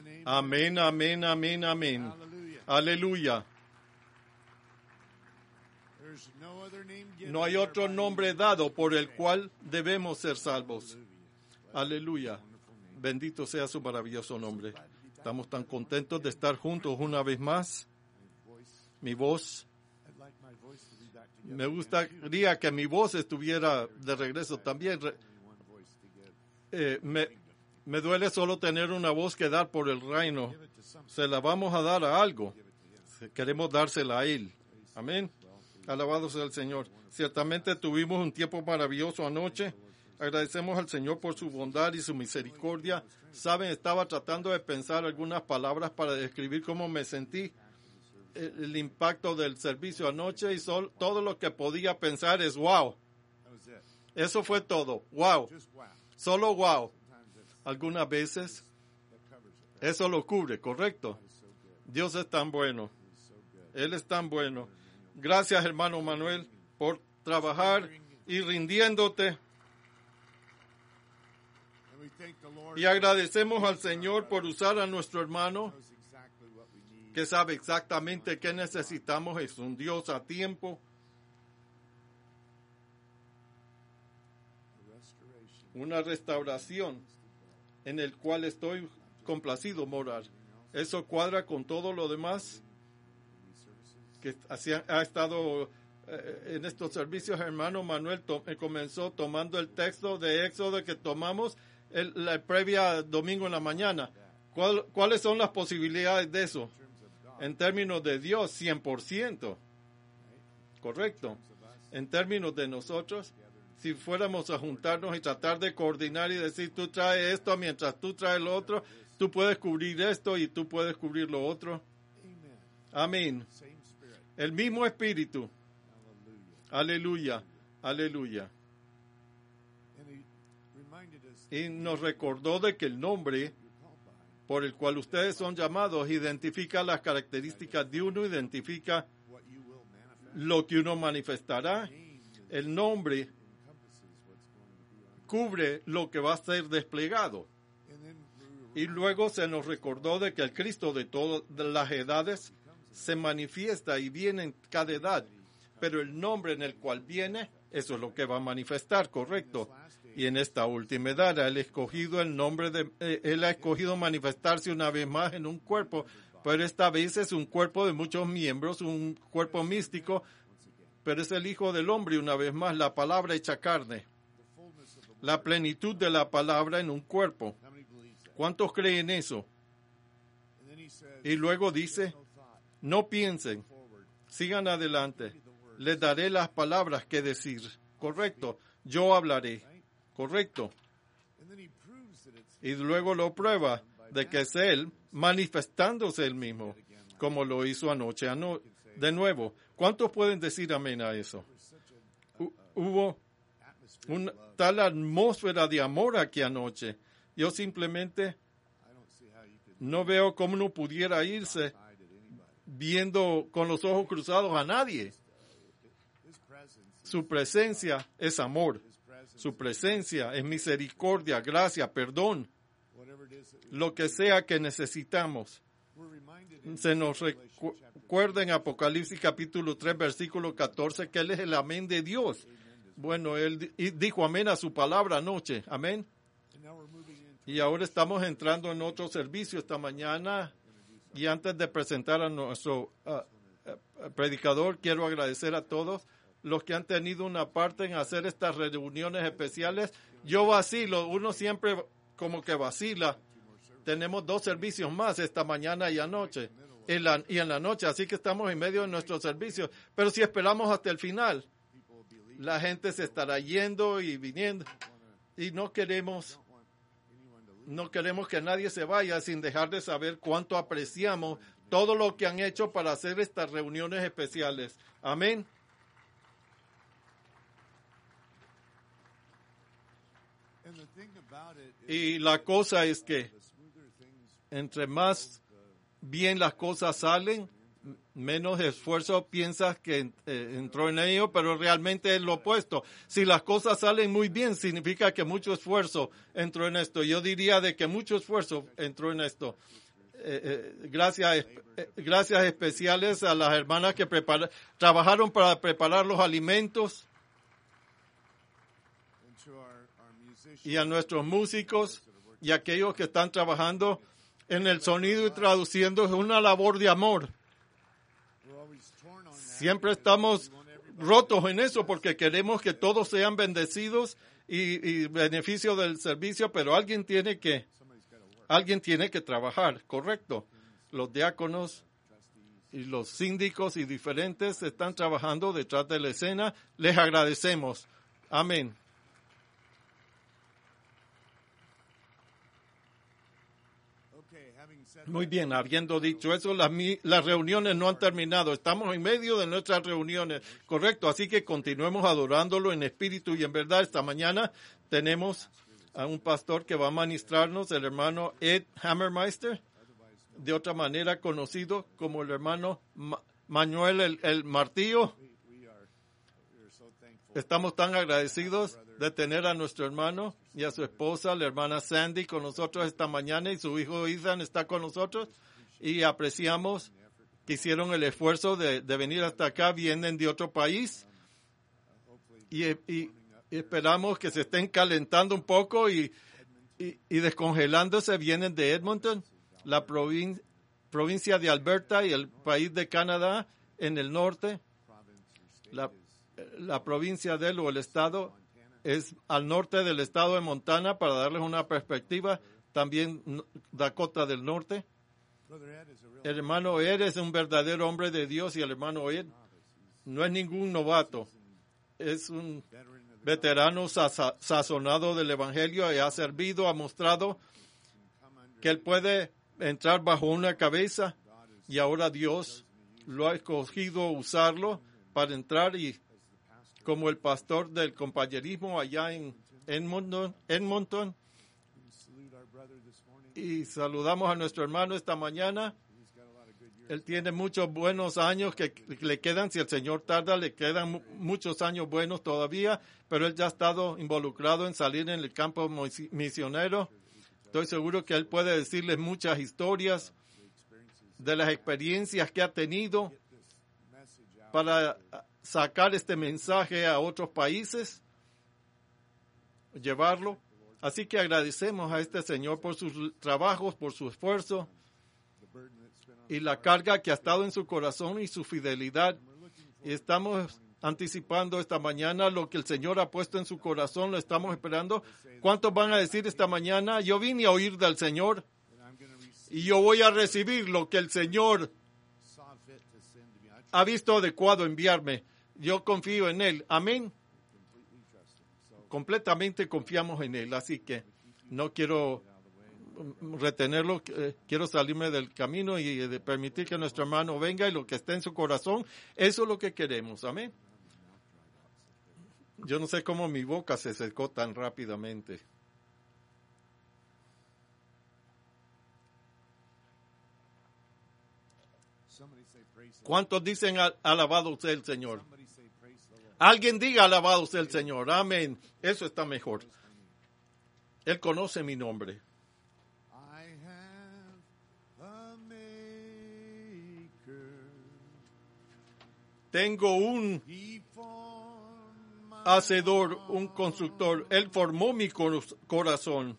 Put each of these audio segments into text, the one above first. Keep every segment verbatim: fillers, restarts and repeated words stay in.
Amén, amén, amén, amén. Aleluya. No hay otro nombre dado por el cual debemos ser salvos. Aleluya. Bendito sea su maravilloso nombre. Estamos tan contentos de estar juntos una vez más. Mi voz, me gustaría que mi voz estuviera de regreso también. Eh, me, me duele solo tener una voz que dar por el reino. Se la vamos a dar a algo. Queremos dársela a Él. Amén. Alabado sea el Señor. Ciertamente tuvimos un tiempo maravilloso anoche. Agradecemos al Señor por su bondad y su misericordia. Saben, estaba tratando de pensar algunas palabras para describir cómo me sentí. El, el impacto del servicio anoche y sol, todo lo que podía pensar es wow. Eso fue todo. Wow. Solo wow. Algunas veces eso lo cubre, correcto. Dios es tan bueno. Él es tan bueno. Gracias, hermano Manuel, por trabajar y rindiéndote. Y agradecemos al Señor por usar a nuestro hermano, que sabe exactamente qué necesitamos. Es un Dios a tiempo. Una restauración en el cual estoy complacido morar. Eso cuadra con todo lo demás que ha estado eh, en estos servicios. Hermano Manuel to, eh, comenzó tomando el texto de Éxodo que tomamos el, la previa domingo en la mañana. ¿Cuál, ¿Cuáles son las posibilidades de eso? En términos de Dios, cien por ciento. Correcto. En términos de nosotros, si fuéramos a juntarnos y tratar de coordinar y decir, tú traes esto mientras tú traes lo otro, tú puedes cubrir esto y tú puedes cubrir lo otro. Amén. El mismo espíritu. Aleluya. Aleluya. Y nos recordó de que el nombre por el cual ustedes son llamados identifica las características de uno, identifica lo que uno manifestará. El nombre cubre lo que va a ser desplegado. Y luego se nos recordó de que el Cristo de todas las edades se manifiesta y viene en cada edad, pero el nombre en el cual viene, eso es lo que va a manifestar, correcto. Y en esta última edad, él ha escogido el nombre de, eh, él ha escogido manifestarse una vez más en un cuerpo, pero esta vez es un cuerpo de muchos miembros, un cuerpo místico, pero es el Hijo del Hombre una vez más, la palabra hecha carne, la plenitud de la palabra en un cuerpo. ¿Cuántos creen eso? Y luego dice, no piensen, sigan adelante, les daré las palabras que decir, correcto, yo hablaré, correcto. Y luego lo prueba de que es Él manifestándose Él mismo, como lo hizo anoche ano- de nuevo. ¿Cuántos pueden decir amén a eso? Hu- hubo una tal atmósfera de amor aquí anoche. Yo simplemente no veo cómo uno pudiera irse viendo con los ojos cruzados a nadie. Su presencia es amor. Su presencia es misericordia, gracia, perdón. Lo que sea que necesitamos. Se nos recuerda en Apocalipsis capítulo tres, versículo catorce, que Él es el amén de Dios. Bueno, Él dijo amén a su palabra anoche. Amén. Y ahora estamos entrando en otro servicio esta mañana. Y antes de presentar a nuestro uh, uh, predicador, quiero agradecer a todos los que han tenido una parte en hacer estas reuniones especiales. Yo vacilo, uno siempre como que vacila. Tenemos dos servicios más esta mañana y anoche, en la, y en la noche, así que estamos en medio de nuestros servicios. Pero si esperamos hasta el final, la gente se estará yendo y viniendo, y no queremos, no queremos que nadie se vaya sin dejar de saber cuánto apreciamos todo lo que han hecho para hacer estas reuniones especiales. Amén. Y la cosa es que entre más bien las cosas salen, menos esfuerzo piensas que eh, entró en ello, pero realmente es lo opuesto. Si las cosas salen muy bien, significa que mucho esfuerzo entró en esto. Yo diría de que mucho esfuerzo entró en esto. eh, gracias, eh, gracias especiales a las hermanas que prepara, trabajaron para preparar los alimentos, y a nuestros músicos y a aquellos que están trabajando en el sonido y traduciendo. Es una labor de amor. Siempre estamos rotos en eso porque queremos que todos sean bendecidos y, y beneficio del servicio, pero alguien tiene que alguien tiene que trabajar, correcto. Los diáconos y los síndicos y diferentes están trabajando detrás de la escena. Les agradecemos. Amén. Muy bien, habiendo dicho eso, las, las reuniones no han terminado. Estamos en medio de nuestras reuniones, correcto. Así que continuemos adorándolo en espíritu y en verdad. Esta mañana tenemos a un pastor que va a ministrarnos, el hermano Ed Hammermeister, de otra manera conocido como el hermano Ma- Manuel el, el Martillo. Estamos tan agradecidos de tener a nuestro hermano y a su esposa, la hermana Sandy, con nosotros esta mañana, y su hijo Ethan está con nosotros, y apreciamos que hicieron el esfuerzo de, de venir hasta acá. Vienen de otro país y, y, y esperamos que se estén calentando un poco y, y, y descongelándose. Vienen de Edmonton, la provin- provincia de Alberta y el país de Canadá en el norte. La, la provincia de él o el estado es al norte del estado de Montana, para darles una perspectiva. También Dakota del Norte. El hermano Ed es un verdadero hombre de Dios, y el hermano Ed no es ningún novato. Es un veterano sa- sazonado del Evangelio y ha servido, ha mostrado que él puede entrar bajo una cabeza, y ahora Dios lo ha escogido usarlo para entrar y como el pastor del compañerismo allá en Edmonton, Edmonton. Y saludamos a nuestro hermano esta mañana. Él tiene muchos buenos años que le quedan, si el Señor tarda, le quedan muchos años buenos todavía, pero él ya ha estado involucrado en salir en el campo misionero. Estoy seguro que él puede decirles muchas historias de las experiencias que ha tenido para sacar este mensaje a otros países, llevarlo. Así que agradecemos a este señor por sus trabajos, por su esfuerzo y la carga que ha estado en su corazón y su fidelidad. Y estamos anticipando esta mañana lo que el Señor ha puesto en su corazón. Lo estamos esperando. ¿Cuántos van a decir esta mañana? Yo vine a oír del Señor y yo voy a recibir lo que el Señor ha visto adecuado enviarme. Yo confío en Él. Amén. Completamente confiamos en Él. Así que no quiero retenerlo. Quiero salirme del camino y de permitir que nuestro hermano venga, y lo que esté en su corazón, eso es lo que queremos. Amén. Yo no sé cómo mi boca se secó tan rápidamente. ¿Cuántos dicen alabado sea el Señor? Alguien diga alabado sea el Señor. Amén. Eso está mejor. Él conoce mi nombre. Tengo un hacedor, un constructor. Él formó mi corazón.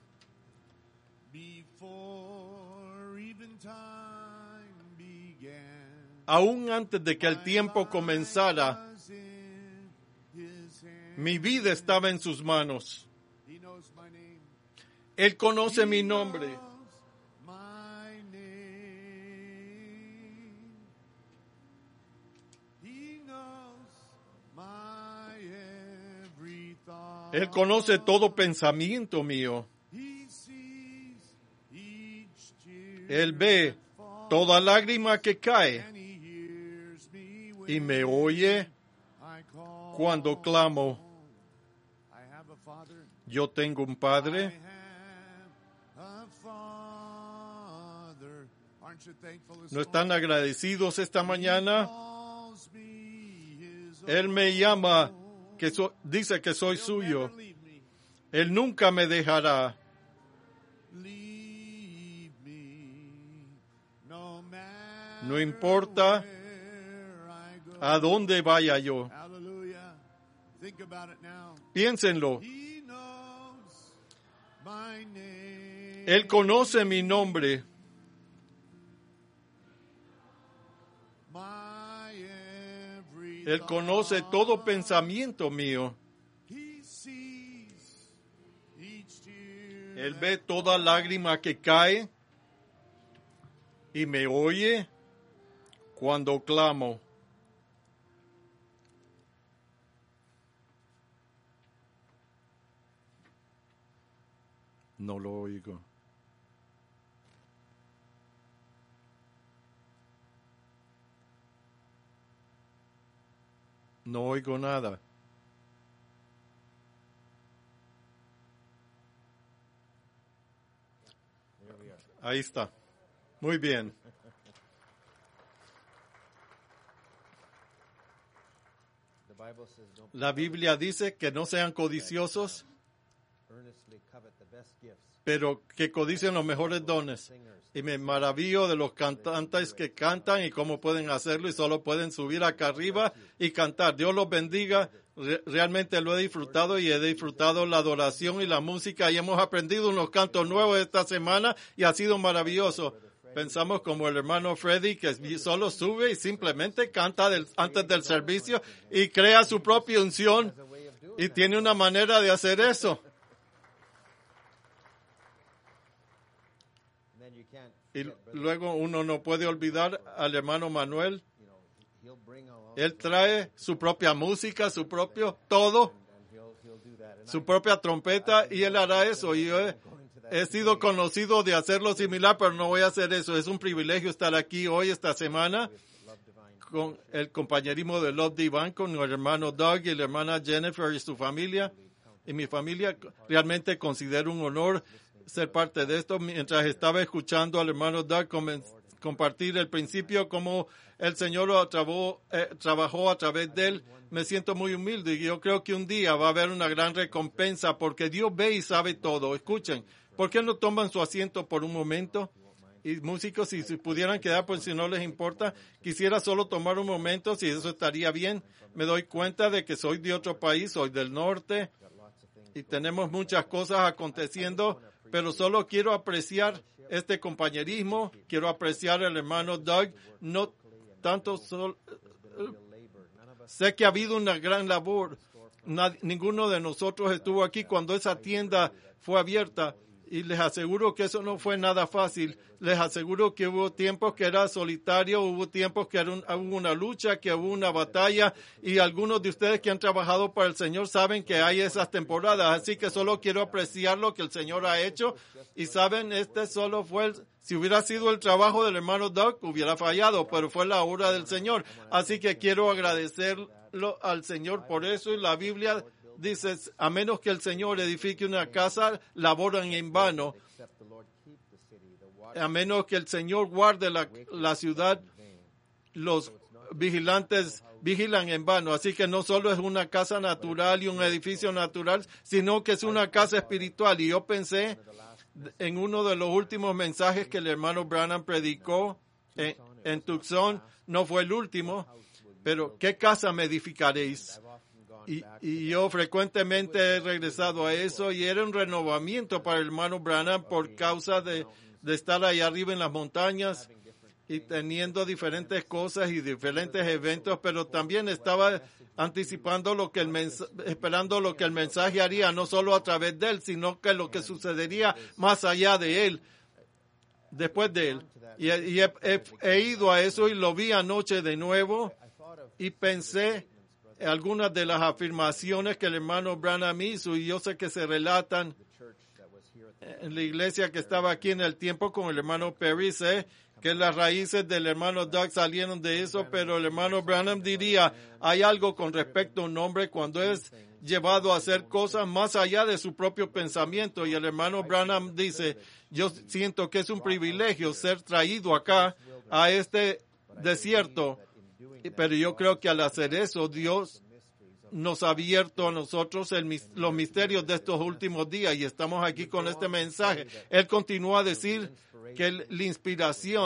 Aún antes de que el tiempo comenzara, mi vida estaba en sus manos. Él conoce mi nombre. Él conoce todo pensamiento mío. Él ve toda lágrima que cae y me oye cuando clamo. Yo tengo un Padre. ¿No están agradecidos esta mañana? Él me llama, que so, dice que soy suyo. Él nunca me dejará. No importa a dónde vaya yo. Piénsenlo. Él conoce mi nombre. Él conoce todo pensamiento mío. Él ve toda lágrima que cae y me oye cuando clamo. No lo oigo. No oigo nada. Ahí está. Muy bien. La Biblia dice que no sean codiciosos, pero que codicien los mejores dones. Y me maravillo de los cantantes que cantan y cómo pueden hacerlo y solo pueden subir acá arriba y cantar. Dios los bendiga. Re- realmente lo he disfrutado y he disfrutado la adoración y la música y hemos aprendido unos cantos nuevos esta semana y ha sido maravilloso. Pensamos como el hermano Freddy que solo sube y simplemente canta del, antes del servicio y crea su propia unción y tiene una manera de hacer eso. Y luego uno no puede olvidar al hermano Manuel. Él trae su propia música, su propio todo, su propia trompeta y él hará eso. Y yo he, he sido conocido de hacerlo similar, pero no voy a hacer eso. Es un privilegio estar aquí hoy, esta semana, con el compañerismo de Love Divine, con el hermano Doug y la hermana Jennifer y su familia. Y mi familia realmente considero un honor ser parte de esto. Mientras estaba escuchando al hermano Doug compartir el principio, como el Señor lo trabó, eh, trabajó a través de él, me siento muy humilde y yo creo que un día va a haber una gran recompensa porque Dios ve y sabe todo. Escuchen, ¿por qué no toman su asiento por un momento? Y músicos, si, si pudieran quedar, pues si no les importa, quisiera solo tomar un momento, si eso estaría bien. Me doy cuenta de que soy de otro país, soy del norte y tenemos muchas cosas aconteciendo, pero solo quiero apreciar este compañerismo, quiero apreciar al hermano Doug, no tanto solo, sé que ha habido una gran labor, Nad, ninguno de nosotros estuvo aquí cuando esa tienda fue abierta y les aseguro que eso no fue nada fácil, les aseguro que hubo tiempos que era solitario, hubo tiempos que era un, hubo una lucha, que hubo una batalla y algunos de ustedes que han trabajado para el Señor saben que hay esas temporadas, así que solo quiero apreciar lo que el Señor ha hecho y saben, este solo fue, el, si hubiera sido el trabajo del hermano Doug, hubiera fallado, pero fue la obra del Señor, así que quiero agradecerlo al Señor por eso y la Biblia dice, a menos que el Señor edifique una casa, laboran en vano. A menos que el Señor guarde la, la ciudad, los vigilantes vigilan en vano. Así que no solo es una casa natural y un edificio natural, sino que es una casa espiritual. Y yo pensé en uno de los últimos mensajes que el hermano Branham predicó en, en Tucson, no fue el último, pero ¿qué casa me edificaréis? Y, y yo frecuentemente he regresado a eso y era un renovamiento para el hermano Branham por causa de, de estar ahí arriba en las montañas y teniendo diferentes cosas y diferentes eventos, pero también estaba anticipando lo que el mens- esperando lo que el mensaje haría, no solo a través de él, sino que lo que sucedería más allá de él, después de él. Y, y he, he, he ido a eso y lo vi anoche de nuevo y pensé algunas de las afirmaciones que el hermano Branham hizo y yo sé que se relatan en la iglesia que estaba aquí en el tiempo con el hermano Perry, sé que las raíces del hermano Doug salieron de eso, pero el hermano Branham diría, hay algo con respecto a un hombre cuando es llevado a hacer cosas más allá de su propio pensamiento y el hermano Branham dice, yo siento que es un privilegio ser traído acá a este desierto. Pero yo creo que al hacer eso, Dios nos ha abierto a nosotros el, los misterios de estos últimos días y estamos aquí con este mensaje. Él continúa a decir que la inspiración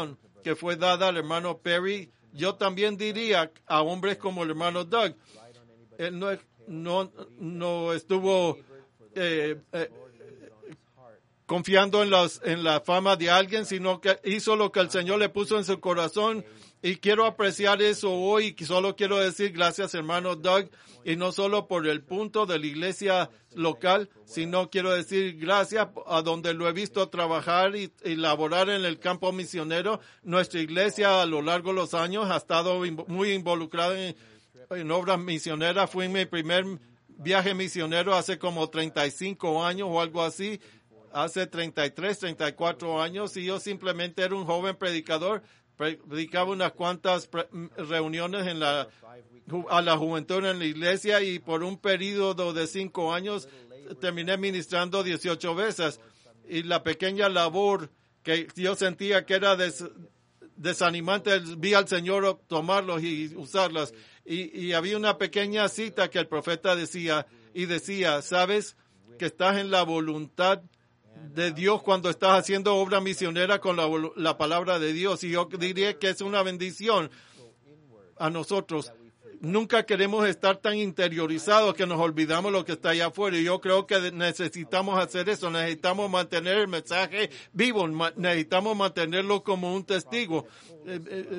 que fue dada al hermano Perry, yo también diría a hombres como el hermano Doug. Él no, no, no estuvo eh, eh, confiando en, los, en la fama de alguien, sino que hizo lo que el Señor le puso en su corazón. Y quiero apreciar eso hoy. Solo quiero decir gracias, hermano Doug, y no solo por el punto de la iglesia local, sino quiero decir gracias a donde lo he visto trabajar y, y laborar en el campo misionero. Nuestra iglesia a lo largo de los años ha estado muy involucrada en, en obras misioneras. Fui en mi primer viaje misionero hace como treinta y cinco años o algo así, hace treinta y tres, treinta y cuatro años, y yo simplemente era un joven predicador. Predicaba unas cuantas reuniones en la, a la juventud en la iglesia, y por un periodo de cinco años terminé ministrando dieciocho veces. Y la pequeña labor que yo sentía que era des, desanimante, vi al Señor tomarlos y usarlas. Y, y había una pequeña cita que el profeta decía, y decía, sabes que estás en la voluntad de Dios cuando estás haciendo obra misionera con la, la palabra de Dios. Y yo diría que es una bendición a nosotros. Nunca queremos estar tan interiorizados que nos olvidamos lo que está allá afuera. Y yo creo que necesitamos hacer eso. Necesitamos mantener el mensaje vivo. Necesitamos mantenerlo como un testigo. Eh, eh,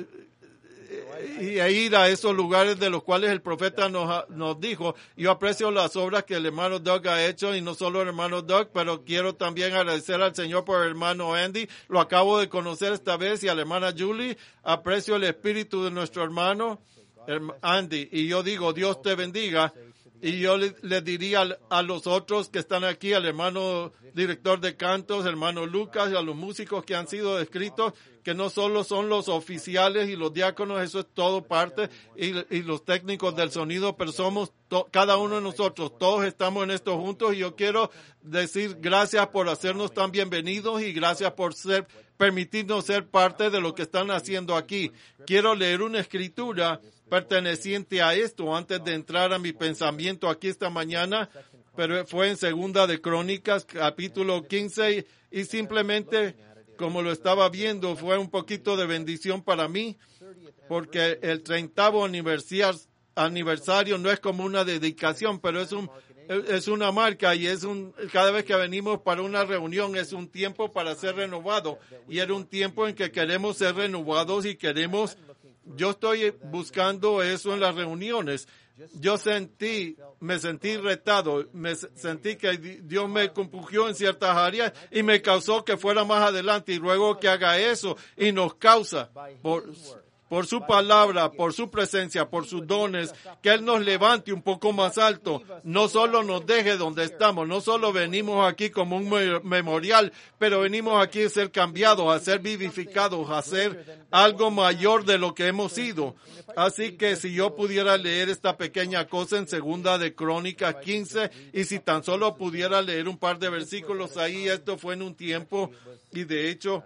y ir a esos lugares de los cuales el profeta nos, nos dijo. Yo aprecio las obras que el hermano Doug ha hecho, y no solo el hermano Doug, pero quiero también agradecer al Señor por el hermano Andy. Lo acabo de conocer esta vez, y a la hermana Julie. Aprecio el espíritu de nuestro hermano Andy, y yo digo, Dios te bendiga. Y yo le, le diría a los otros que están aquí, al hermano director de cantos, hermano Lucas, y a los músicos que han sido descritos, que no solo son los oficiales y los diáconos, eso es todo parte, y, y los técnicos del sonido, pero somos to, cada uno de nosotros, todos estamos en esto juntos. Y yo quiero decir gracias por hacernos tan bienvenidos, y gracias por ser, permitirnos ser parte de lo que están haciendo aquí. Quiero leer una escritura perteneciente a esto antes de entrar a mi pensamiento aquí esta mañana, pero fue en Segunda de Crónicas, capítulo quince, y simplemente, como lo estaba viendo, fue un poquito de bendición para mí, porque el treintavo aniversario, aniversario no es como una dedicación, pero es un es una marca, y es un, cada vez que venimos para una reunión es un tiempo para ser renovado, y era un tiempo en que queremos ser renovados y queremos. Yo estoy buscando eso en las reuniones. Yo sentí, me sentí retado, me sentí que Dios me compugió en ciertas áreas y me causó que fuera más adelante, y luego que haga eso, y nos causa por, por su palabra, por su presencia, por sus dones, que Él nos levante un poco más alto. No solo nos deje donde estamos, no solo venimos aquí como un memorial, pero venimos aquí a ser cambiados, a ser vivificados, a ser algo mayor de lo que hemos sido. Así que si yo pudiera leer esta pequeña cosa en Segunda de Crónicas quince, y si tan solo pudiera leer un par de versículos ahí, esto fue en un tiempo, y de hecho,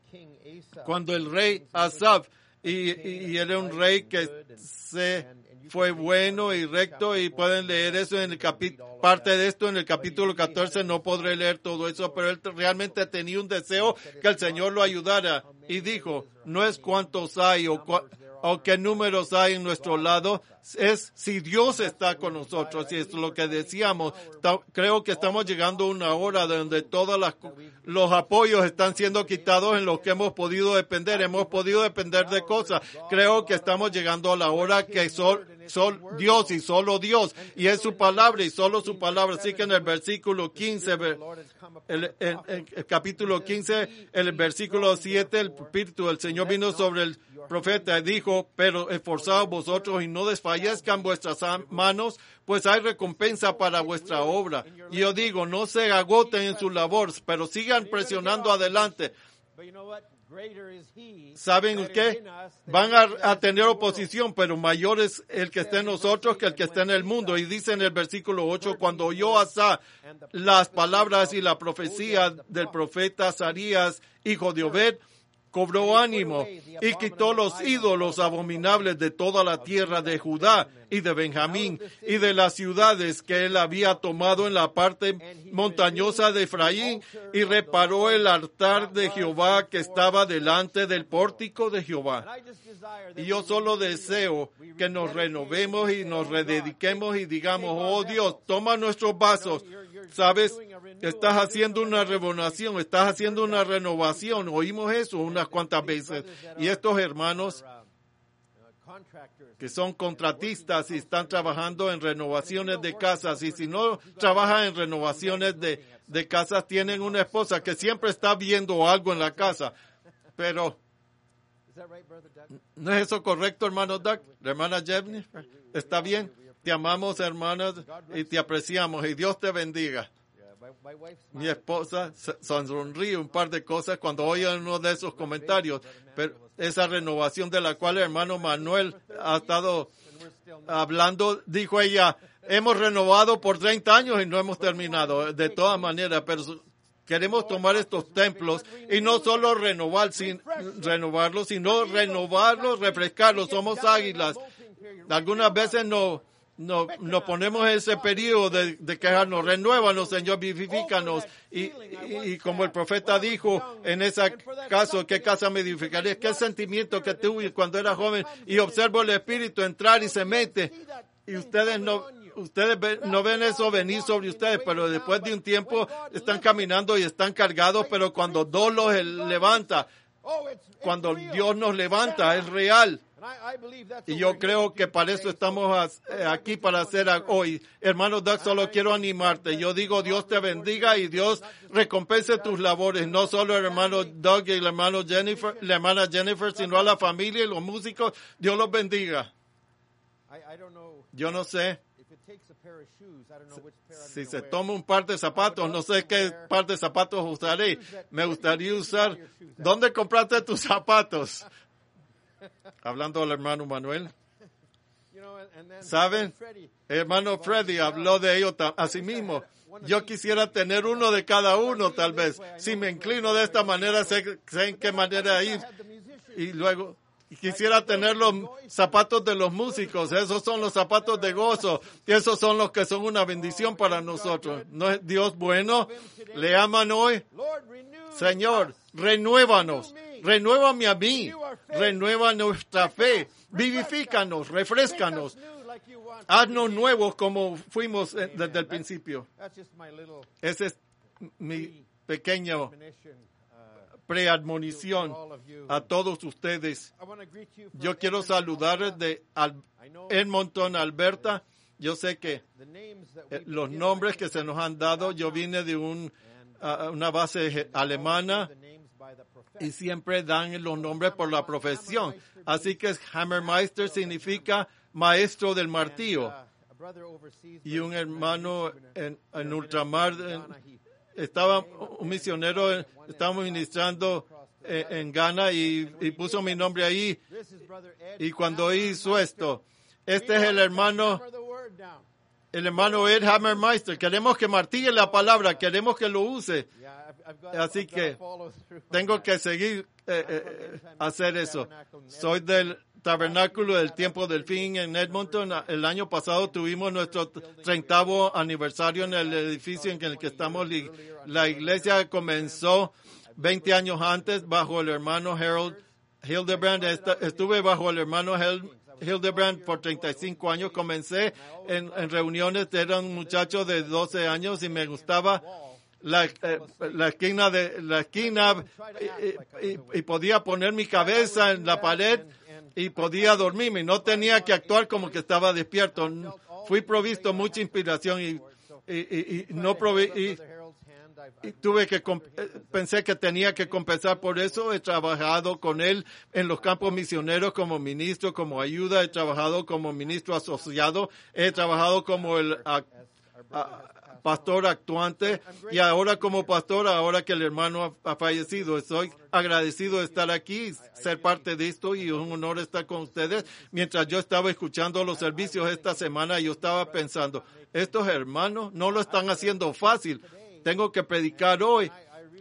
cuando el rey Asaf, Y, y, y él era un rey que se fue bueno y recto, y pueden leer eso en el capítulo, parte de esto en el capítulo catorce. No podré leer todo eso, pero él realmente tenía un deseo que el Señor lo ayudara, y dijo, no es cuántos hay o, cua, o qué números hay en nuestro lado, es si Dios está con nosotros. Y es lo que decíamos. Creo que estamos llegando a una hora donde todos los apoyos están siendo quitados en los que hemos podido depender. Hemos podido depender de cosas. Creo que estamos llegando a la hora que sol, sol, Dios y solo Dios, y es su palabra y solo su palabra. Así que en el versículo quince, el, el, el, el capítulo quince, el versículo siete, el espíritu del Señor vino sobre el profeta y dijo, pero esforzaos vosotros y no desfallezcan vuestras manos, pues hay recompensa para vuestra obra. Y yo digo, no se agoten en su labor, pero sigan presionando adelante. ¿Saben qué? Van a, a tener oposición, pero mayor es el que está en nosotros que el que está en el mundo. Y dice en el versículo ocho, cuando oyó Asa las palabras y la profecía del profeta Azarías, hijo de Obed, cobró ánimo y quitó los ídolos abominables de toda la tierra de Judá y de Benjamín y de las ciudades que él había tomado en la parte montañosa de Efraín y reparó el altar de Jehová que estaba delante del pórtico de Jehová. Y yo solo deseo que nos renovemos y nos redediquemos y digamos, oh Dios, toma nuestros vasos. Sabes, estás haciendo una renovación, estás haciendo una renovación. Oímos eso unas cuantas veces. Y estos hermanos que son contratistas y están trabajando en renovaciones de casas, y si no trabajan en renovaciones de, de casas, tienen una esposa que siempre está viendo algo en la casa. Pero, ¿no es eso correcto, hermano Doug? Hermana Jennifer, ¿está bien? Te amamos, hermanas, y te apreciamos, y Dios te bendiga. Mi esposa sonríe un par de cosas cuando oye uno de esos comentarios, pero esa renovación de la cual el hermano Manuel ha estado hablando, dijo ella, hemos renovado por treinta años y no hemos terminado, de todas maneras, pero queremos tomar estos templos y no solo renovar, sin, renovarlos, sino renovarlos, refrescarlos. Somos águilas. Algunas veces no Nos no ponemos ese periodo de, de quejarnos, renuévanos, Señor, vivifícanos. Y, y, y como el profeta dijo en ese caso, ¿qué casa me edificaría? ¿Qué sentimiento que tuve cuando era joven? Y observo el Espíritu entrar y se mete. Y ustedes no, ustedes ven, no ven eso venir sobre ustedes, pero después de un tiempo están caminando y están cargados, pero cuando Dios los levanta, cuando Dios nos levanta, es real. Y yo creo que para eso estamos aquí, para hacer hoy. Hermano Doug, solo quiero animarte. Yo digo, Dios te bendiga y Dios recompense tus labores. No solo el hermano Doug y el hermano Jennifer, la hermana Jennifer, sino a la familia y los músicos. Dios los bendiga. Yo no sé si se toma un par de zapatos, no sé qué par de zapatos usaré. Me gustaría usar. ¿Dónde compraste tus zapatos? Hablando al hermano Manuel. ¿Saben? El hermano Freddy habló de ello a sí mismo. Yo quisiera tener uno de cada uno, tal vez. Si me inclino de esta manera, sé, sé en qué manera ir. Y luego quisiera tener los zapatos de los músicos. Esos son los zapatos de gozo. Y esos son los que son una bendición para nosotros. ¿No es Dios bueno? ¿Le aman hoy? Señor, renuévanos. Renuévame a mí, renueva nuestra fe, vivifícanos, refréscanos, haznos nuevos como fuimos desde el principio. Esa es mi pequeña preadmonición a todos ustedes. Yo quiero saludar de Edmonton, Alberta. Yo sé que los nombres que se nos han dado, yo vine de un, uh, una base alemana, y siempre dan los nombres por la profesión. Así que Hammermeister significa maestro del martillo. Y un hermano en, en ultramar, en, estaba un misionero, estábamos ministrando en, en Ghana y, y puso mi nombre ahí. Y cuando hizo esto, este es el hermano, el hermano Ed Hammermeister. Queremos que martille la palabra, queremos que lo use. Así que tengo que seguir eh, eh, hacer eso. Soy del Tabernáculo del Tiempo del Fin en Edmonton. El año pasado tuvimos nuestro treintavo aniversario en el edificio en el que estamos. La iglesia comenzó veinte años antes bajo el hermano Harold Hildebrand. Estuve bajo el hermano Hildebrand por treinta y cinco años. Comencé en, en reuniones, era un muchacho de doce años y me gustaba La, eh, la esquina de la esquina y, y, y podía poner mi cabeza en la pared y podía dormirme. No tenía que actuar como que estaba despierto. Fui provisto mucha inspiración y, y, y, y no provi, y, y tuve que pensé que tenía que compensar por eso. He trabajado con él en los campos misioneros como ministro, como ayuda. He trabajado como ministro asociado. He trabajado como el a, a, pastor actuante y ahora como pastor, ahora que el hermano ha, ha fallecido. Estoy agradecido de estar aquí, ser parte de esto y es un honor estar con ustedes. Mientras yo estaba escuchando los servicios esta semana, yo estaba pensando, estos hermanos no lo están haciendo fácil. Tengo que predicar hoy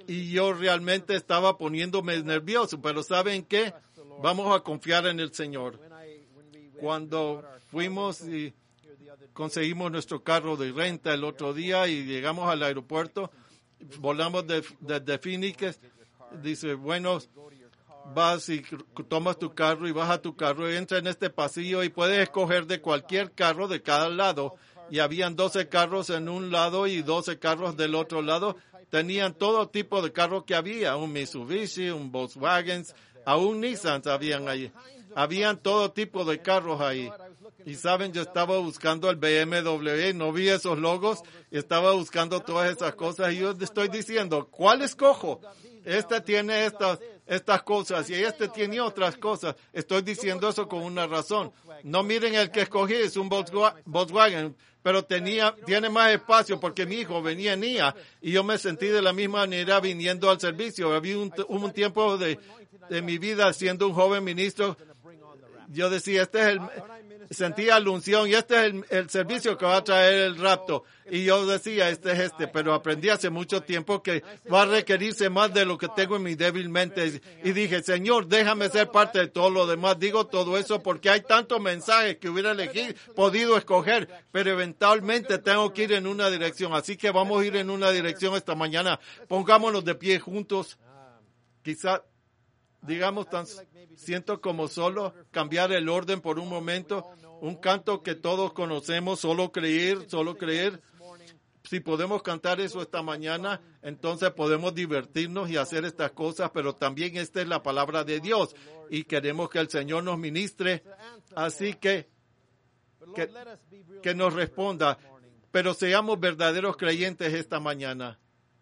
y yo realmente estaba poniéndome nervioso, pero ¿saben qué? Vamos a confiar en el Señor. Cuando fuimos y conseguimos nuestro carro de renta el otro día y llegamos al aeropuerto, volamos desde de, de Phoenix, dice, bueno, vas y tomas tu carro y vas a tu carro y entras en este pasillo y puedes escoger de cualquier carro de cada lado. Y habían doce carros en un lado y doce carros del otro lado. Tenían todo tipo de carros que había, un Mitsubishi, un Volkswagen, aún Nissan habían ahí. Habían todo tipo de carros ahí. Y saben, yo estaba buscando el B M W, no vi esos logos, y estaba buscando todas esas cosas. Y yo estoy diciendo, ¿cuál escojo? Este tiene estas, estas cosas y este tiene otras cosas. Estoy diciendo eso con una razón. No miren el que escogí, es un Volkswagen, pero tenía, tiene más espacio porque mi hijo venía en I A y yo me sentí de la misma manera viniendo al servicio. Había un, un tiempo de, de mi vida siendo un joven ministro. Yo decía, este es el, sentía la unción y este es el, el servicio que va a traer el rapto. Y yo decía, este es este, pero aprendí hace mucho tiempo que va a requerirse más de lo que tengo en mi débil mente. Y dije, Señor, déjame ser parte de todo lo demás. Digo todo eso porque hay tantos mensajes que hubiera elegido, podido escoger, pero eventualmente tengo que ir en una dirección. Así que vamos a ir en una dirección esta mañana. Pongámonos de pie juntos. Quizá digamos, tan, siento como solo cambiar el orden por un momento. Un canto que todos conocemos, solo creer, solo creer. Si podemos cantar eso esta mañana, entonces podemos divertirnos y hacer estas cosas, pero también esta es la palabra de Dios y queremos que el Señor nos ministre. Así que, que, que nos responda, pero seamos verdaderos creyentes esta mañana.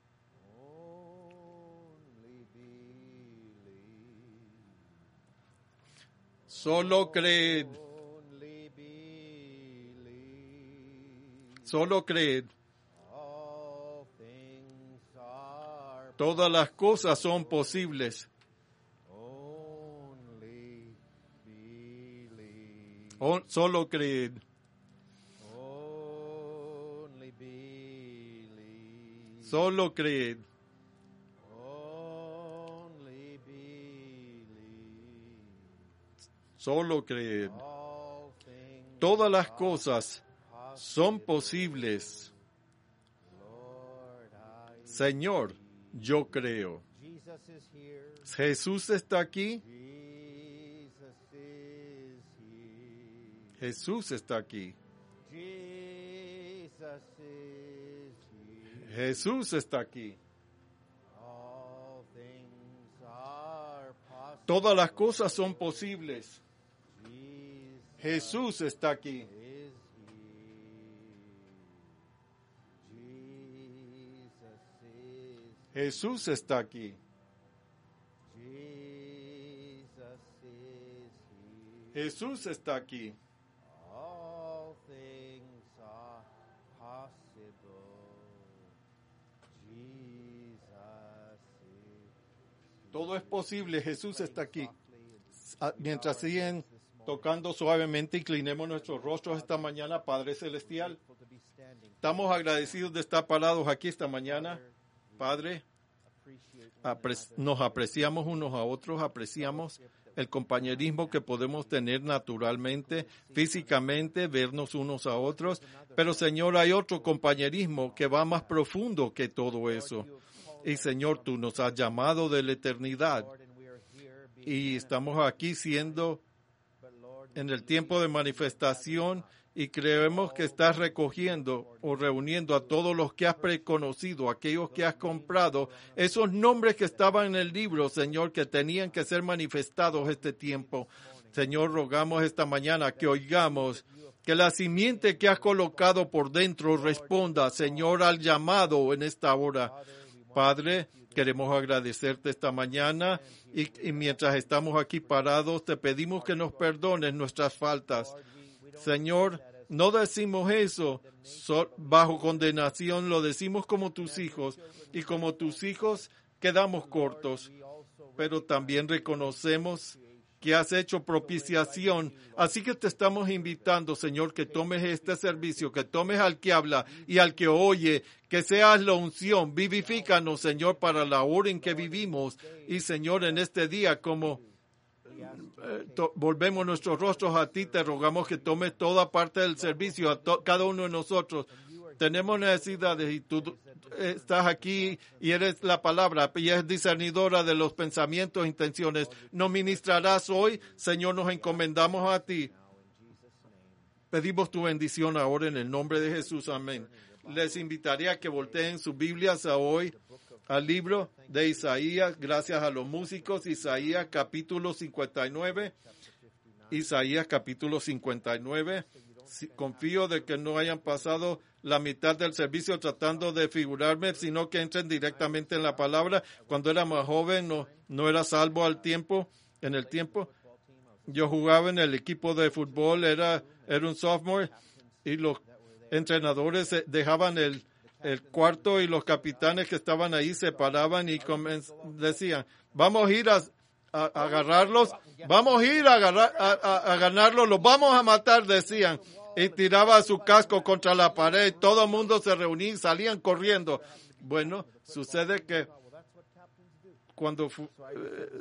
Solo creed. Solo creed. Todas las cosas son posibles. Oh, solo creed. Solo creed. Solo creed. Todas las cosas son posibles. Señor, yo creo. Jesús está aquí. Jesús está aquí. Jesús está aquí. Todas las cosas son posibles. Jesús está aquí. Jesús está aquí. Jesús está aquí. Todo es posible. Jesús está aquí. Mientras siguen tocando suavemente, inclinemos nuestros rostros esta mañana, Padre Celestial. Estamos agradecidos de estar parados aquí esta mañana. Padre, apre- nos apreciamos unos a otros, apreciamos el compañerismo que podemos tener naturalmente, físicamente, vernos unos a otros. Pero, Señor, hay otro compañerismo que va más profundo que todo eso. Y, Señor, tú nos has llamado de la eternidad. Y estamos aquí siendo en el tiempo de manifestación y creemos que estás recogiendo o reuniendo a todos los que has preconocido, aquellos que has comprado, esos nombres que estaban en el libro, Señor, que tenían que ser manifestados este tiempo. Señor, rogamos esta mañana que oigamos, que la simiente que has colocado por dentro responda, Señor, al llamado en esta hora. Padre, queremos agradecerte esta mañana y, y mientras estamos aquí parados, te pedimos que nos perdones nuestras faltas. Señor, no decimos eso so, bajo condenación, lo decimos como tus hijos y como tus hijos quedamos cortos, pero también reconocemos que has hecho propiciación. Así que te estamos invitando, Señor, que tomes este servicio, que tomes al que habla y al que oye, que seas la unción. Vivifícanos, Señor, para la hora en que vivimos. Y, Señor, en este día, como eh, to- volvemos nuestros rostros a ti, te rogamos que tomes toda parte del servicio, a to- cada uno de nosotros. Tenemos necesidades y tú estás aquí y eres la palabra y eres discernidora de los pensamientos e intenciones. Nos ministrarás hoy, Señor, nos encomendamos a ti. Pedimos tu bendición ahora en el nombre de Jesús. Amén. Les invitaría a que volteen sus Biblias a hoy al libro de Isaías, gracias a los músicos. Isaías capítulo cincuenta y nueve. Isaías capítulo cincuenta y nueve. Confío de que no hayan pasado la mitad del servicio tratando de figurarme, sino que entren directamente en la palabra. Cuando era más joven no, no era salvo al tiempo, en el tiempo. Yo jugaba en el equipo de fútbol, era, era un sophomore, y los entrenadores dejaban el, el cuarto y los capitanes que estaban ahí se paraban y comenz- decían, vamos a ir a, a, a agarrarlos, vamos a ir a, agarrar, a, a, a ganarlos, los vamos a matar, decían. Y tiraba su casco contra la pared, todo el mundo se reunía y salían corriendo. Bueno, sucede que cuando fu- eh,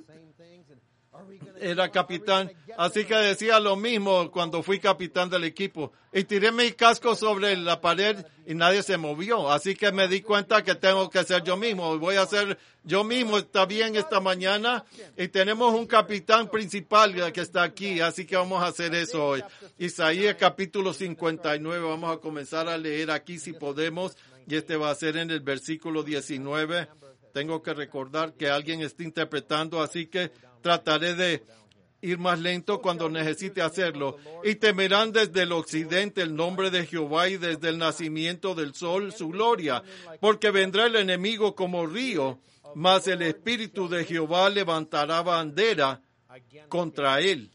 era capitán, así que decía lo mismo cuando fui capitán del equipo. Y tiré mi casco sobre la pared y nadie se movió. Así que me di cuenta que tengo que ser yo mismo. Voy a ser yo mismo. Está bien esta mañana. Y tenemos un capitán principal que está aquí. Así que vamos a hacer eso hoy. Isaías capítulo cincuenta y nueve. Vamos a comenzar a leer aquí si podemos. Y este va a ser en el versículo diecinueve. Tengo que recordar que alguien está interpretando, así que trataré de ir más lento cuando necesite hacerlo. Y temerán desde el occidente el nombre de Jehová y desde el nacimiento del sol su gloria. Porque vendrá el enemigo como río, mas el Espíritu de Jehová levantará bandera contra él.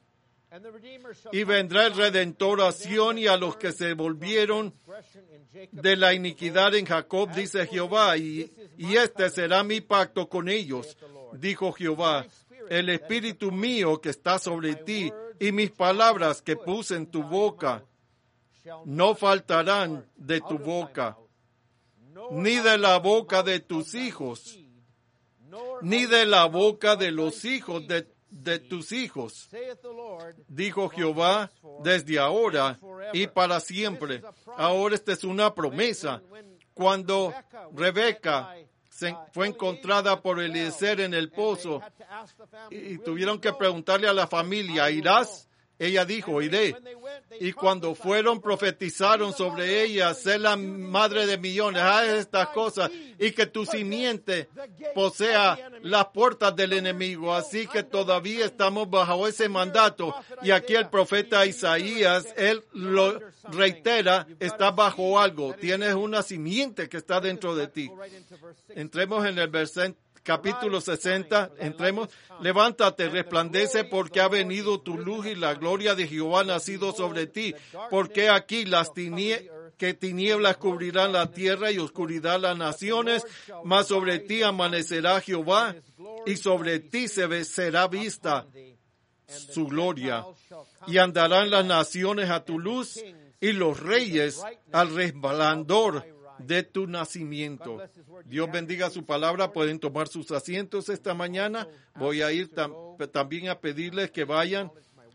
Y vendrá el Redentor a Sión y a los que se volvieron de la iniquidad en Jacob, dice Jehová, y, y este será mi pacto con ellos, dijo Jehová. El espíritu mío que está sobre ti y mis palabras que puse en tu boca no faltarán de tu boca, ni de la boca de tus hijos, ni de la boca de los hijos de, de tus hijos, dijo Jehová, desde ahora y para siempre. Ahora esta es una promesa. Cuando Rebeca se fue encontrada por Eliezer en el pozo y tuvieron que preguntarle a la familia, ¿irás? Ella dijo, iré. Y cuando fueron, profetizaron sobre ella, sé la madre de millones, haz estas cosas, y que tu simiente posea las puertas del enemigo. Así que todavía estamos bajo ese mandato. Y aquí el profeta Isaías, él lo reitera, está bajo algo. Tienes una simiente que está dentro de ti. Entremos en el versículo. Capítulo sesenta, entremos. Levántate, resplandece, porque ha venido tu luz y la gloria de Jehová ha nacido sobre ti. Porque aquí las tinie que tinieblas cubrirán la tierra y oscuridad las naciones, mas sobre ti amanecerá Jehová y sobre ti se ve, será vista su gloria. Y andarán las naciones a tu luz y los reyes al resplandor de tu nacimiento. Dios bendiga su palabra. Pueden tomar sus asientos esta mañana. Voy a ir tam también a pedirles que vayan.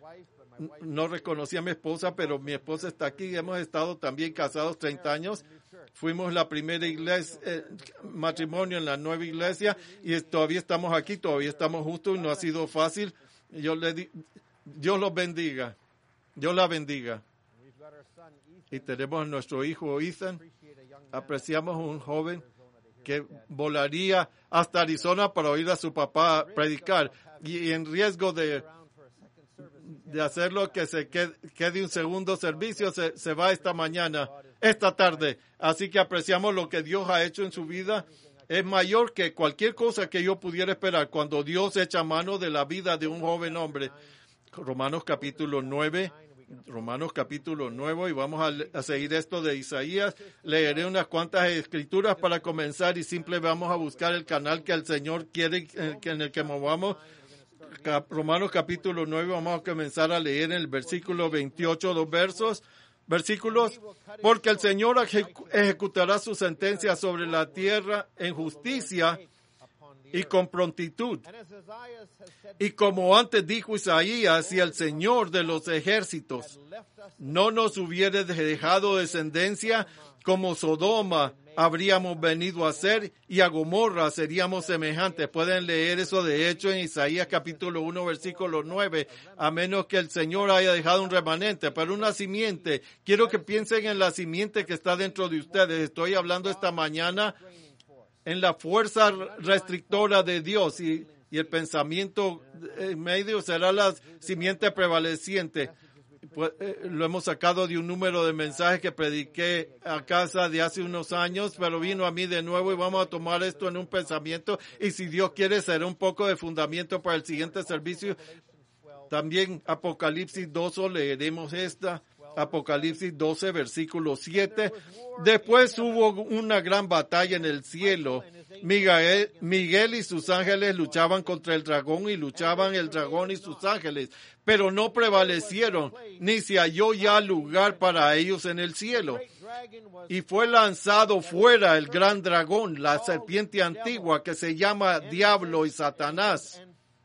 No reconocí a mi esposa, pero mi esposa está aquí. Hemos estado también casados treinta años. Fuimos la primera iglesia, eh, matrimonio en la nueva iglesia, y todavía estamos aquí, todavía estamos juntos. No ha sido fácil. Yo le di Dios los bendiga. Dios la bendiga. Y tenemos a nuestro hijo Ethan. Apreciamos un joven que volaría hasta Arizona para oír a su papá predicar, y en riesgo de, de hacerlo que se quede, quede un segundo servicio, se, se va esta mañana, esta tarde. Así que apreciamos lo que Dios ha hecho en su vida. Es mayor que cualquier cosa que yo pudiera esperar cuando Dios echa mano de la vida de un joven hombre. Romanos capítulo nueve. Romanos capítulo nueve, y vamos a, a seguir esto de Isaías. Leeré unas cuantas escrituras para comenzar y simple vamos a buscar el canal que el Señor quiere en el que, en el que movamos. cap, Romanos capítulo nueve, vamos a comenzar a leer en el versículo veintiocho, dos versos, versículos. Porque el Señor ejecu- ejecutará su sentencia sobre la tierra en justicia y con prontitud. Y como antes dijo Isaías, si el Señor de los ejércitos no nos hubiera dejado descendencia, como Sodoma habríamos venido a ser, y a Gomorra seríamos semejantes. Pueden leer eso de hecho en Isaías capítulo uno, versículo nueve, a menos que el Señor haya dejado un remanente, pero una simiente. Quiero que piensen en la simiente que está dentro de ustedes. Estoy hablando esta mañana en la fuerza restrictora de Dios, y, y el pensamiento en medio será la simiente prevaleciente. Pues, eh, lo hemos sacado de un número de mensajes que prediqué a casa de hace unos años, pero vino a mí de nuevo y vamos a tomar esto en un pensamiento, y si Dios quiere será un poco de fundamento para el siguiente servicio. También Apocalipsis doce, leeremos esta. Apocalipsis doce, versículo siete. Después hubo una gran batalla en el cielo. Miguel, Miguel y sus ángeles luchaban contra el dragón, y luchaban el dragón y sus ángeles, pero no prevalecieron, ni se halló ya lugar para ellos en el cielo. Y fue lanzado fuera el gran dragón, la serpiente antigua, que se llama Diablo y Satanás.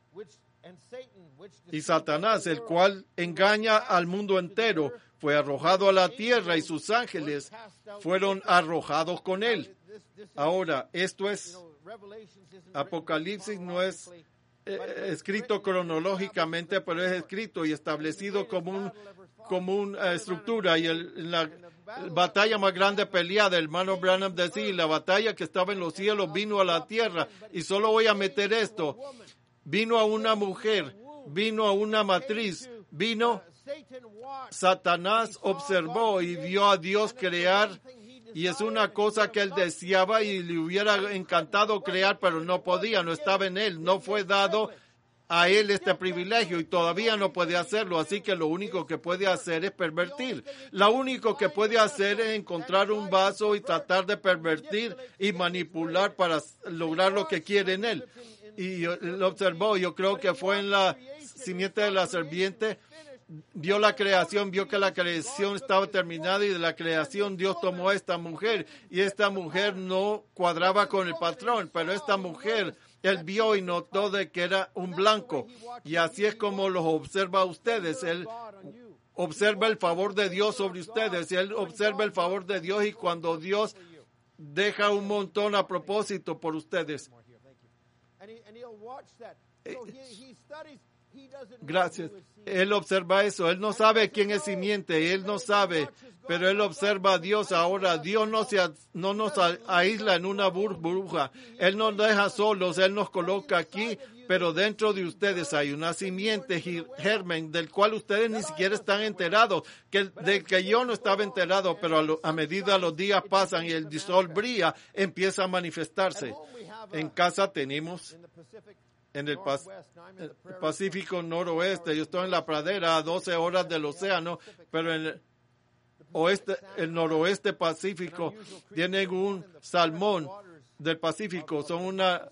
Y Satanás, el cual engaña al mundo entero, fue arrojado a la tierra, y sus ángeles fueron arrojados con él. Ahora, esto es, Apocalipsis no es eh, escrito cronológicamente, pero es escrito y establecido como un, como una estructura. Y el, la batalla más grande peleada, el hermano Branham decía, la batalla que estaba en los cielos vino a la tierra. Y solo voy a meter esto: vino a una mujer, vino a una matriz, vino... Satanás observó y vio a Dios crear, y es una cosa que él deseaba y le hubiera encantado crear, pero no podía, no estaba en él, no fue dado a él este privilegio y todavía no puede hacerlo, así que lo único que puede hacer es pervertir. Lo único que puede hacer es encontrar un vaso y tratar de pervertir y manipular para lograr lo que quiere en él. Y lo observó, yo creo que fue en la simiente de la serpiente. Vio la creación, vio que la creación estaba terminada, y de la creación Dios tomó a esta mujer, y esta mujer no cuadraba con el patrón, pero esta mujer, él vio y notó de que era un blanco, y así es como los observa a ustedes. Él observa el favor de Dios sobre ustedes, y él observa el favor de Dios, y cuando Dios deja un montón a propósito por ustedes. Gracias. Él observa eso. Él no sabe quién es simiente. Él no sabe, pero él observa a Dios. Ahora, Dios no, se, no nos aísla en una burbuja. Él nos deja solos. Él nos coloca aquí, pero dentro de ustedes hay una simiente, germen, del cual ustedes ni siquiera están enterados, que, del que yo no estaba enterado, pero a, lo, a medida los días pasan y el sol brilla, empieza a manifestarse. En casa tenemos... en el Pacífico noroeste. Yo estoy en la pradera a doce horas del océano, pero en el oeste, el noroeste Pacífico, tienen un salmón del Pacífico. Son una...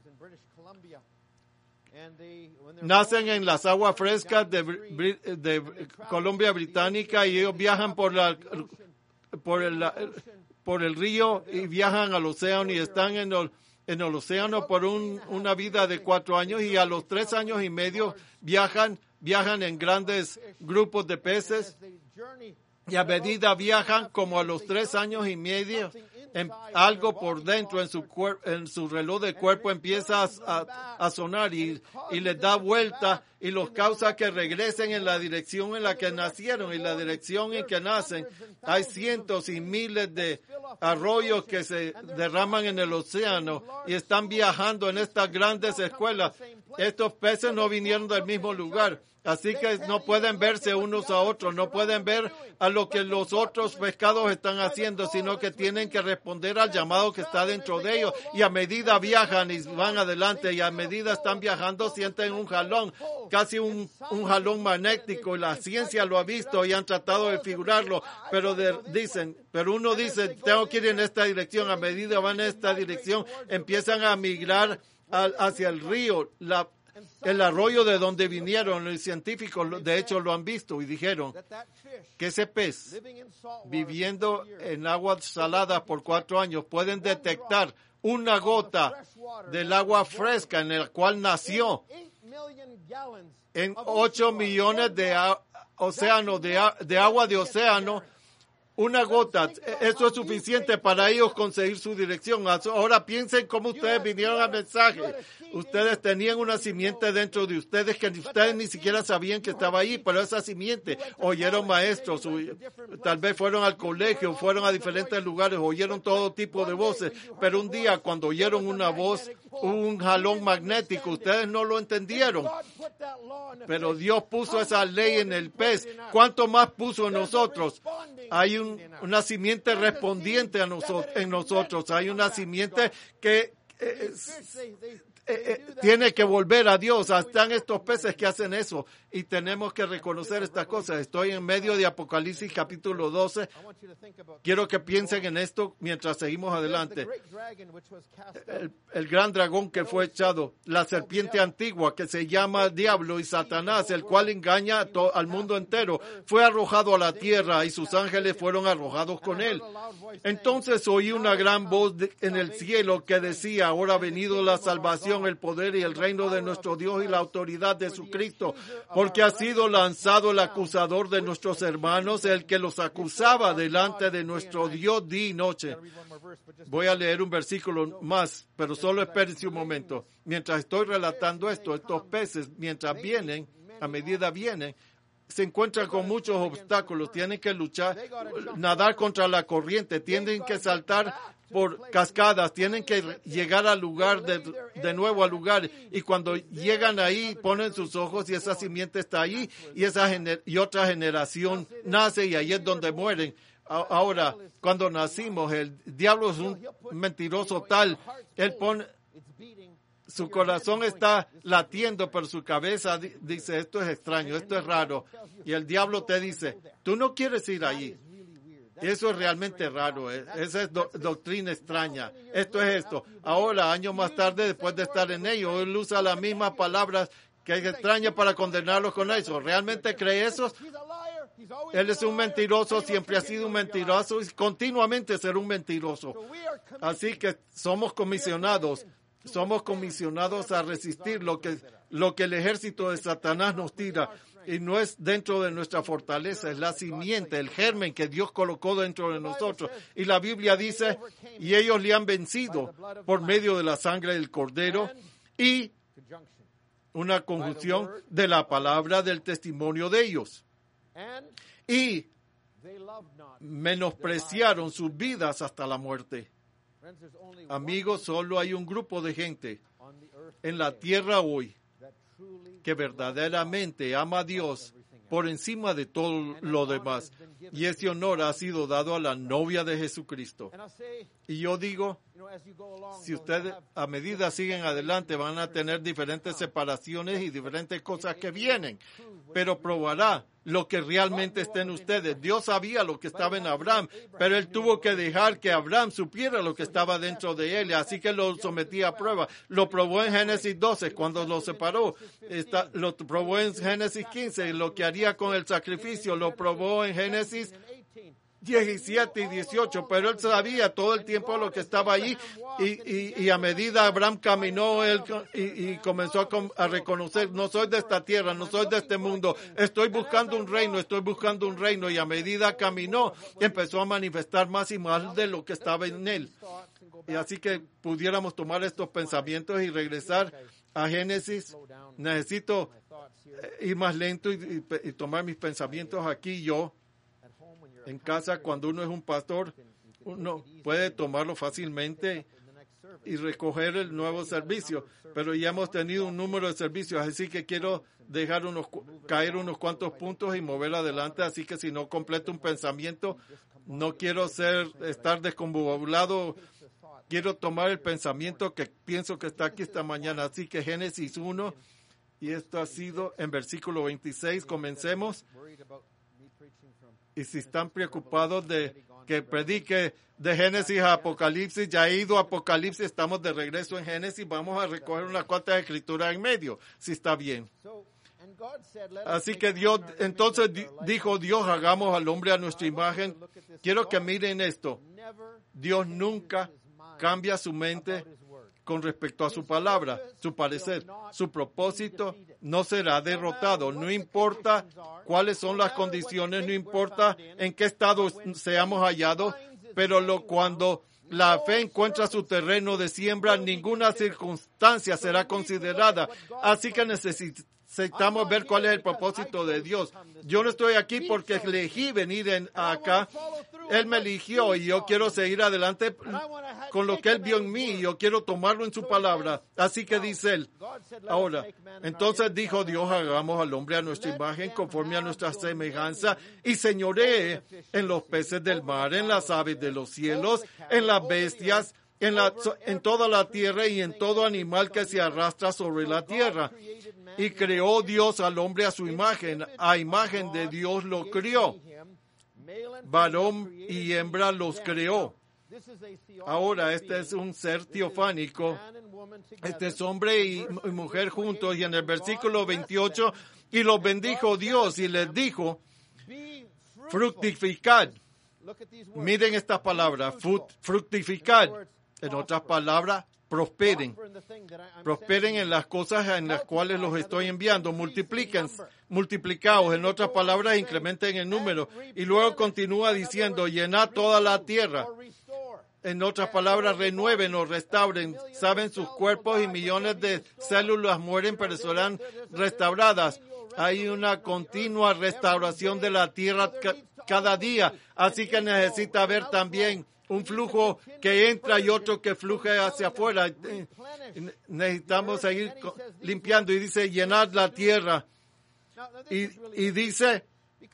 nacen en las aguas frescas de, de Colombia Británica, y ellos viajan por la por el, por el río y viajan al océano, y están en el en el océano por un, una vida de cuatro años, y a los tres años y medio viajan, viajan en grandes grupos de peces, y a medida viajan, como a los tres años y medio, en, algo por dentro en su cuer, en su reloj de cuerpo empieza a, a, a sonar y, y les da vuelta y los causa que regresen en la dirección en la que nacieron, y la dirección en que nacen. Hay cientos y miles de arroyos que se derraman en el océano y están viajando en estas grandes escuelas. Estos peces no vinieron del mismo lugar. Así que no pueden verse unos a otros, no pueden ver a lo que los otros pescados están haciendo, sino que tienen que responder al llamado que está dentro de ellos. Y a medida viajan y van adelante, y a medida están viajando sienten un jalón, casi un, un jalón magnético, y la ciencia lo ha visto y han tratado de figurarlo, pero de, dicen, pero uno dice, tengo que ir en esta dirección. A medida van en esta dirección, empiezan a migrar a, hacia el río. La el arroyo de donde vinieron. Los científicos, de hecho, lo han visto y dijeron que ese pez, viviendo en aguas saladas por cuatro años, pueden detectar una gota del agua fresca en la cual nació en ocho millones de océanos, de, de agua de océano. Una gota, eso es suficiente para ellos conseguir su dirección. Ahora piensen cómo ustedes vinieron al mensaje. Ustedes tenían una simiente dentro de ustedes que ustedes ni siquiera sabían que estaba ahí, pero esa simiente, oyeron maestros, tal vez fueron al colegio, fueron a diferentes lugares, oyeron todo tipo de voces, pero un día cuando oyeron una voz, un jalón magnético, ustedes no lo entendieron. Pero Dios puso esa ley en el pez. ¿Cuánto más puso en nosotros? Hay un, una simiente respondiente a nosotros, en nosotros. Hay una simiente que eh, eh, eh, tiene que volver a Dios. Están estos peces que hacen eso. Y tenemos que reconocer estas cosas. Estoy en medio de Apocalipsis capítulo doce. Quiero que piensen en esto mientras seguimos adelante. El, el gran dragón que fue echado, la serpiente antigua que se llama Diablo y Satanás, el cual engaña a to, al mundo entero, fue arrojado a la tierra y sus ángeles fueron arrojados con él. Entonces oí una gran voz de, en el cielo que decía: ahora ha venido la salvación, el poder y el reino de nuestro Dios y la autoridad de su Cristo, porque ha sido lanzado el acusador de nuestros hermanos, el que los acusaba delante de nuestro Dios día y noche. Voy a leer un versículo más, pero solo espérense un momento. Mientras estoy relatando esto, estos peces, mientras vienen, a medida vienen, se encuentran con muchos obstáculos, tienen que luchar, nadar contra la corriente, tienen que saltar por cascadas, tienen que llegar al lugar, de, de nuevo al lugar, y cuando llegan ahí, ponen sus ojos y esa simiente está ahí, y, esa gener- y otra generación nace y ahí es donde mueren. Ahora, cuando nacimos, el diablo es un mentiroso tal, él pone, su corazón está latiendo, pero su cabeza dice: esto es extraño, esto es raro, y el diablo te dice: tú no quieres ir allí. Eso es realmente raro, ¿eh? Esa es do- doctrina extraña. Esto es esto. Ahora, años más tarde, después de estar en ello, él usa las mismas palabras que es extraña para condenarlos con eso. ¿Realmente cree eso? Él es un mentiroso, siempre ha sido un mentiroso y continuamente será un mentiroso. Así que somos comisionados, somos comisionados a resistir lo que, lo que el ejército de Satanás nos tira. Y no es dentro de nuestra fortaleza, es la simiente, el germen que Dios colocó dentro de nosotros. Y la Biblia dice: y ellos le han vencido por medio de la sangre del Cordero y una conjunción de la palabra del testimonio de ellos. Y menospreciaron sus vidas hasta la muerte. Amigos, solo hay un grupo de gente en la tierra hoy que verdaderamente ama a Dios por encima de todo lo demás. Y ese honor ha sido dado a la novia de Jesucristo. Y yo digo, si ustedes a medida siguen adelante van a tener diferentes separaciones y diferentes cosas que vienen, pero probará lo que realmente está en ustedes. Dios sabía lo que estaba en Abraham, pero él tuvo que dejar que Abraham supiera lo que estaba dentro de él, así que lo sometía a prueba. Lo probó en Génesis doce, cuando lo separó. Está, lo probó en Génesis quince, lo que haría con el sacrificio. Lo probó en Génesis diecisiete y dieciocho, pero él sabía todo el tiempo lo que estaba allí, y, y, y a medida Abraham caminó él y, y comenzó a, a reconocer: no soy de esta tierra, no soy de este mundo, estoy buscando un reino, estoy buscando un reino, y a medida caminó empezó a manifestar más y más de lo que estaba en él. Y así que pudiéramos tomar estos pensamientos y regresar a Génesis. Necesito ir más lento y, y, y tomar mis pensamientos aquí. Yo en casa, cuando uno es un pastor, uno puede tomarlo fácilmente y recoger el nuevo servicio, pero ya hemos tenido un número de servicios, así que quiero dejar unos caer unos cuantos puntos y mover adelante, así que si no completo un pensamiento, no quiero ser estar desconfabulado, quiero tomar el pensamiento que pienso que está aquí esta mañana. Así que Génesis uno, y esto ha sido en versículo veintiséis, comencemos. Y si están preocupados de que predique de Génesis a Apocalipsis. Ya he ido a Apocalipsis, estamos de regreso en Génesis. Vamos a recoger unas cuantas escrituras en medio, si está bien. Así que Dios, entonces dijo Dios, hagamos al hombre a nuestra imagen. Quiero que miren esto. Dios nunca cambia su mente con respecto a su palabra, su parecer. Su propósito no será derrotado. No importa cuáles son las condiciones, no importa en qué estado seamos hallados, pero lo, cuando la fe encuentra su terreno de siembra, ninguna circunstancia será considerada. Así que necesitamos Necesitamos ver cuál es el propósito de Dios. Yo no estoy aquí porque elegí venir en, acá. Él me eligió y yo quiero seguir adelante con lo que Él vio en mí. Yo quiero tomarlo en su palabra. Así que dice Él. Ahora, entonces dijo Dios, hagamos al hombre a nuestra imagen, conforme a nuestra semejanza, y señoree en los peces del mar, en las aves de los cielos, en las bestias, en, la, en toda la tierra y en todo animal que se arrastra sobre la tierra. Y creó Dios al hombre a su imagen, a imagen de Dios lo crió. Varón y hembra los creó. Ahora, este es un ser teofánico. Este es hombre y mujer juntos. Y en el versículo veintiocho, y los bendijo Dios y les dijo, fructificad. Miren estas palabras, fructificad. En otras palabras, prosperen. Prosperen en las cosas en las cuales los estoy enviando. Multipliquen, multiplicaos. En otras palabras, incrementen el número. Y luego continúa diciendo, llenad toda la tierra. En otras palabras, renueven o restauren. Saben sus cuerpos y millones de células mueren, pero serán restauradas. Hay una continua restauración de la tierra ca- cada día. Así que necesita haber también un flujo que entra y otro que fluje hacia afuera. Necesitamos seguir limpiando. Y dice, llenad la tierra. Y, y dice,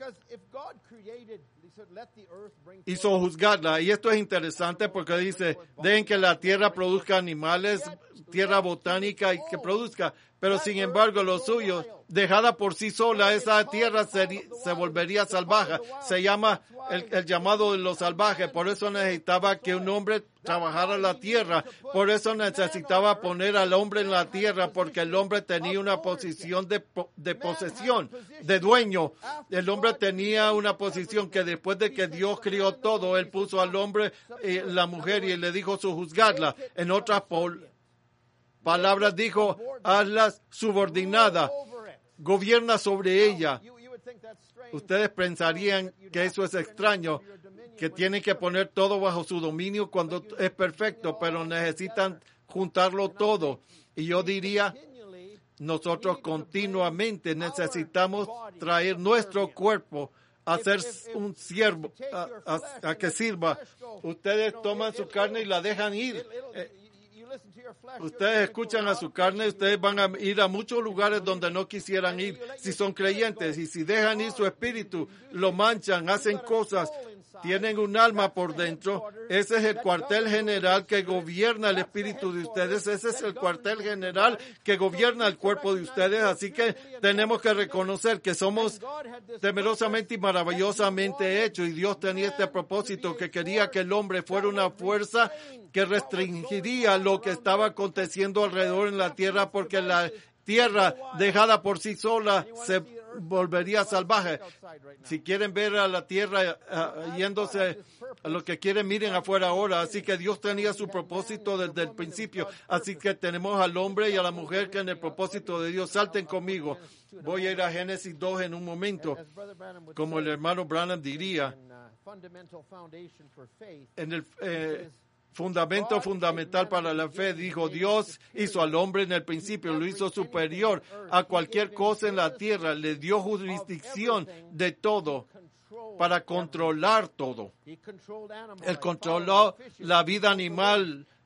hizo juzgarla. Y esto es interesante porque dice, dejen que la tierra produzca animales, tierra botánica y que produzca. Pero sin embargo, lo suyo, dejada por sí sola, esa tierra se, se volvería salvaje. Se llama el, el llamado de los salvajes. Por eso necesitaba que un hombre trabajara la tierra. Por eso necesitaba poner al hombre en la tierra, porque el hombre tenía una posición de, de posesión, de dueño. El hombre tenía una posición que después de que Dios crió todo, Él puso al hombre, eh, la mujer, y le dijo su juzgarla. En otras pol- palabras dijo, hazlas subordinada, gobierna sobre ella. Ustedes pensarían que eso es extraño, que tienen que poner todo bajo su dominio cuando es perfecto, pero necesitan juntarlo todo. Y yo diría, nosotros continuamente necesitamos traer nuestro cuerpo a ser un siervo, a, a, a que sirva. Ustedes toman su carne y la dejan ir. Eh, Ustedes escuchan a su carne, ustedes van a ir a muchos lugares donde no quisieran ir si son creyentes, y si dejan ir su espíritu, lo manchan, hacen cosas, tienen un alma por dentro. Ese es el cuartel general que gobierna el espíritu de ustedes, ese es el cuartel general que gobierna el cuerpo de ustedes. Así que tenemos que reconocer que somos temerosamente y maravillosamente hechos, y Dios tenía este propósito, que quería que el hombre fuera una fuerza que restringiría lo que estaba aconteciendo alrededor en la tierra, porque la tierra dejada por sí sola se volvería salvaje. Si quieren ver a la tierra uh, yéndose a lo que quieren, miren afuera ahora. Así que Dios tenía su propósito desde el principio. Así que tenemos al hombre y a la mujer que en el propósito de Dios. Salten conmigo. Voy a ir a Génesis dos en un momento. Como el hermano Branham diría, en el eh, fundamento fundamental para la fe, dijo, Dios hizo al hombre en el principio, lo hizo superior a cualquier cosa en la tierra, le dio jurisdicción de todo para controlar todo. Él controló la vida animal,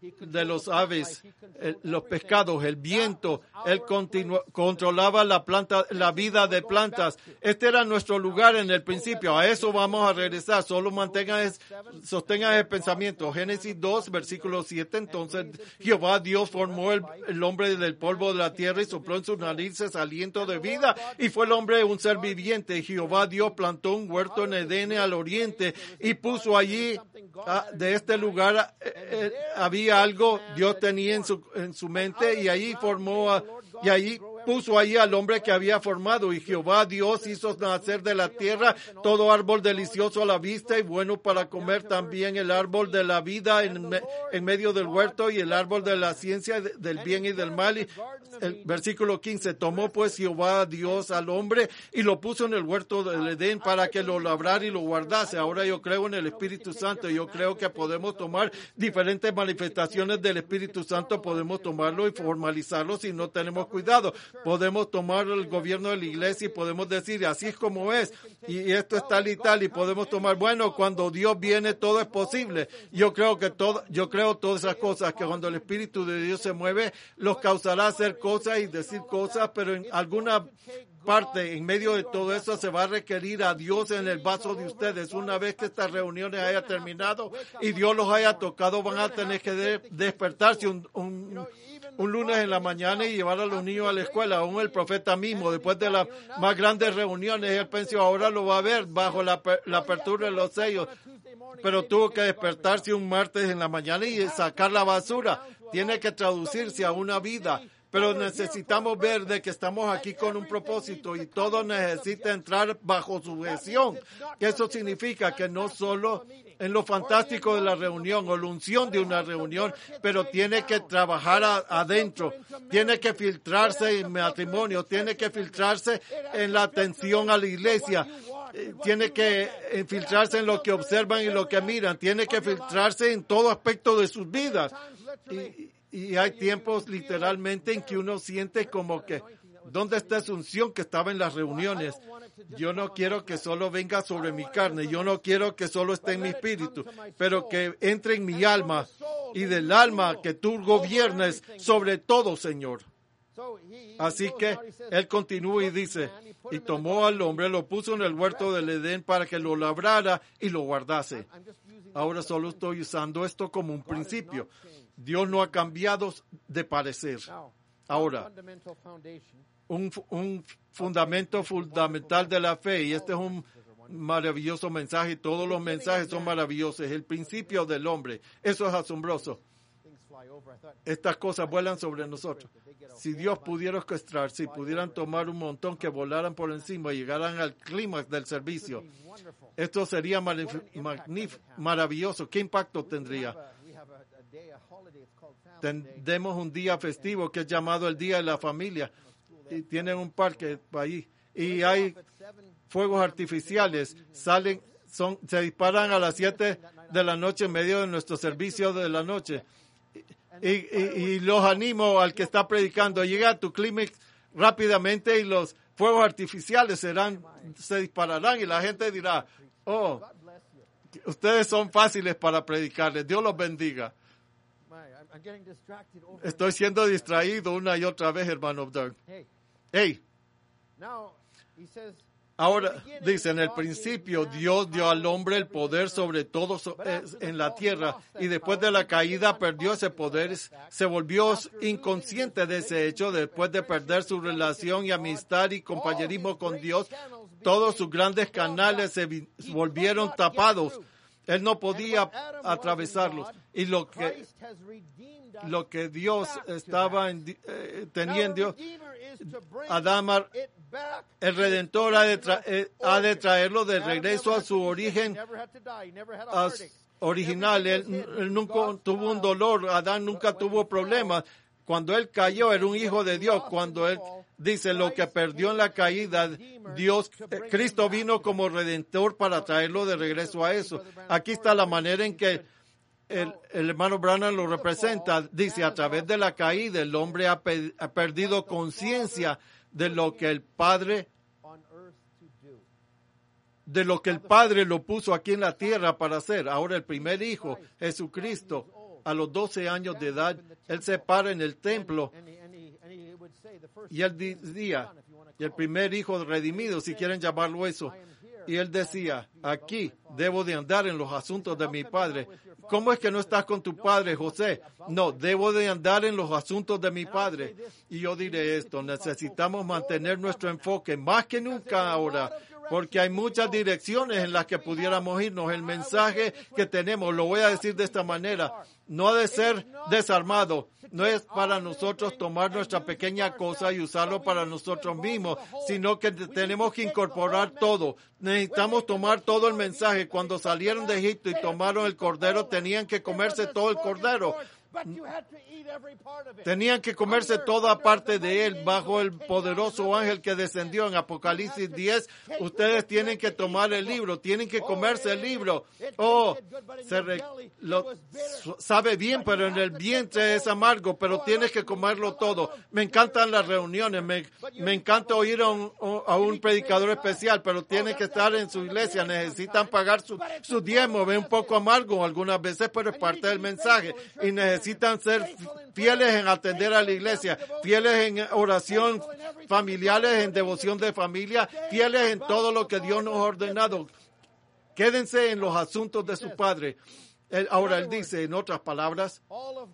de los aves, el, los pescados, el viento. Él continuó, controlaba la planta, la vida de plantas. Este era nuestro lugar en el principio. A eso vamos a regresar. Solo mantengan, sostengan el pensamiento. Génesis dos, versículo siete. Entonces Jehová Dios formó el, el hombre del polvo de la tierra y sopló en sus narices aliento de vida, y fue el hombre un ser viviente. Jehová Dios plantó un huerto en Edén al oriente y puso allí, ah, de este lugar eh, eh, había algo Dios tenía en su, en su mente, y allí formó, a, y allí puso allí al hombre que había formado. Y Jehová Dios hizo nacer de la tierra todo árbol delicioso a la vista y bueno para comer, también el árbol de la vida en, me, en medio del huerto, y el árbol de la ciencia del bien y del mal. Y el versículo quince, tomó pues Jehová Dios al hombre y lo puso en el huerto del Edén para que lo labrara y lo guardase. Ahora yo creo en el Espíritu Santo. Yo creo que podemos tomar diferentes manifestaciones del Espíritu Santo, podemos tomarlo y formalizarlo si no tenemos cuidado. Podemos tomar el gobierno de la iglesia y podemos decir, así es como es, y esto es tal y tal, y podemos tomar, bueno, cuando Dios viene todo es posible. Yo creo que todo, yo creo todas esas cosas, que cuando el Espíritu de Dios se mueve, los causará hacer cosas y decir cosas, pero en alguna parte, en medio de todo eso, se va a requerir a Dios en el vaso de ustedes. Una vez que estas reuniones hayan terminado y Dios los haya tocado, van a tener que de, despertarse un, un, un lunes en la mañana y llevar a los niños a la escuela. Aún el profeta mismo, después de las más grandes reuniones, él pensó, ahora lo va a ver bajo la, la apertura de los sellos. Pero tuvo que despertarse un martes en la mañana y sacar la basura. Tiene que traducirse a una vida. Pero necesitamos ver de que estamos aquí con un propósito, y todo necesita entrar bajo sujeción. Eso significa que no solo en lo fantástico de la reunión o la unción de una reunión, pero tiene que trabajar a, adentro, tiene que filtrarse en matrimonio, tiene que filtrarse en la atención a la iglesia, tiene que infiltrarse en lo que observan y lo que miran, tiene que filtrarse en todo aspecto de sus vidas. Y, Y hay tiempos literalmente en que uno siente como que, ¿dónde está esa unción que estaba en las reuniones? Yo no quiero que solo venga sobre mi carne, yo no quiero que solo esté en mi espíritu, pero que entre en mi alma, y del alma que tú gobiernes sobre todo, Señor. Así que él continúa y dice, y tomó al hombre, lo puso en el huerto del Edén para que lo labrara y lo guardase. Ahora solo estoy usando esto como un principio. Dios no ha cambiado de parecer. Ahora, un, un fundamento fundamental de la fe, y este es un maravilloso mensaje, todos los mensajes son maravillosos, el principio del hombre. Eso es asombroso. Estas cosas vuelan sobre nosotros. Si Dios pudiera orquestar, si pudieran tomar un montón que volaran por encima y llegaran al clímax del servicio, esto sería magnífico, maravilloso. ¿Qué impacto tendría? Tendremos un día festivo que es llamado el Día de la Familia, y tienen un parque ahí, y hay fuegos artificiales, salen, son, se disparan a las siete de la noche en medio de nuestro servicio de la noche. Y, y, y los animo al que está predicando, llega a tu clímax rápidamente y los fuegos artificiales serán, se dispararán, y la gente dirá, oh, ustedes son fáciles para predicarles, Dios los bendiga. Estoy siendo distraído una y otra vez, hermano Doug. Hey. Ahora, dice, en el principio Dios dio al hombre el poder sobre todo en la tierra, y después de la caída perdió ese poder, se volvió inconsciente de ese hecho. Después de perder su relación y amistad y compañerismo con Dios, todos sus grandes canales se volvieron tapados. Él no podía atravesarlos, y lo que lo que Dios estaba en, eh, tenía en Dios, Adán, el Redentor ha de, tra, eh, ha de traerlo de regreso a su origen a, original. Él, él nunca tuvo un dolor, Adán nunca tuvo problemas. Cuando él cayó era un hijo de Dios. Cuando él dice lo que perdió en la caída, Dios, eh, Cristo vino como Redentor para traerlo de regreso a eso. Aquí está la manera en que el, el hermano Branham lo representa. Dice, a través de la caída el hombre ha, pe- ha perdido conciencia de lo que el Padre de lo que el Padre lo puso aquí en la tierra para hacer. Ahora el primer hijo, Jesucristo, a los doce años de edad, él se para en el templo y él decía, y el primer hijo redimido, si quieren llamarlo eso, y él decía, aquí debo de andar en los asuntos de mi padre. ¿Cómo es que no estás con tu padre, José? No, debo de andar en los asuntos de mi padre. Y yo diré esto, necesitamos mantener nuestro enfoque más que nunca ahora, porque hay muchas direcciones en las que pudiéramos irnos. El mensaje que tenemos, lo voy a decir de esta manera, no ha de ser desarmado. No es para nosotros tomar nuestra pequeña cosa y usarlo para nosotros mismos, sino que tenemos que incorporar todo. Necesitamos tomar todo el mensaje. Cuando salieron de Egipto y tomaron el cordero, tenían que comerse todo el cordero. Tenían que comerse toda parte de él bajo el poderoso ángel que descendió en Apocalipsis diez. Ustedes tienen que tomar el libro, tienen que comerse el libro. Oh, se re, lo, sabe bien, pero en el vientre es amargo, pero tienes que comerlo todo. Me encantan las reuniones, me, me encanta oír a un, a un predicador especial, pero tienen que estar en su iglesia, necesitan pagar su, su diezmo. Ve un poco amargo algunas veces, pero es parte del mensaje. Y necesitan ser fieles en atender a la iglesia, fieles en oración familiares, en devoción de familia, fieles en todo lo que Dios nos ha ordenado. Quédense en los asuntos de su Padre. Él, ahora él dice, en otras palabras,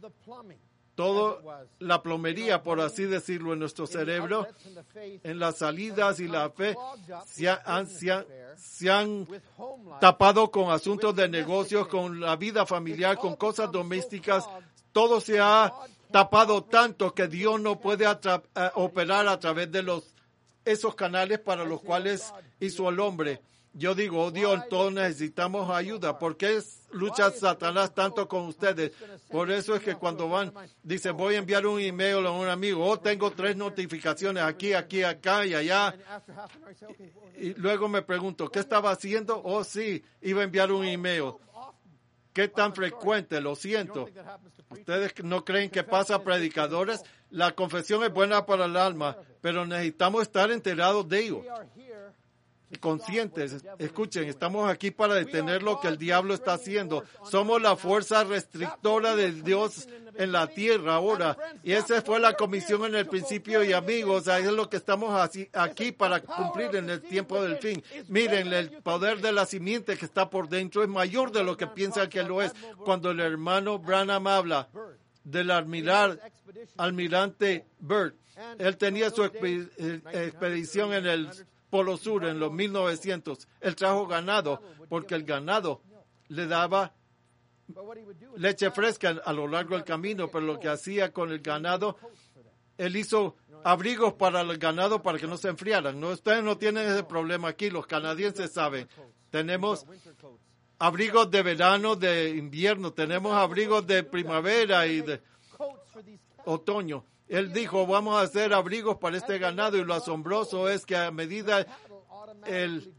toda la plomería, por así decirlo, en nuestro cerebro, en las salidas y la fe, se han, se han, se han tapado con asuntos de negocios, con la vida familiar, con cosas domésticas. Todo se ha tapado tanto que Dios no puede atra- uh, operar a través de los esos canales para los cuales hizo el hombre. Yo digo, oh Dios, todos necesitamos ayuda. ¿Por qué lucha Satanás tanto con ustedes? Por eso es que cuando van, dice, voy a enviar un email a un amigo. Oh, tengo tres notificaciones aquí, aquí, acá y allá. Y, y luego me pregunto, ¿qué estaba haciendo? Oh, sí, iba a enviar un email. ¿Qué tan frecuente? Lo siento. ¿Ustedes no creen que pasa a predicadores? La confesión es buena para el alma, pero necesitamos estar enterados de ello. Conscientes. Escuchen, estamos aquí para detener lo que el diablo está haciendo. Somos la fuerza restrictora de Dios en la tierra ahora. Y esa fue la comisión en el principio. Y amigos, ahí es lo que estamos así, aquí para cumplir en el tiempo del fin. Miren, el poder de la simiente que está por dentro es mayor de lo que piensan que lo es. Cuando el hermano Branham habla del almirar, almirante Byrd, él tenía su expedición en el Polo Sur en los mil novecientos. Él trajo ganado porque el ganado le daba leche fresca a lo largo del camino, pero lo que hacía con el ganado, él hizo abrigos para el ganado para que no se enfriaran. No, ustedes no tienen ese problema aquí, los canadienses saben. Tenemos abrigos de verano, de invierno, tenemos abrigos de primavera y de otoño. Él dijo, vamos a hacer abrigos para este ganado, y lo asombroso es que a medida el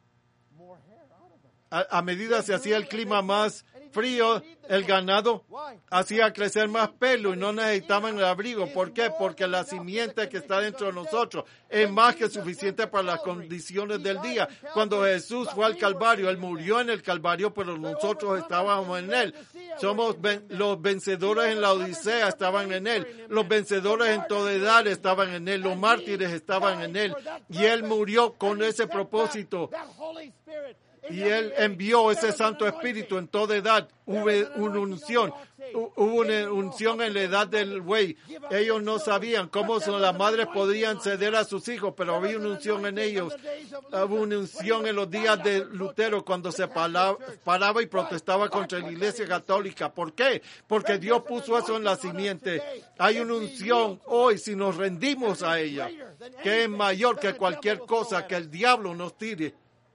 a, a medida se hacía el clima más frío, el ganado hacía crecer más pelo y no necesitaban el abrigo. ¿Por qué? Porque la simiente que está dentro de nosotros es más que suficiente para las condiciones del día. Cuando Jesús fue al Calvario, Él murió en el Calvario, pero nosotros estábamos en Él. Somos ven, los vencedores en la Odisea estaban en Él. Los vencedores en toda edad estaban en Él. Los mártires estaban en Él. Y Él murió con ese propósito. Y Él envió ese Santo Espíritu en toda edad. Hubo una unción. Hubo una unción en la edad del buey. Ellos no sabían cómo las madres podían ceder a sus hijos, pero había una unción en ellos. Hubo una unción en los días de Lutero cuando se paraba y protestaba contra la Iglesia Católica. ¿Por qué? Porque Dios puso eso en la simiente. Hay una unción hoy si nos rendimos a ella, que es mayor que cualquier cosa que el diablo nos tire.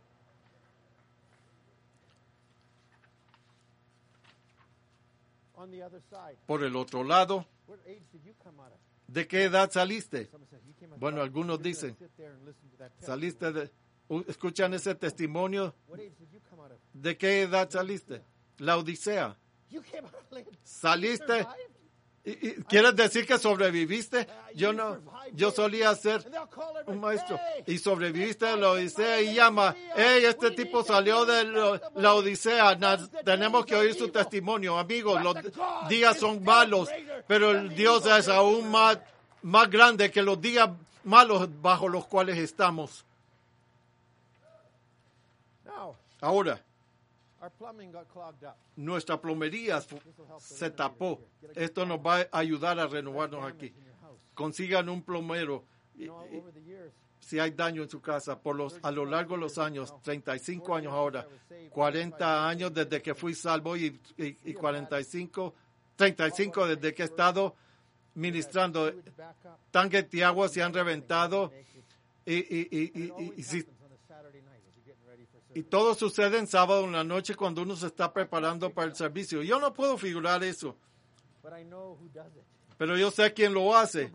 Por el otro lado, ¿de qué edad saliste? Bueno, algunos dicen, saliste de, escuchan ese testimonio. ¿De qué edad saliste? La Odisea. Saliste ¿Y, y quieres decir que sobreviviste? Yo no, yo solía ser un maestro y sobreviviste a la Odisea y llama, hey, este tipo salió de lo, la Odisea, na, tenemos que oír su testimonio. Amigos, los días son malos, pero el Dios es aún más, más grande que los días malos bajo los cuales estamos. Ahora, nuestra plomería se tapó. Esto nos va a ayudar a renovarnos aquí. Consigan un plomero. Y, y, si hay daño en su casa, por los, a lo largo de los años, treinta y cinco años ahora, cuarenta años desde que fui salvo y, y, y cuarenta y cinco, treinta y cinco desde que he estado ministrando. Tanques de agua se han reventado y, y, y, y, y, y si Y todo sucede en sábado en la noche cuando uno se está preparando para el servicio. Yo no puedo figurar eso. Pero yo sé quién lo hace.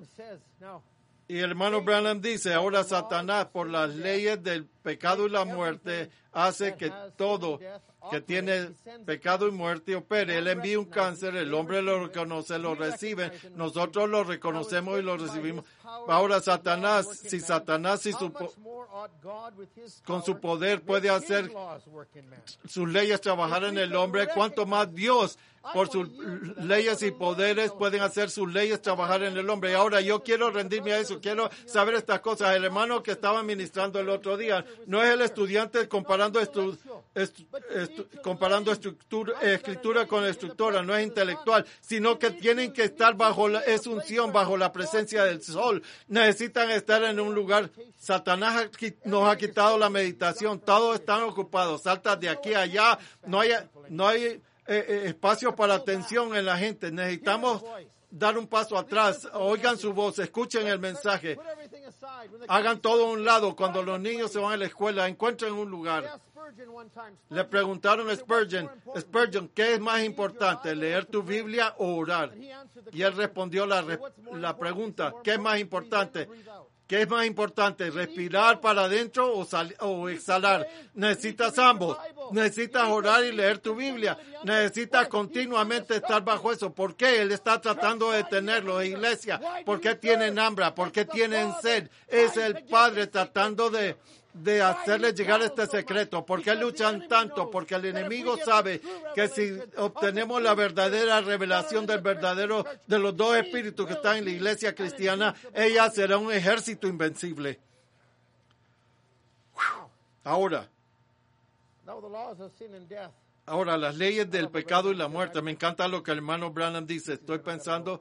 Y el hermano Branham dice, ahora Satanás, por las leyes del pecado y la muerte, hace que todo que tiene pecado y muerte opere. Él envía un cáncer, el hombre lo reconoce, lo recibe, nosotros lo reconocemos y lo recibimos. Ahora Satanás, si Satanás si su, con su poder puede hacer sus leyes trabajar en el hombre, ¿cuánto más Dios por sus leyes y poderes pueden hacer sus leyes trabajar en el hombre? Y ahora yo quiero rendirme a eso, quiero saber estas cosas. El hermano que estaba ministrando el otro día no es el estudiante comparando estu, estu, estu, comparando estructura, escritura con estructura, no es intelectual, sino que tienen que estar bajo la es unción, bajo la presencia del sol. Necesitan estar en un lugar. Satanás nos ha quitado la meditación, todos están ocupados, saltas de aquí a allá, no hay, no hay Eh, eh, espacio para atención en la gente. Necesitamos dar un paso atrás. Oigan su voz, escuchen el mensaje. Hagan todo a un lado. Cuando los niños se van a la escuela, encuentren un lugar. Le preguntaron a Spurgeon, Spurgeon, ¿qué es más importante, leer tu Biblia o orar? Y él respondió la, la pregunta, ¿qué es más importante? ¿Qué es más importante, respirar para adentro o, sal, o exhalar? Necesitas ambos. Necesitas orar y leer tu Biblia. Necesitas continuamente estar bajo eso. ¿Por qué? Él está tratando de detenerlo, iglesia. ¿Por qué tienen hambre? ¿Por qué tienen sed? Es el Padre tratando de, de hacerles llegar este secreto. ¿Por qué luchan tanto? Porque el enemigo sabe que si obtenemos la verdadera revelación del verdadero, de los dos espíritus que están en la iglesia cristiana, ella será un ejército invencible. Ahora, ahora las leyes del pecado y la muerte. Me encanta lo que el hermano Branham dice. Estoy pensando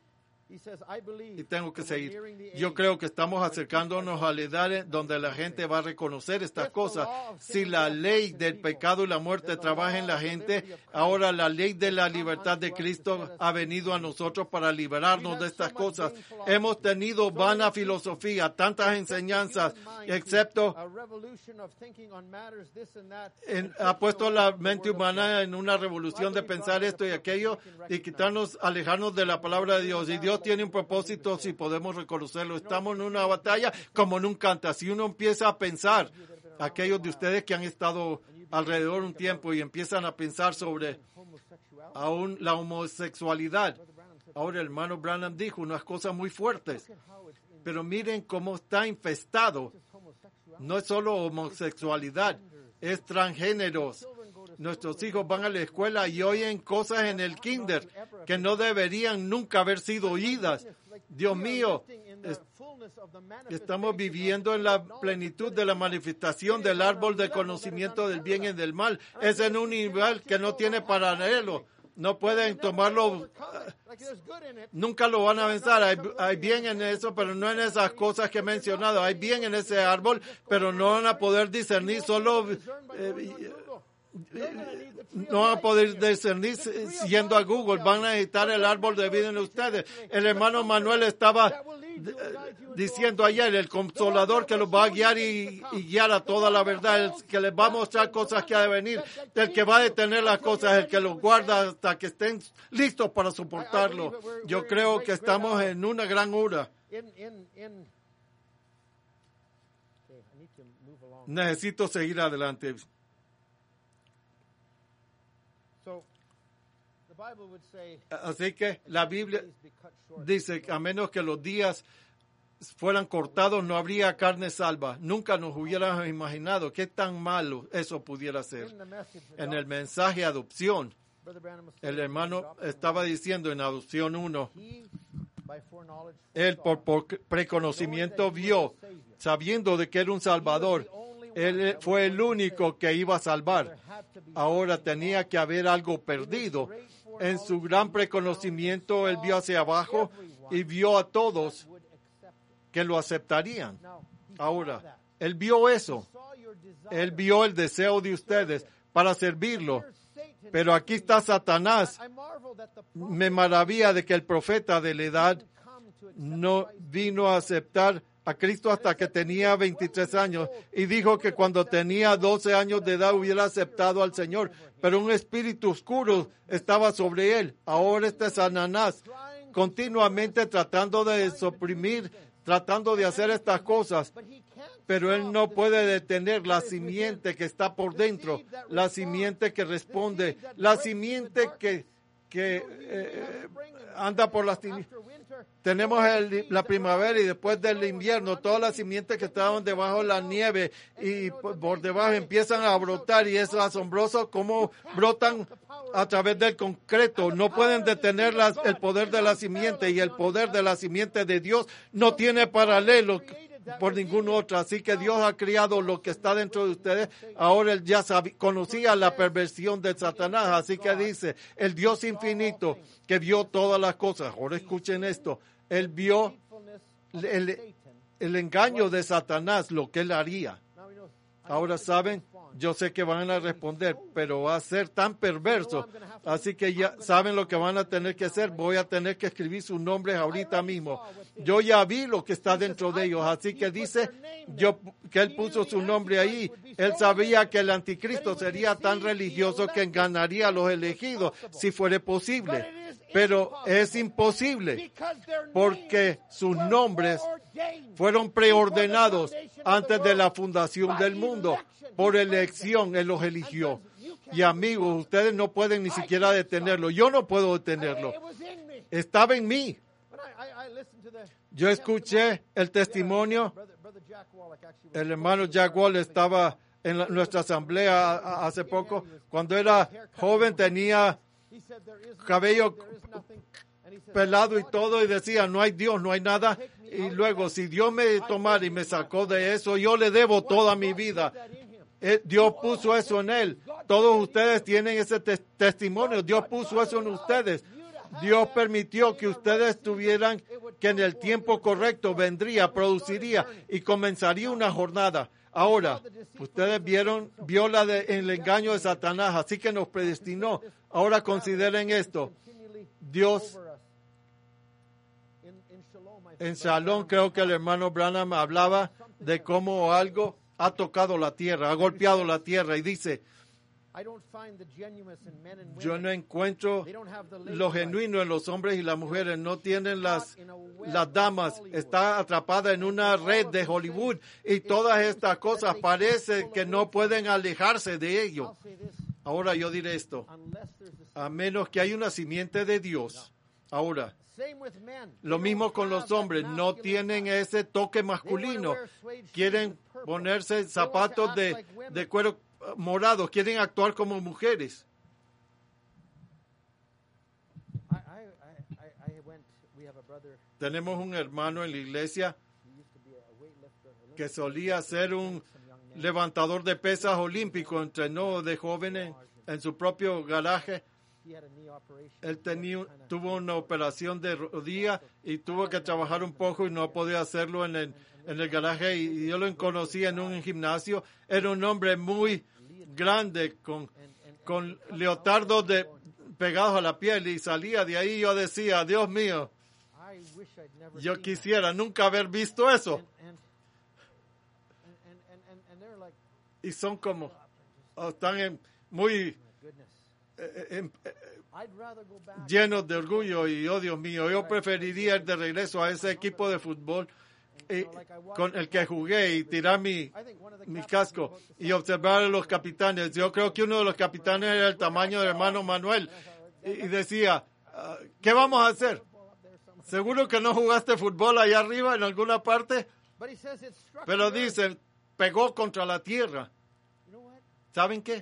y tengo que seguir. Yo creo que estamos acercándonos a la edad donde la gente va a reconocer estas cosas. Si la ley del pecado y la muerte trabaja en la gente, ahora la ley de la libertad de Cristo ha venido a nosotros para liberarnos de estas cosas. Hemos tenido vana filosofía, tantas enseñanzas, excepto en, ha puesto la mente humana en una revolución de pensar esto y aquello y quitarnos, alejarnos de la palabra de Dios. Y Dios tiene un propósito si podemos reconocerlo. Estamos en una batalla como nunca antes. Si uno empieza a pensar, aquellos de ustedes que han estado alrededor un tiempo y empiezan a pensar sobre aún la homosexualidad. Ahora el hermano Branham dijo unas cosas muy fuertes, pero miren cómo está infestado. No es solo homosexualidad, es transgéneros. Nuestros hijos van a la escuela y oyen cosas en el kinder que no deberían nunca haber sido oídas. Dios mío, es, estamos viviendo en la plenitud de la manifestación del árbol de conocimiento del bien y del mal. Es en un nivel que no tiene paralelo. No pueden tomarlo, nunca lo van a vencer. Hay, hay bien en eso, pero no en esas cosas que he mencionado. Hay bien en ese árbol, pero no van a poder discernir solo... Eh, no van a poder discernir yendo a Google, van a necesitar el árbol de vida en ustedes. El hermano Manuel estaba diciendo ayer, el consolador que los va a guiar y, y guiar a toda la verdad, el que les va a mostrar cosas que ha de venir, el que va a detener las cosas, el que los guarda hasta que estén listos para soportarlo. Yo creo que estamos en una gran hora. Necesito seguir adelante. Así que la Biblia dice que a menos que los días fueran cortados, no habría carne salva. Nunca nos hubiéramos imaginado qué tan malo eso pudiera ser. En el mensaje adopción, el hermano estaba diciendo en adopción uno, él por, por preconocimiento vio, sabiendo de que era un salvador, él fue el único que iba a salvar. Ahora tenía que haber algo perdido. En su gran preconocimiento, él vio hacia abajo y vio a todos que lo aceptarían. Ahora, él vio eso. Él vio el deseo de ustedes para servirlo. Pero aquí está Satanás. Me maravilla de que el profeta de la edad no vino a aceptar a Cristo hasta que tenía veintitrés años y dijo que cuando tenía doce años de edad hubiera aceptado al Señor, pero un espíritu oscuro estaba sobre él. Ahora este Satanás continuamente tratando de suprimir, tratando de hacer estas cosas, pero él no puede detener la simiente que está por dentro, la simiente que responde, la simiente que, que eh, anda por las tinieblas. Tenemos el, la primavera y después del invierno, todas las simientes que estaban debajo de la nieve y por, por debajo empiezan a brotar, y es asombroso cómo brotan a través del concreto. No pueden detener la, el poder de la simiente, y el poder de la simiente de Dios no tiene paralelo por ningún otro. Así que Dios ha creado lo que está dentro de ustedes. Ahora él ya sabía, conocía la perversión de Satanás. Así que dice, el Dios infinito que vio todas las cosas. Ahora escuchen esto. Él vio el, el engaño de Satanás, lo que él haría. Ahora saben, yo sé que van a responder, pero va a ser tan perverso. Así que ya saben lo que van a tener que hacer. Voy a tener que escribir sus nombres ahorita mismo. Yo ya vi lo que está dentro de ellos. Así que dice yo que él puso su nombre ahí. Él sabía que el anticristo sería tan religioso que enganaría a los elegidos si fuera posible. Pero es imposible porque sus nombres fueron preordenados antes de la fundación del mundo. Por elección Él los eligió. Y amigos, ustedes no pueden ni siquiera detenerlo. Yo no puedo detenerlo. Estaba en mí. Yo escuché el testimonio. El hermano Jack Wall estaba en la, nuestra asamblea hace poco. Cuando era joven tenía cabello pelado y todo, y decía, no hay Dios, no hay nada. Y luego, si Dios me tomara y me sacó de eso, yo le debo toda mi vida. Dios puso eso en él. Todos ustedes tienen ese te- testimonio. Dios puso eso en ustedes. Dios permitió que ustedes tuvieran que en el tiempo correcto vendría, produciría y comenzaría una jornada. Ahora, ustedes vieron, vio la de, el engaño de Satanás, así que nos predestinó. Ahora consideren esto. Dios, en Shalom, creo que el hermano Branham hablaba de cómo algo ha tocado la tierra, ha golpeado la tierra, y dice, yo no encuentro lo genuino en los hombres y las mujeres, no tienen las, las damas, está atrapada en una red de Hollywood y todas estas cosas parece que no pueden alejarse de ello. Ahora yo diré esto, a menos que haya una simiente de Dios. Ahora, lo mismo con los hombres, no tienen ese toque masculino, quieren ponerse zapatos de, de cuero morado, quieren actuar como mujeres. Tenemos un hermano en la iglesia que solía ser un levantador de pesas olímpico, entrenó de jóvenes en su propio garaje. Él tenía, tuvo una operación de rodilla y tuvo que trabajar un poco y no podía hacerlo en el, en el garaje, y yo lo conocí en un gimnasio. Era un hombre muy grande con, con leotardos de, pegados a la piel, y salía de ahí. Yo decía, Dios mío, yo quisiera nunca haber visto eso. Y son como, oh, están en, muy eh, eh, eh, llenos de orgullo, y oh Dios mío, yo preferiría ir de regreso a ese equipo de fútbol eh, con el que jugué y tirar mi, mi casco y observar a los capitanes. Yo creo que uno de los capitanes era el tamaño del hermano Manuel, y, y decía, uh, ¿qué vamos a hacer? ¿Seguro que no jugaste fútbol allá arriba en alguna parte? Pero dice, pegó contra la tierra. ¿Saben qué?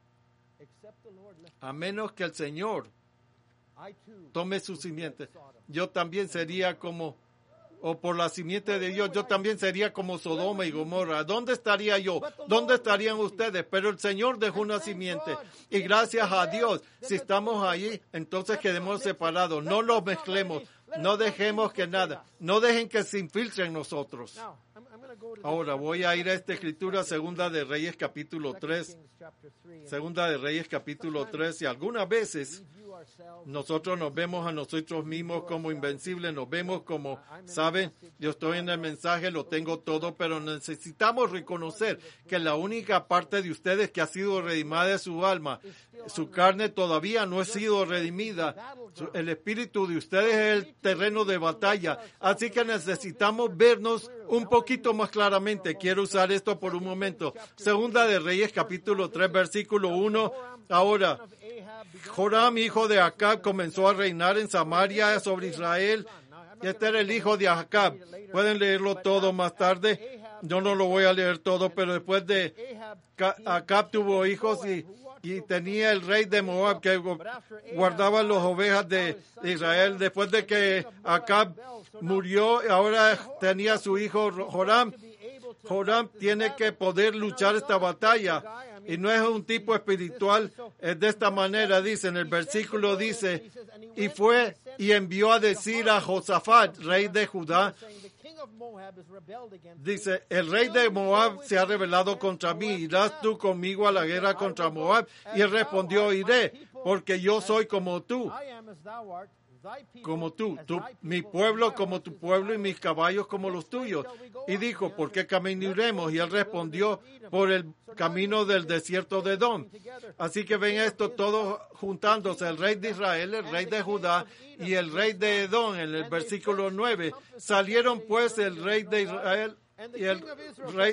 A menos que el Señor tome su simiente, yo también sería como, o por la simiente de Dios, yo también sería como Sodoma y Gomorra. ¿Dónde estaría yo? ¿Dónde estarían ustedes? Pero el Señor dejó una simiente. Y gracias a Dios, si estamos ahí, entonces quedemos separados. No los mezclemos. No dejemos que nada. No dejen que se infiltre en nosotros. Ahora voy a ir a esta escritura, Segunda de Reyes capítulo tres. Segunda de Reyes capítulo tres. Y algunas veces nosotros nos vemos a nosotros mismos como invencibles, nos vemos como, ¿saben? Yo estoy en el mensaje, lo tengo todo, pero necesitamos reconocer que la única parte de ustedes que ha sido redimida es su alma. Su carne todavía no ha sido redimida. El espíritu de ustedes es el terreno de batalla. Así que necesitamos vernos un poquito más claramente. Quiero usar esto por un momento. Segunda de Reyes, capítulo tres, versículo uno. Ahora, Joram, hijo de Acab, comenzó a reinar en Samaria sobre Israel. Este era el hijo de Acab. Pueden leerlo todo más tarde. Yo no lo voy a leer todo, pero después de Acab tuvo hijos y, y tenía el rey de Moab que guardaba las ovejas de Israel. Después de que Acab murió, ahora tenía su hijo Joram. Joram tiene que poder luchar esta batalla. Y no es un tipo espiritual, es de esta manera, dice, en el versículo dice, y fue y envió a decir a Josafat, rey de Judá, dice, el rey de Moab se ha rebelado contra mí, ¿irás tú conmigo a la guerra contra Moab? Y él respondió, iré, porque yo soy como tú. Como tú, tú, mi pueblo como tu pueblo y mis caballos como los tuyos. Y dijo, ¿por qué camino iremos? Y él respondió, por el camino del desierto de Edom. Así que ven esto todos juntándose, el rey de Israel, el rey de Judá y el rey de Edom, en el versículo nueve. Salieron pues el rey de Israel y el rey...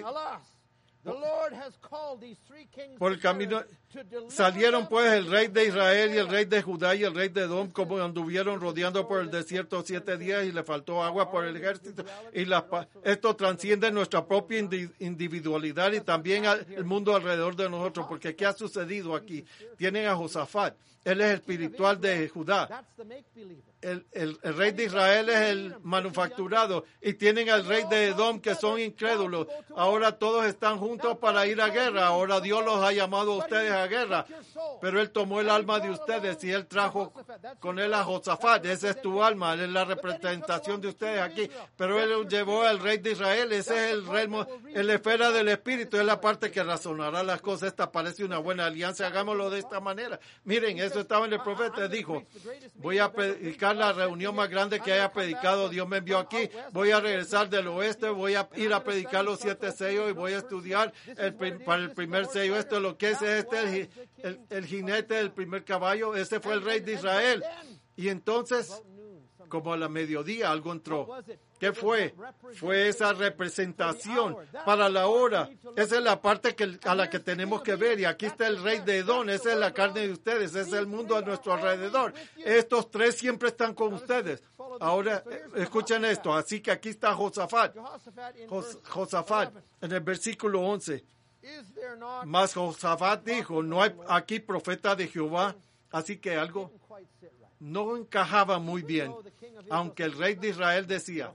Por el camino salieron pues el rey de Israel y el rey de Judá y el rey de Edom, como anduvieron rodeando por el desierto siete días y le faltó agua por el ejército. Y la, esto transciende nuestra propia individualidad y también el mundo alrededor de nosotros, porque ¿qué ha sucedido aquí? Tienen a Josafat, él es el espiritual de Judá. El, el, el rey de Israel es el manufacturado y tienen al rey de Edom que son incrédulos. Ahora todos están juntos para ir a guerra. Ahora Dios los ha llamado a ustedes a guerra. Pero él tomó el alma de ustedes y él trajo con él a Josafat. Esa es tu alma, él es la representación de ustedes aquí. Pero él llevó al rey de Israel. Ese es el rey, en la esfera del espíritu. Es la parte que razonará las cosas. Esta parece una buena alianza. Hagámoslo de esta manera. Miren, eso estaba en el profeta. Dijo, voy a predicar la reunión más grande que haya predicado. Dios me envió aquí. Voy a regresar del oeste. Voy a ir a predicar los siete sellos y voy a estudiar el, para el primer sello. Esto es lo que es este, el, el, el jinete del primer caballo. Ese fue el rey de Israel. Y entonces, como a la mediodía, algo entró. ¿Qué fue? Fue esa representación para la hora. Esa es la parte que, a la que tenemos que ver. Y aquí está el rey de Edom. Esa es la carne de ustedes. Ese es el mundo a nuestro alrededor. Estos tres siempre están con ustedes. Ahora, escuchen esto. Así que aquí está Josafat. Jos, Josafat, en el versículo once. Mas Josafat dijo, no hay aquí profeta de Jehová. Así que algo no encajaba muy bien. Aunque el rey de Israel decía,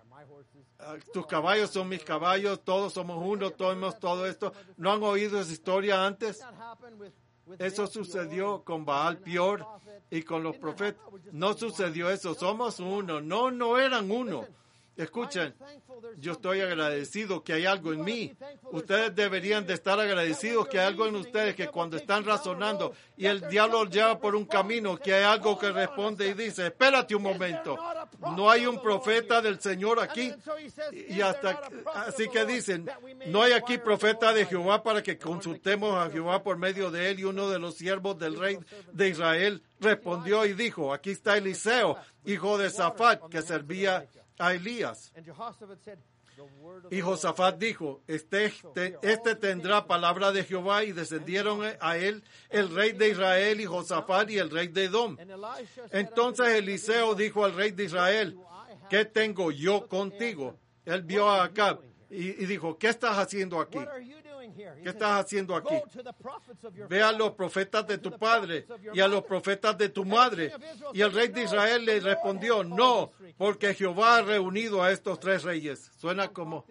tus caballos son mis caballos, todos somos uno, todos todo esto. ¿No han oído esa historia antes? Eso sucedió con Baal Peor y con los profetas. No sucedió eso, somos uno. No, no eran uno. Escuchen, yo estoy agradecido que hay algo en mí. Ustedes deberían de estar agradecidos que hay algo en ustedes, que cuando están razonando y el diablo los lleva por un camino, que hay algo que responde y dice, espérate un momento, no hay un profeta del Señor aquí. Y hasta así que dicen, no hay aquí profeta de Jehová para que consultemos a Jehová por medio de él. Y uno de los siervos del rey de Israel respondió y dijo, aquí está Eliseo, hijo de Safat, que servía a Elías. Y Josafat dijo, este, este tendrá palabra de Jehová, y descendieron a él el rey de Israel y Josafat y el rey de Edom. Entonces Eliseo dijo al rey de Israel, ¿qué tengo yo contigo? Él vio a Acab y, y dijo, ¿qué estás haciendo aquí? ¿Qué estás haciendo aquí? Ve a los profetas de tu padre y a los profetas de tu madre. Y el rey de Israel le respondió, no, porque Jehová ha reunido a estos tres reyes. Suena como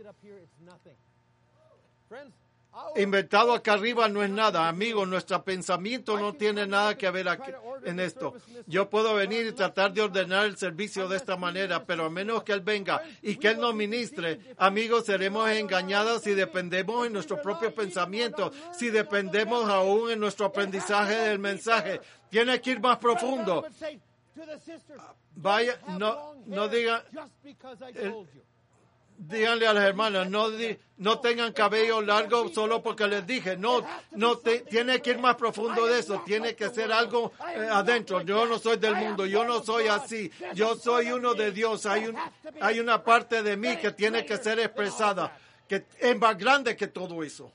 inventado acá arriba, no es nada. Amigo, nuestro pensamiento no tiene nada que ver aquí, en esto. Yo puedo venir y tratar de ordenar el servicio de esta manera, pero a menos que Él venga y que Él nos ministre, amigos, seremos engañados si dependemos en nuestro propio pensamiento, si dependemos aún en nuestro aprendizaje del mensaje. Tiene que ir más profundo. Vaya, no, no diga... El, díganle a las hermanas, no, di, no tengan cabello largo solo porque les dije. No, no te, tiene que ir más profundo de eso. Tiene que ser algo eh, adentro. Yo no soy del mundo. Yo no soy así. Yo soy uno de Dios. Hay, un, hay una parte de mí que tiene que ser expresada, que es más grande que todo eso.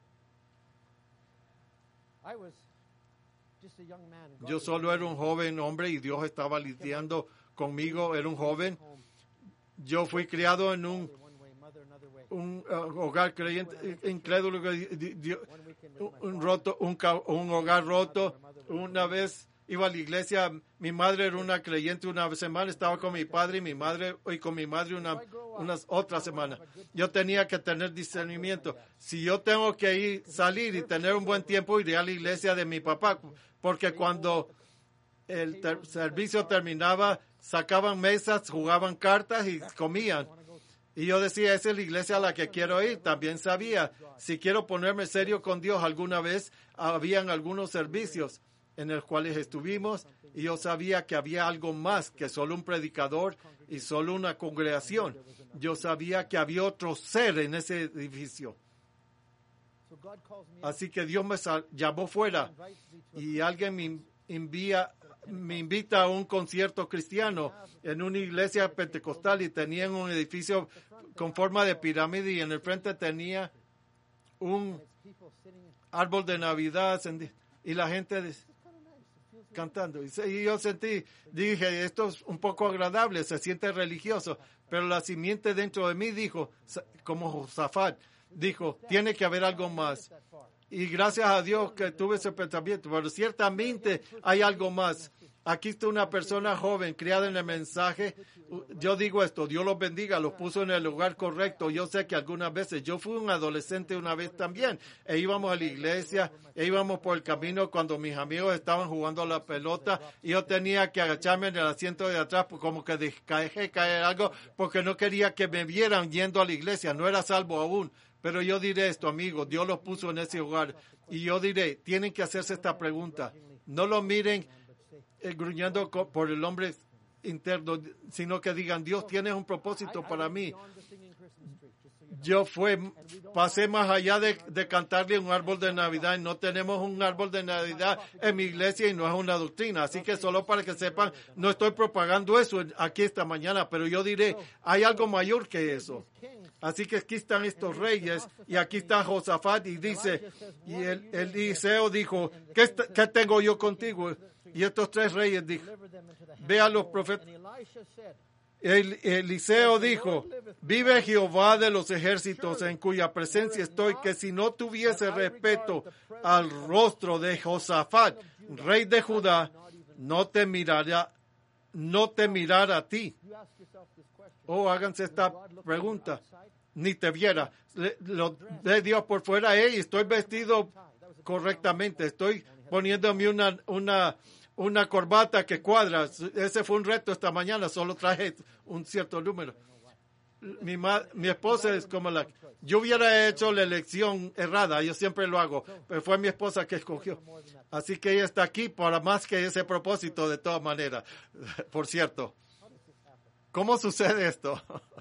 Yo solo era un joven hombre y Dios estaba lidiando conmigo. Era un joven. Yo fui criado en un, un uh, hogar creyente, incrédulo, un, roto, un, un hogar roto. Una vez iba a la iglesia, mi madre era una creyente, una semana estaba con mi padre y mi madre, y con mi madre una, unas otra semana. Yo tenía que tener discernimiento. Si yo tengo que ir, salir y tener un buen tiempo, iré a la iglesia de mi papá, porque cuando el ter- servicio terminaba, sacaban mesas, jugaban cartas y comían. Y yo decía, esa es la iglesia a la que quiero ir. También sabía, si quiero ponerme serio con Dios, alguna vez habían algunos servicios en los cuales estuvimos y yo sabía que había algo más que solo un predicador y solo una congregación. Yo sabía que había otro ser en ese edificio. Así que Dios me sal- llamó fuera y alguien me envía me invita a un concierto cristiano en una iglesia pentecostal y tenían un edificio con forma de pirámide y en el frente tenía un árbol de Navidad y la gente cantando. Y yo sentí, dije, esto es un poco agradable, se siente religioso, pero la simiente dentro de mí dijo, como Josafat, dijo, tiene que haber algo más. Y gracias a Dios que tuve ese pensamiento, pero ciertamente hay algo más. Aquí está una persona joven, criada en el mensaje. Yo digo esto, Dios los bendiga, los puso en el lugar correcto. Yo sé que algunas veces, yo fui un adolescente una vez también, e íbamos a la iglesia, e íbamos por el camino cuando mis amigos estaban jugando a la pelota, y yo tenía que agacharme en el asiento de atrás, como que dejé caer algo, porque no quería que me vieran yendo a la iglesia, no era salvo aún. Pero yo diré esto, amigos, Dios los puso en ese hogar. Y yo diré, tienen que hacerse esta pregunta. No lo miren eh, gruñendo co- por el hombre interno, sino que digan, Dios, tienes un propósito para mí. Yo fue, pasé más allá de, de cantarle un árbol de Navidad. No tenemos un árbol de Navidad en mi iglesia y no es una doctrina. Así que solo para que sepan, no estoy propagando eso aquí esta mañana, pero yo diré, hay algo mayor que eso. Así que aquí están estos reyes y aquí está Josafat y dice, y el, el Eliseo dijo, ¿qué, est- ¿qué tengo yo contigo? Y estos tres reyes dijo, ve a los profetas. El, Eliseo dijo, vive Jehová de los ejércitos en cuya presencia estoy, que si no tuviese respeto al rostro de Josafat, rey de Judá, no te mirará, no te mirara a ti. Oh, háganse esta pregunta. Ni te viera. Le, lo de Dios por fuera, hey, estoy vestido correctamente, estoy poniéndome una, una, una corbata que cuadra. Ese fue un reto esta mañana, solo traje un cierto número. Mi, ma, mi esposa es como la... Yo hubiera hecho la elección errada, yo siempre lo hago, pero fue mi esposa que escogió. Así que ella está aquí para más que ese propósito de todas maneras. Por cierto, ¿cómo sucede esto?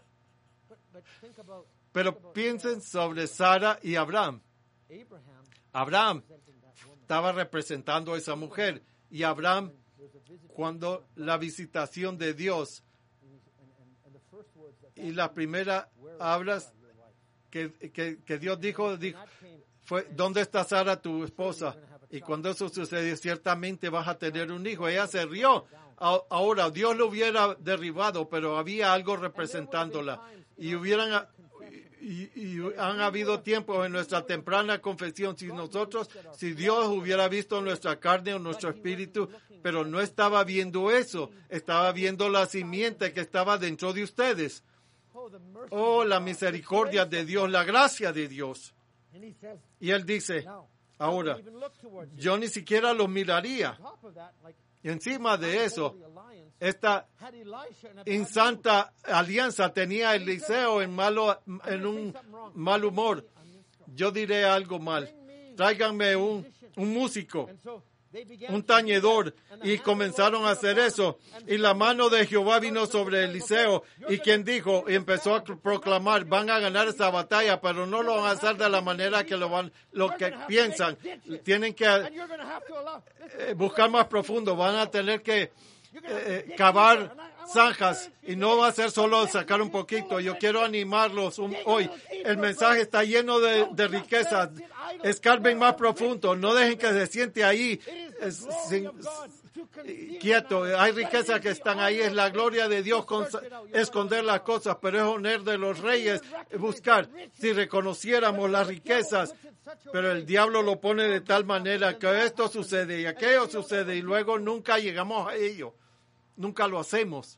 Pero piensen sobre Sara y Abraham. Abraham estaba representando a esa mujer y Abraham, cuando la visitación de Dios, y la primera hablas que, que, que Dios dijo, dijo fue, ¿dónde está Sara, tu esposa? Y cuando eso sucedió, ciertamente vas a tener un hijo. Ella se rió. Ahora, Dios lo hubiera derribado, pero había algo representándola. Y hubieran... Y, y han habido tiempos en nuestra temprana confesión, si nosotros, si Dios hubiera visto nuestra carne o nuestro espíritu, pero no estaba viendo eso, estaba viendo la simiente que estaba dentro de ustedes. Oh, la misericordia de Dios, la gracia de Dios. Y él dice, ahora, yo ni siquiera los miraría. Y encima de eso, esta insanta alianza tenía a Eliseo en, malo, en un mal humor. Yo diré algo mal. Tráiganme un, un músico, un tañedor. Y comenzaron a hacer eso. Y la mano de Jehová vino sobre Eliseo. Y quien dijo, y empezó a proclamar, van a ganar esa batalla, pero no lo van a hacer de la manera que lo van, lo que piensan. Tienen que eh, buscar más profundo. Van a tener que Eh, cavar zanjas y no va a ser solo sacar un poquito. Yo quiero animarlos un, hoy. El mensaje está lleno de, de riquezas. Escarben más profundo. No dejen que se siente ahí es, sin, quieto. Hay riquezas que están ahí. Es la gloria de Dios con, esconder las cosas, pero es honor de los reyes buscar. Si reconociéramos las riquezas, pero el diablo lo pone de tal manera que esto sucede y aquello sucede y luego nunca llegamos a ello. Nunca lo hacemos.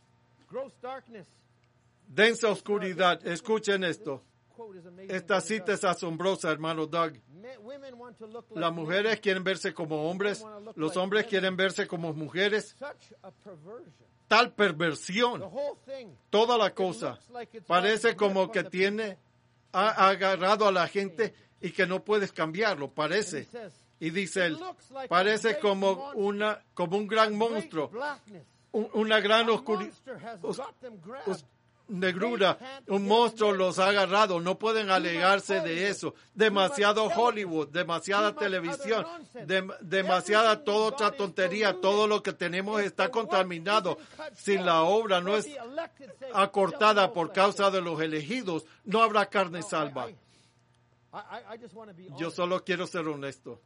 Densa oscuridad. Escuchen esto. Esta cita es asombrosa, hermano Doug. Las mujeres quieren verse como hombres. Los hombres quieren verse como mujeres. Tal perversión. Toda la cosa. Parece como que tiene, ha agarrado a la gente y que no puedes cambiarlo. Parece. Y dice él, parece como una, como un gran monstruo, un, una gran oscuridad, os, os, negrura, un monstruo los ha agarrado, no pueden alegarse de eso. Demasiado Hollywood, demasiada televisión, de, demasiada toda otra tontería, todo lo que tenemos está contaminado. Si la obra no es acortada por causa de los elegidos, no habrá carne salva. Yo solo quiero ser honesto.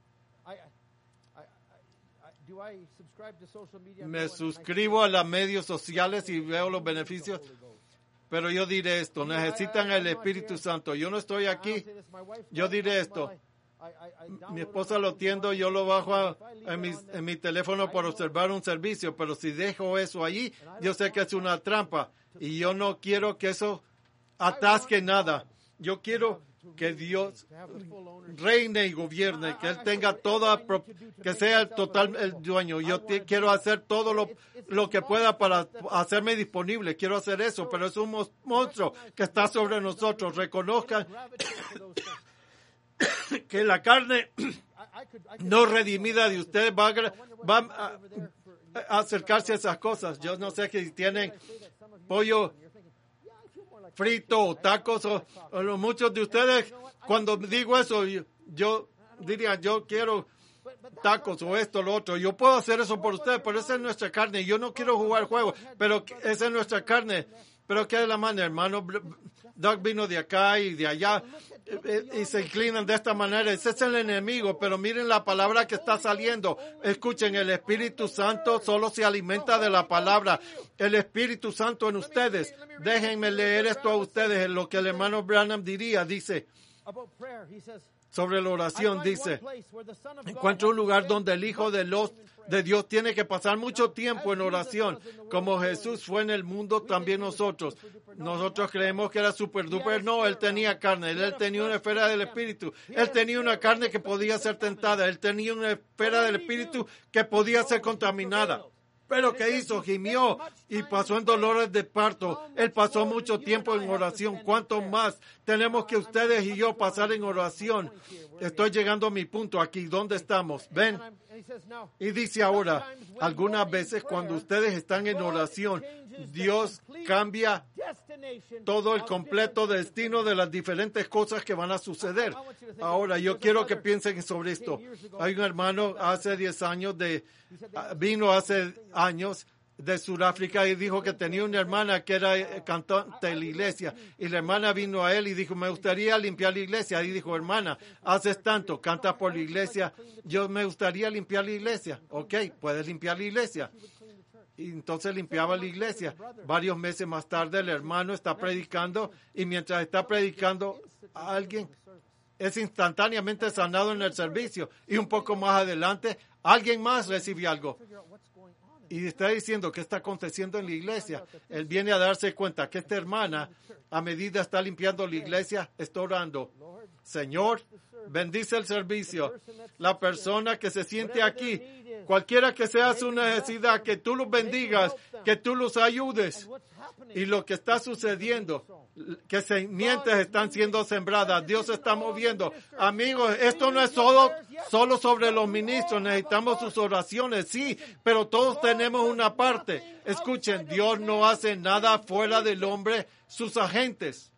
Me suscribo a los medios sociales y veo los beneficios, pero yo diré esto, necesitan el Espíritu Santo. Yo no estoy aquí, yo diré esto. Mi esposa lo tiendo, yo lo bajo a, en, mi, en mi teléfono para observar un servicio, pero si dejo eso allí, yo sé que es una trampa y yo no quiero que eso atasque nada. Yo quiero que Dios reine y gobierne, que Él tenga toda, que sea el total el dueño. Yo te, quiero hacer todo lo, lo que pueda para hacerme disponible. Quiero hacer eso, pero es un monstruo que está sobre nosotros. Reconozcan que la carne no redimida de ustedes va, a, va a, a acercarse a esas cosas. Yo no sé si tienen pollo frito o tacos o, o muchos de ustedes cuando digo eso yo, yo diría yo quiero tacos o esto o lo otro. Yo puedo hacer eso por ustedes, pero esa es nuestra carne. Yo no quiero jugar juego, pero esa es nuestra carne. Pero que es la mano, hermano. Doug vino de acá y de allá y se inclinan de esta manera. Ese es el enemigo, pero miren la palabra que está saliendo. Escuchen, el Espíritu Santo solo se alimenta de la palabra. El Espíritu Santo en ustedes. Déjenme leer esto a ustedes, en lo que el hermano Branham diría. Dice, sobre la oración, dice, encuentro un lugar donde el Hijo de, los, de Dios tiene que pasar mucho tiempo en oración. Como Jesús fue en el mundo, también nosotros. Nosotros creemos que era super duper. No, Él tenía carne. Él tenía una esfera del Espíritu. Él tenía una carne que podía ser tentada. Él tenía una esfera del Espíritu que podía ser contaminada. Pero ¿qué hizo? Gimió y pasó en dolores de parto. Él pasó mucho tiempo en oración. ¿Cuánto más tenemos que ustedes y yo pasar en oración? Estoy llegando a mi punto aquí. ¿Dónde estamos? ¿Ven? Y dice ahora, algunas veces cuando ustedes están en oración, Dios cambia todo el completo destino de las diferentes cosas que van a suceder. Ahora, yo quiero que piensen sobre esto. Hay un hermano hace diez años, de vino hace años, de Sudáfrica y dijo que tenía una hermana que era cantante de la iglesia. Y la hermana vino a él y dijo, me gustaría limpiar la iglesia. Y dijo, hermana, haces tanto, cantas por la iglesia. Yo me gustaría limpiar la iglesia. Ok, puedes limpiar la iglesia. Y entonces limpiaba la iglesia. Varios meses más tarde el hermano está predicando y mientras está predicando alguien es instantáneamente sanado en el servicio. Y un poco más adelante alguien más recibe algo. Y está diciendo qué está aconteciendo en la iglesia. Él viene a darse cuenta que esta hermana, a medida está limpiando la iglesia, está orando. Señor, bendice el servicio. La persona que se siente aquí, cualquiera que sea su necesidad, que tú los bendigas, que tú los ayudes. Y lo que está sucediendo, que semillas están siendo sembradas, Dios está moviendo. Amigos, esto no es solo, solo sobre los ministros, necesitamos sus oraciones, sí, pero todos tenemos una parte. Escuchen, Dios no hace nada fuera del hombre, sus agentes.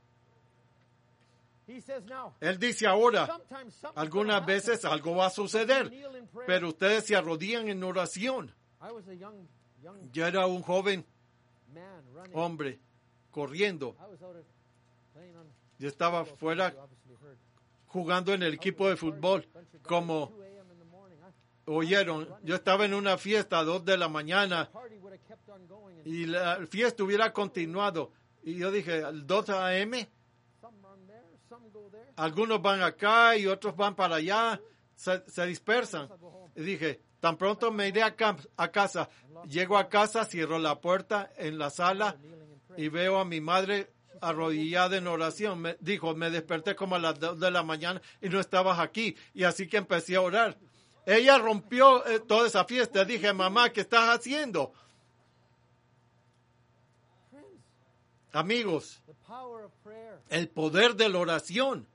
Él dice ahora, algunas veces algo va a suceder, pero ustedes se arrodillan en oración. Yo era un joven hombre corriendo. Yo estaba fuera jugando en el equipo de fútbol. Como oyeron, yo estaba en una fiesta a dos de la mañana y la fiesta hubiera continuado. Y yo dije, al dos a eme, algunos van acá y otros van para allá, se, se dispersan. Y dije, tan pronto me iré a, camp- a casa. Llego a casa, cierro la puerta en la sala y veo a mi madre arrodillada en oración. Me dijo, me desperté como a las dos de la mañana y no estabas aquí. Y así que empecé a orar. Ella rompió eh, toda esa fiesta. Dije, mamá, ¿qué estás haciendo? Amigos, el poder de la oración.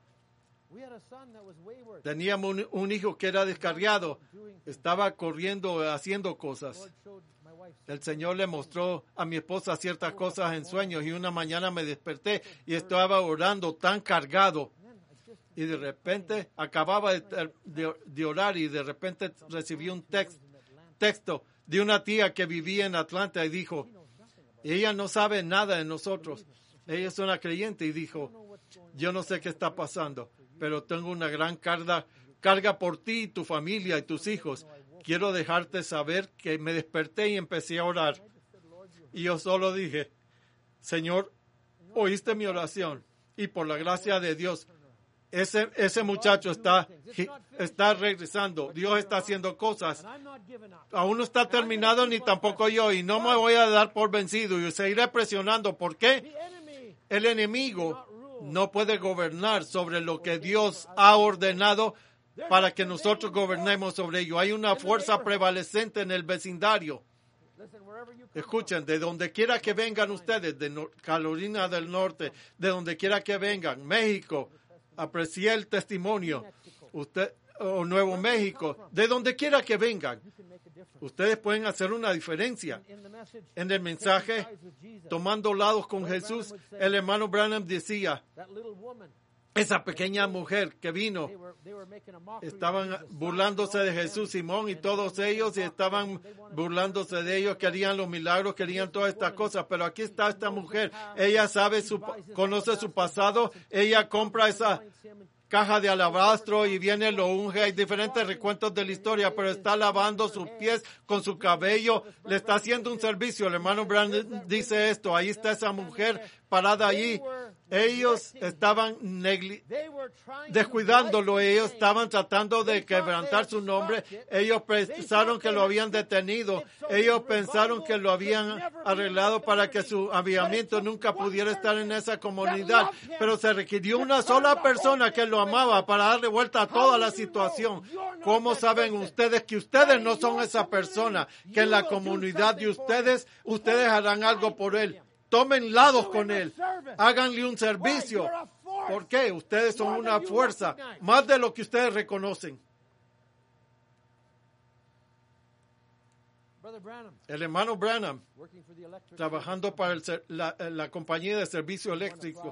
Teníamos un, un hijo que era descarriado. Estaba corriendo, haciendo cosas. El Señor le mostró a mi esposa ciertas cosas en sueños y una mañana me desperté y estaba orando tan cargado. Y de repente acababa de, de, de orar y de repente recibí un text, texto de una tía que vivía en Atlanta y dijo, ella no sabe nada de nosotros. Ella es una creyente y dijo, yo no sé qué está pasando, pero tengo una gran carga, carga por ti y tu familia y tus hijos. Quiero dejarte saber que me desperté y empecé a orar. Y yo solo dije, Señor, oíste mi oración. Y por la gracia de Dios, ese, ese muchacho está, está regresando. Dios está haciendo cosas. Aún no está terminado ni tampoco yo. Y no me voy a dar por vencido. Y seguiré presionando. ¿Por qué? El enemigo no puede gobernar sobre lo que Dios ha ordenado para que nosotros gobernemos sobre ello. Hay una fuerza prevalecente en el vecindario. Escuchen, de donde quiera que vengan ustedes, de no- Carolina del Norte, de donde quiera que vengan, México, aprecié el testimonio, usted, o Nuevo México, de donde quiera que vengan, ustedes pueden hacer una diferencia. En el mensaje, tomando lados con Jesús, el hermano Branham decía, esa pequeña mujer que vino, estaban burlándose de Jesús, Simón y todos ellos, y estaban burlándose de ellos, querían los milagros, querían todas estas cosas, pero aquí está esta mujer, ella sabe, su, conoce su pasado, ella compra esa caja de alabastro y viene, lo unge, hay diferentes recuentos de la historia, pero está lavando sus pies con su cabello, le está haciendo un servicio. El hermano Brandon dice esto, ahí está esa mujer parada allí. Ellos estaban negli- descuidándolo, ellos estaban tratando de quebrantar su nombre, ellos pensaron que lo habían detenido, ellos pensaron que lo habían arreglado para que su avivamiento nunca pudiera estar en esa comunidad, pero se requirió una sola persona que lo amaba para darle vuelta a toda la situación. ¿Cómo saben ustedes que ustedes no son esa persona? Que en la comunidad de ustedes, ustedes harán algo por él. Tomen lados con él. Háganle un servicio. ¿Por qué? Ustedes son una fuerza, más de lo que ustedes reconocen. El hermano Branham, trabajando para el, la, la compañía de servicio eléctrico,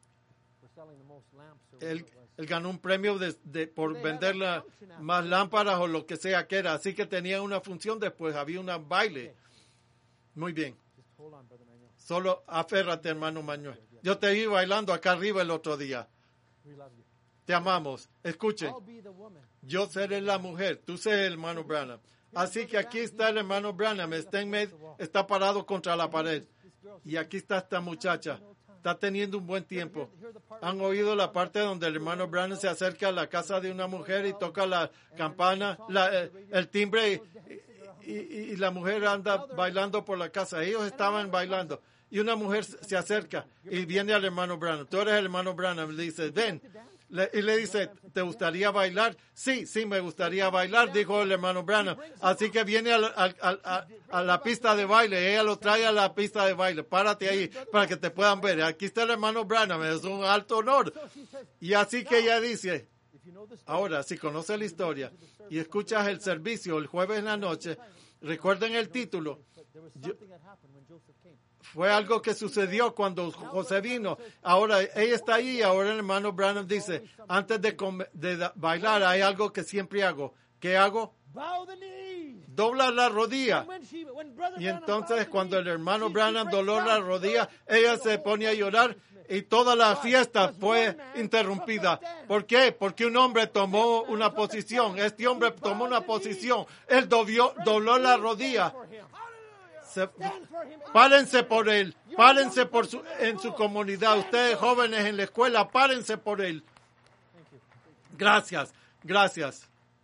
él, él ganó un premio de, de, por vender la, más lámparas o lo que sea que era. Así que tenía una función, después había un baile. Muy bien. Solo aférrate, hermano Manuel. Yo te vi bailando acá arriba el otro día. Te amamos. Escuchen. Yo seré la mujer. Tú serás el hermano Branham. Así que aquí está el hermano Branham. Está, en med- está parado contra la pared. Y aquí está esta muchacha. Está teniendo un buen tiempo. ¿Han oído la parte donde el hermano Branham se acerca a la casa de una mujer y toca la campana, la, eh, el timbre y, y, y la mujer anda bailando por la casa? Ellos estaban bailando. Y una mujer se acerca y viene al hermano Branham. Tú eres el hermano Branham. Le dice, ven. Le, y le dice, ¿te gustaría bailar? Sí, sí, me gustaría bailar, dijo el hermano Branham. Así que viene a la, a, a, a la pista de baile. Ella lo trae a la pista de baile. Párate ahí para que te puedan ver. Aquí está el hermano Branham. Es un alto honor. Y así que ella dice, ahora, si conoces la historia y escuchas el servicio el jueves en la noche, recuerden el título. Yo, Fue algo que sucedió cuando José vino. Ahora ella está ahí y ahora el hermano Branham dice, antes de, de bailar hay algo que siempre hago. ¿Qué hago? Dobla la rodilla. Y entonces cuando el hermano Branham dobló la rodilla, ella se pone a llorar y toda la fiesta fue interrumpida. ¿Por qué? Porque un hombre tomó una posición. Este hombre tomó una posición. Él dobló, dobló la rodilla. Se, párense por él, párense por su, en su comunidad. Ustedes jóvenes en la escuela, párense por él. Gracias, gracias.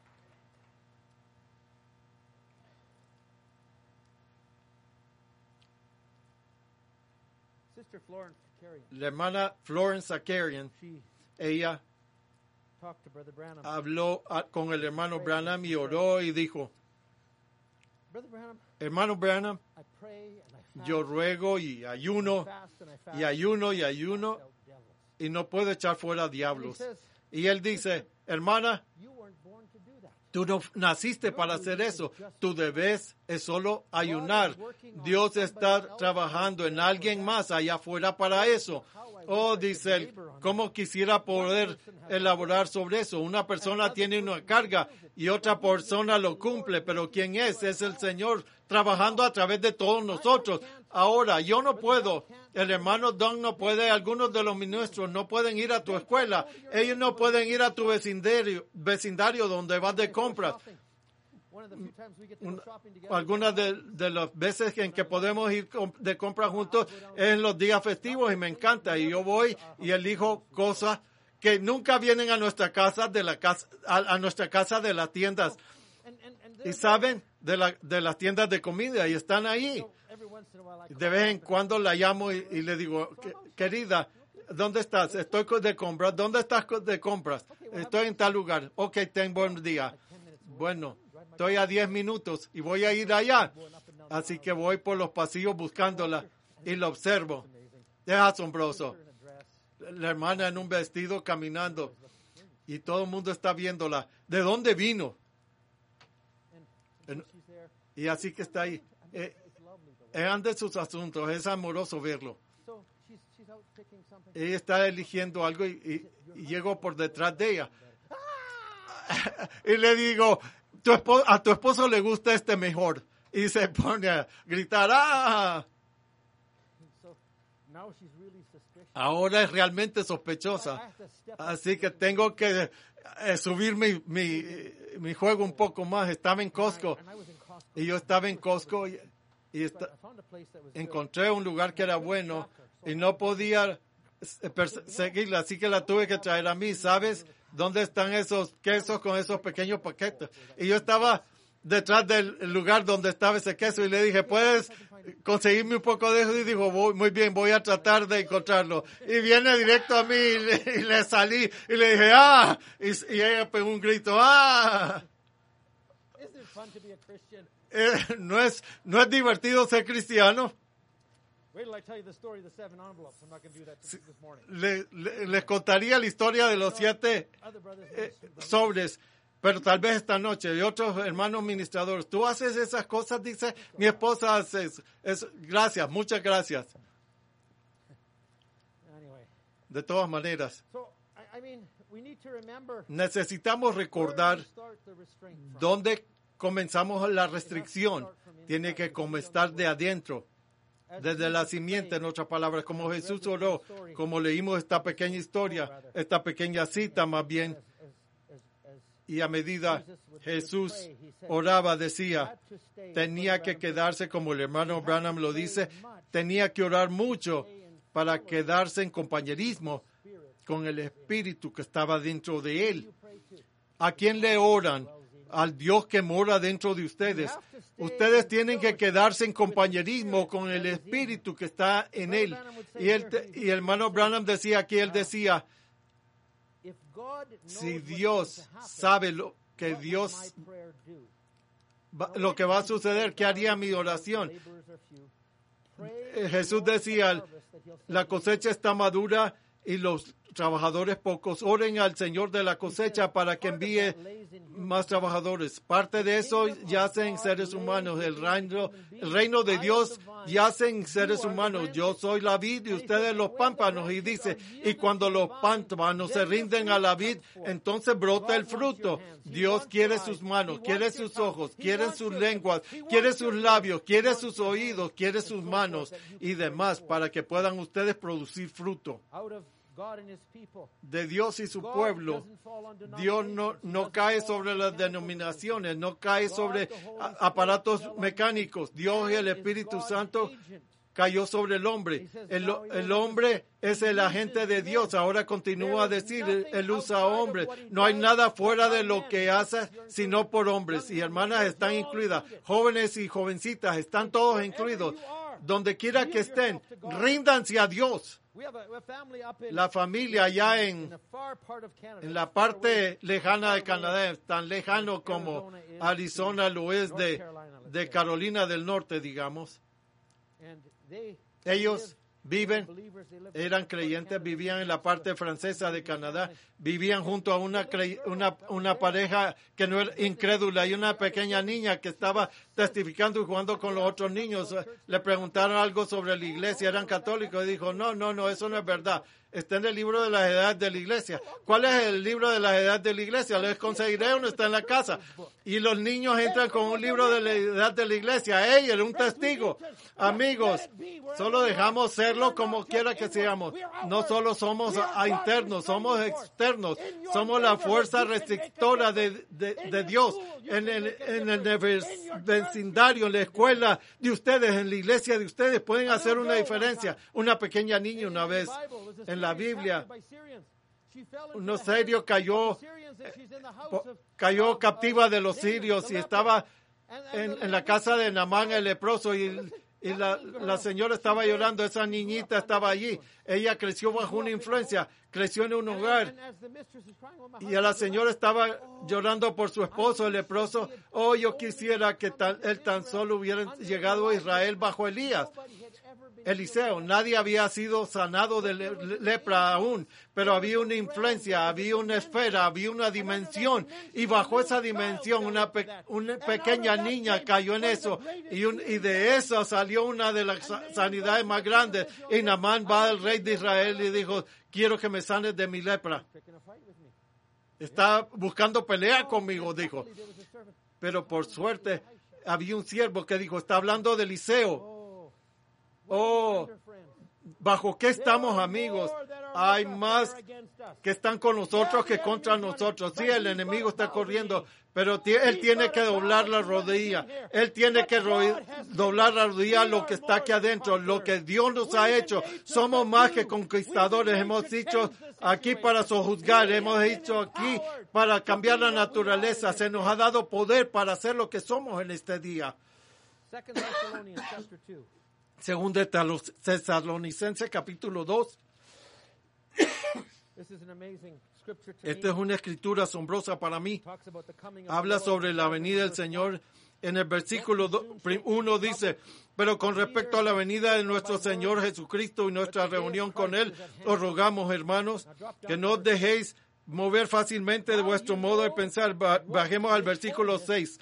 La hermana Florence Zakarian, ella habló con el hermano Branham y oró y dijo, hermano Branham, yo ruego y ayuno y ayuno y ayuno y no puedo echar fuera diablos. Y él dice, hermana, tú no naciste para hacer eso. Tu deber es solo ayunar. Dios está trabajando en alguien más allá afuera para eso. Oh, dice él, ¿cómo quisiera poder elaborar sobre eso? Una persona tiene una carga y otra persona lo cumple, pero ¿quién es? Es el Señor trabajando a través de todos nosotros. Ahora, yo no puedo, el hermano Don no puede, algunos de los ministros no pueden ir a tu escuela, ellos no pueden ir a tu vecindario, vecindario donde vas de compras. Algunas de, de las veces en que podemos ir de compras juntos es en los días festivos y me encanta. Y yo voy y elijo cosas que nunca vienen a nuestra casa de la casa a, a nuestra casa de las tiendas y saben de la de las tiendas de comida y están ahí. De vez en cuando la llamo y, y le digo, querida, ¿dónde estás? Estoy de compras. ¿Dónde estás de compras? Estoy en tal lugar. Ok, ten buen día. Bueno, estoy a diez minutos y voy a ir allá. Así que voy por los pasillos buscándola y la observo. Es asombroso. La hermana en un vestido caminando y todo el mundo está viéndola. ¿De dónde vino? Y así que está ahí. Eh, es de sus asuntos. Es amoroso verlo. Ella está eligiendo algo y, y, y llego por detrás de ella. Y le digo, tu esposo, a tu esposo le gusta este mejor. Y se pone a gritar, ¡ah! Ahora es realmente sospechosa. Así que tengo que eh, subir mi, mi, mi juego un poco más. Estaba en Costco. Y yo estaba en Costco y, y esta, encontré un lugar que era bueno y no podía seguirla. Así que la tuve que traer a mí, ¿sabes? ¿Dónde están esos quesos con esos pequeños paquetes? Y yo estaba detrás del lugar donde estaba ese queso y le dije, ¿puedes conseguirme un poco de eso? Y dijo, voy, muy bien, voy a tratar de encontrarlo. Y viene directo a mí y le, y le salí y le dije, ¡ah! Y, y ella pegó un grito, ¡ah! Eh, no es, no es divertido ser cristiano. Le, le, les contaría la historia de los siete eh, sobres, pero tal vez esta noche, y otros hermanos ministradores. Tú haces esas cosas, dice, mi esposa hace eso. Es, gracias, muchas gracias. De todas maneras, necesitamos recordar dónde comenzamos la restricción. Tiene que comenzar de adentro, desde la simiente, en otras palabras, como Jesús oró, como leímos esta pequeña historia, esta pequeña cita más bien. Y a medida Jesús oraba, decía, tenía que quedarse, como el hermano Branham lo dice, tenía que orar mucho para quedarse en compañerismo con el Espíritu que estaba dentro de él. ¿A quién le oran? Al Dios que mora dentro de ustedes. Ustedes tienen que quedarse en compañerismo con el Espíritu que está en él. Y el, y el hermano Branham decía aquí, él decía, si Dios sabe lo que Dios, va, lo que va a suceder, ¿qué haría mi oración? Jesús decía, la cosecha está madura y los trabajadores pocos. Oren al Señor de la cosecha para que envíe más trabajadores. Parte de eso yace en seres humanos. El reino, el reino de Dios yace en seres humanos. Yo soy la vid y ustedes los pámpanos. Y dice, y cuando los pámpanos se rinden a la vid, entonces brota el fruto. Dios quiere sus manos, quiere sus ojos, quiere sus lenguas, quiere sus labios, quiere sus oídos, quiere sus manos y demás para que puedan ustedes producir fruto. De Dios y su pueblo. Dios no, no cae sobre las denominaciones, no cae sobre a, aparatos mecánicos. Dios y el Espíritu Santo cayó sobre el hombre. El, el hombre es el agente de Dios. Ahora continúa a decir, él usa hombres. No hay nada fuera de lo que hace, sino por hombres. Y hermanas están incluidas. Jóvenes y jovencitas están todos incluidos. Donde quiera que estén, ríndanse a Dios. La familia allá en, en la parte lejana de Canadá, tan lejano como Arizona lo es de, de Carolina del Norte, digamos. Ellos viven, eran creyentes, vivían en la parte francesa de Canadá, vivían junto a una, una, una pareja que no era incrédula y una pequeña niña que estaba testificando y jugando con los otros niños. Le preguntaron algo sobre la iglesia, eran católicos, y dijo, no, no, no, eso no es verdad. Está en el libro de las edades de la iglesia. ¿Cuál es el libro de las edades de la iglesia? Les conseguiré uno, está en la casa. Y los niños entran con un libro de la edad de la iglesia. ¡Ey, era un testigo! Amigos, solo dejamos serlo como quiera que seamos. No solo somos a internos, somos externos. Somos la fuerza restrictora de, de, de Dios. En el, en el vecindario, en la escuela de ustedes, en la iglesia de ustedes, pueden hacer una diferencia. Una pequeña niña una vez en la Biblia, un sirio cayó, cayó captiva de los sirios y estaba en, en la casa de Naamán el leproso y, y la, la señora estaba llorando, esa niñita estaba allí. Ella creció bajo una influencia, creció en un hogar y a la señora estaba llorando por su esposo, el leproso. Oh, yo quisiera que tan, él tan solo hubiera llegado a Israel bajo Elías. Eliseo, nadie había sido sanado de le- lepra aún, pero había una influencia, había una esfera, había una dimensión, y bajo esa dimensión una, pe- una pequeña niña cayó en eso, y, un, y de eso salió una de las sa- sanidades más grandes, y Naamán va al rey de Israel y dijo, quiero que me sanes de mi lepra. Está buscando pelea conmigo, dijo. Pero por suerte había un siervo que dijo, está hablando de Eliseo. Oh, ¿bajo qué estamos, amigos? Hay más que están con nosotros que contra nosotros. Sí, el enemigo está corriendo, pero t- él tiene que doblar la rodilla. Él tiene que ro- doblar la rodilla a lo que está aquí adentro, lo que Dios nos ha hecho. Somos más que conquistadores. Hemos dicho aquí para sojuzgar, hemos dicho aquí para cambiar la naturaleza. Se nos ha dado poder para hacer lo que somos en este día. Según de Tesalonicenses capítulo dos. Esta es una escritura asombrosa para mí. Habla sobre la venida del Señor. En el versículo uno dice, pero con respecto a la venida de nuestro Señor Jesucristo y nuestra reunión con Él, os rogamos, hermanos, que no os dejéis mover fácilmente de vuestro modo de pensar. Bajemos al versículo seis.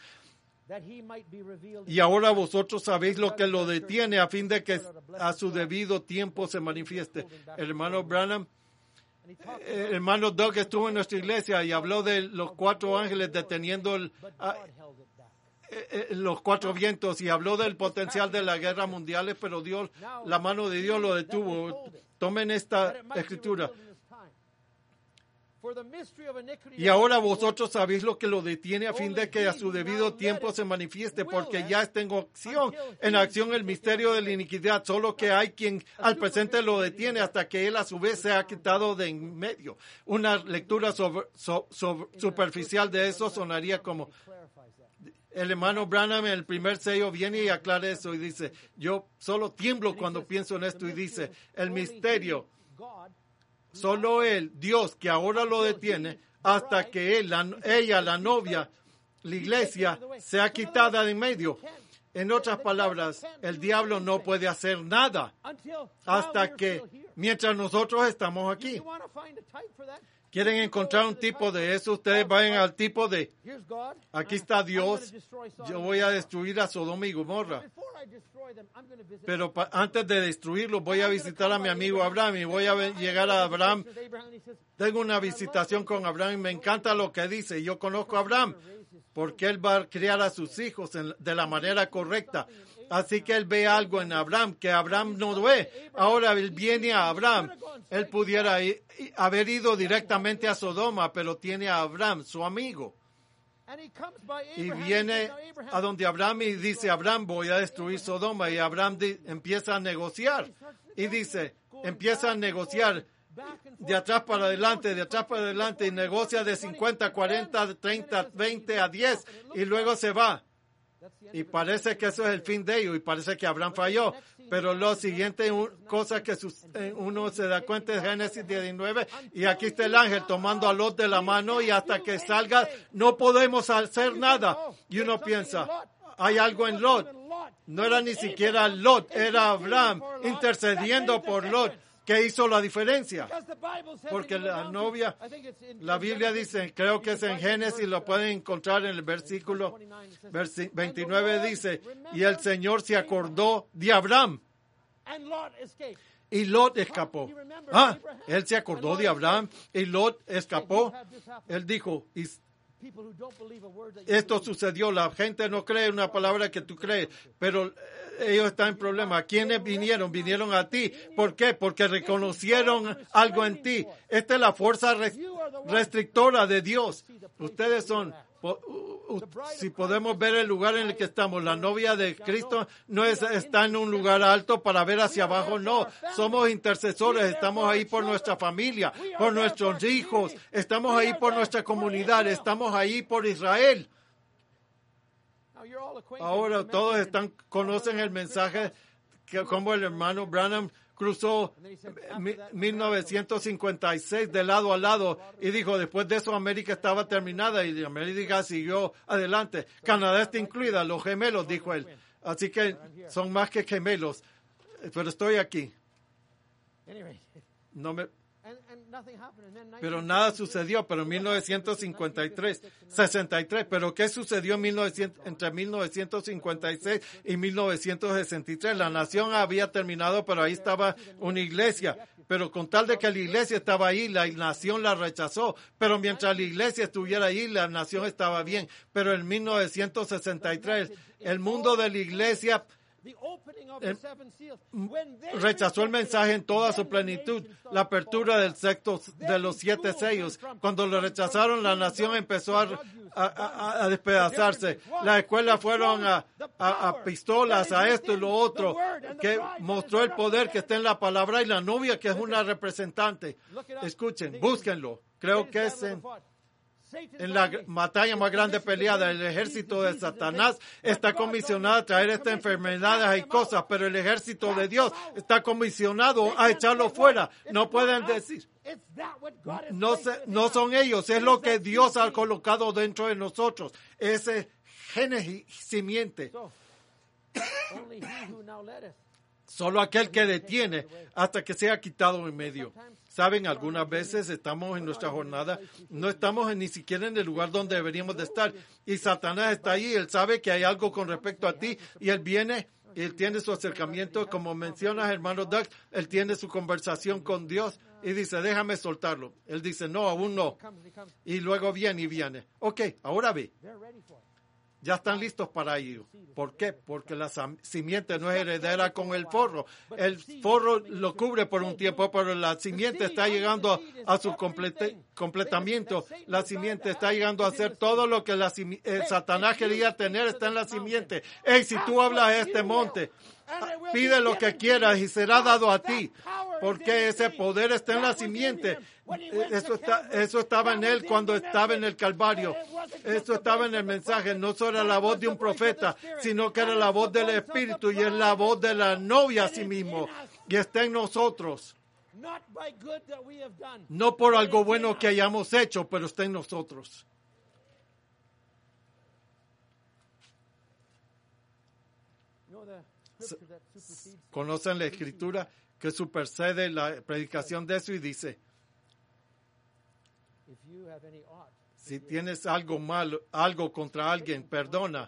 Y ahora vosotros sabéis lo que lo detiene a fin de que a su debido tiempo se manifieste. El hermano Branham, el hermano Doug estuvo en nuestra iglesia y habló de los cuatro ángeles deteniendo el, a, eh, los cuatro vientos y habló del potencial de las guerras mundiales, pero Dios, la mano de Dios lo detuvo. Tomen esta escritura. Y ahora vosotros sabéis lo que lo detiene a fin de que a su debido tiempo se manifieste, porque ya está en acción, en acción el misterio de la iniquidad, solo que hay quien al presente lo detiene hasta que él a su vez se ha quitado de en medio. Una lectura sobre, so, sobre, superficial de eso sonaría como, el hermano Branham en el primer sello viene y aclara eso y dice, yo solo tiemblo cuando pienso en esto y dice, el misterio, solo él, Dios, que ahora lo detiene hasta que él, la, ella, la novia, la iglesia, sea quitada de en medio. En otras palabras, el diablo no puede hacer nada hasta que, mientras nosotros estamos aquí. ¿Quieren encontrar un tipo de eso? Ustedes vayan al tipo de, aquí está Dios, yo voy a destruir a Sodoma y Gomorra. Pero pa, antes de destruirlo, voy a visitar a mi amigo Abraham y voy a ver, llegar a Abraham. Tengo una visitación con Abraham y me encanta lo que dice. Yo conozco a Abraham porque él va a criar a sus hijos en, de la manera correcta. Así que él ve algo en Abraham que Abraham no ve. Ahora él viene a Abraham. Él pudiera ir, haber ido directamente a Sodoma, pero tiene a Abraham, su amigo. Y viene a donde Abraham y dice, Abraham, voy a destruir Sodoma. Y Abraham di, empieza a negociar. Y dice, empieza a negociar de atrás para adelante, de atrás para adelante. Y negocia de cincuenta, cuarenta, treinta, veinte a diez. Y luego se va. Y parece que eso es el fin de ello. Y parece que Abraham falló. Pero lo siguiente, un, cosa que sus, uno se da cuenta es Génesis diecinueve. Y aquí está el ángel tomando a Lot de la mano y hasta que salga no podemos hacer nada. Y uno piensa, hay algo en Lot. No era ni siquiera Lot, era Abraham intercediendo por Lot. ¿Qué hizo la diferencia? Porque la novia, la Biblia dice, creo que es en Génesis, lo pueden encontrar en el versículo veintinueve, dice, y el Señor se acordó de Abraham. Y Lot escapó. Ah, él se acordó de Abraham y Lot escapó. Él dijo, y esto sucedió, la gente no cree una palabra que tú crees, pero ellos están en problema. ¿Quiénes vinieron? Vinieron a ti. ¿Por qué? Porque reconocieron algo en ti. Esta es la fuerza restrictora de Dios. Ustedes son, si podemos ver el lugar en el que estamos, la novia de Cristo no es, está en un lugar alto para ver hacia abajo, no. Somos intercesores, estamos ahí por nuestra familia, por nuestros hijos, estamos ahí por nuestra comunidad, estamos ahí por Israel. Ahora todos están conocen el mensaje que como el hermano Branham cruzó mil novecientos cincuenta y seis de lado a lado y dijo, después de eso América estaba terminada y América siguió adelante. Canadá está incluida, los gemelos, dijo él. Así que son más que gemelos, pero estoy aquí. No me... Pero nada sucedió, pero en mil novecientos cincuenta y tres, sesenta y tres, pero ¿qué sucedió en mil novecientos, entre mil novecientos cincuenta y seis y mil novecientos sesenta y tres? La nación había terminado, pero ahí estaba una iglesia, pero con tal de que la iglesia estaba ahí, la nación la rechazó, pero mientras la iglesia estuviera ahí, la nación estaba bien, pero en mil novecientos sesenta y tres, el mundo de la iglesia Eh, rechazó el mensaje en toda su plenitud, la apertura del sexto de los siete sellos. Cuando lo rechazaron, la nación empezó a, a, a despedazarse. Las escuelas fueron a, a, a pistolas, a esto y lo otro, que mostró el poder que está en la palabra y la novia que es una representante. Escuchen, búsquenlo. Creo que es en... En la batalla más grande peleada, el ejército de Satanás está comisionado a traer estas enfermedades y cosas, pero el ejército de Dios está comisionado a echarlo fuera. No pueden decir, no, se, no son ellos, es lo que Dios ha colocado dentro de nosotros, ese génesis simiente. Solo aquel que detiene hasta que sea quitado en medio. Saben, algunas veces estamos en nuestra jornada, no estamos en, ni siquiera en el lugar donde deberíamos de estar. Y Satanás está ahí, él sabe que hay algo con respecto a ti y él viene, y él tiene su acercamiento, como mencionas, hermano Doug, él tiene su conversación con Dios y dice, déjame soltarlo. Él dice, no, aún no. Y luego viene y viene. Ok, ahora ve. Ya están listos para ello. ¿Por qué? Porque la simiente no es heredera con el forro. El forro lo cubre por un tiempo, pero la simiente está llegando a, a su complete, completamiento. La simiente está llegando a hacer todo lo que la, el Satanás quería tener, está en la simiente. Hey, si tú hablas a este monte, pide lo que quieras y será dado a ti, porque ese poder está en la simiente. Eso, está, eso estaba en él cuando estaba en el Calvario. Eso estaba en el mensaje. No solo era la voz de un profeta, sino que era la voz del Espíritu y es la voz de la novia a sí mismo. Y está en nosotros. No por algo bueno que hayamos hecho, pero está en nosotros. Conocen la Escritura que supersede la predicación de eso y dice: si tienes algo malo, algo contra alguien, perdona.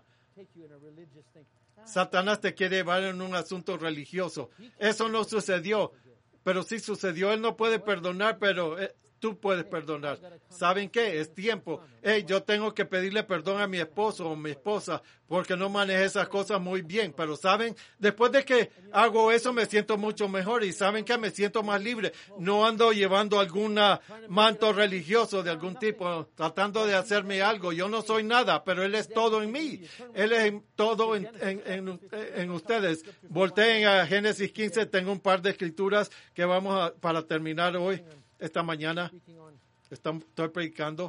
Satanás te quiere llevar en un asunto religioso. Eso no sucedió, pero sí sucedió. Él no puede perdonar, pero eh, tú puedes perdonar. ¿Saben qué? Es tiempo. Hey, yo tengo que pedirle perdón a mi esposo o mi esposa porque no manejé esas cosas muy bien. Pero ¿saben? Después de que hago eso me siento mucho mejor y ¿saben qué? Me siento más libre. No ando llevando algún manto religioso de algún tipo, tratando de hacerme algo. Yo no soy nada, pero Él es todo en mí. Él es todo en, en, en, en ustedes. Volteen a Génesis quince. Tengo un par de escrituras que vamos a, para terminar hoy. Esta mañana estoy predicando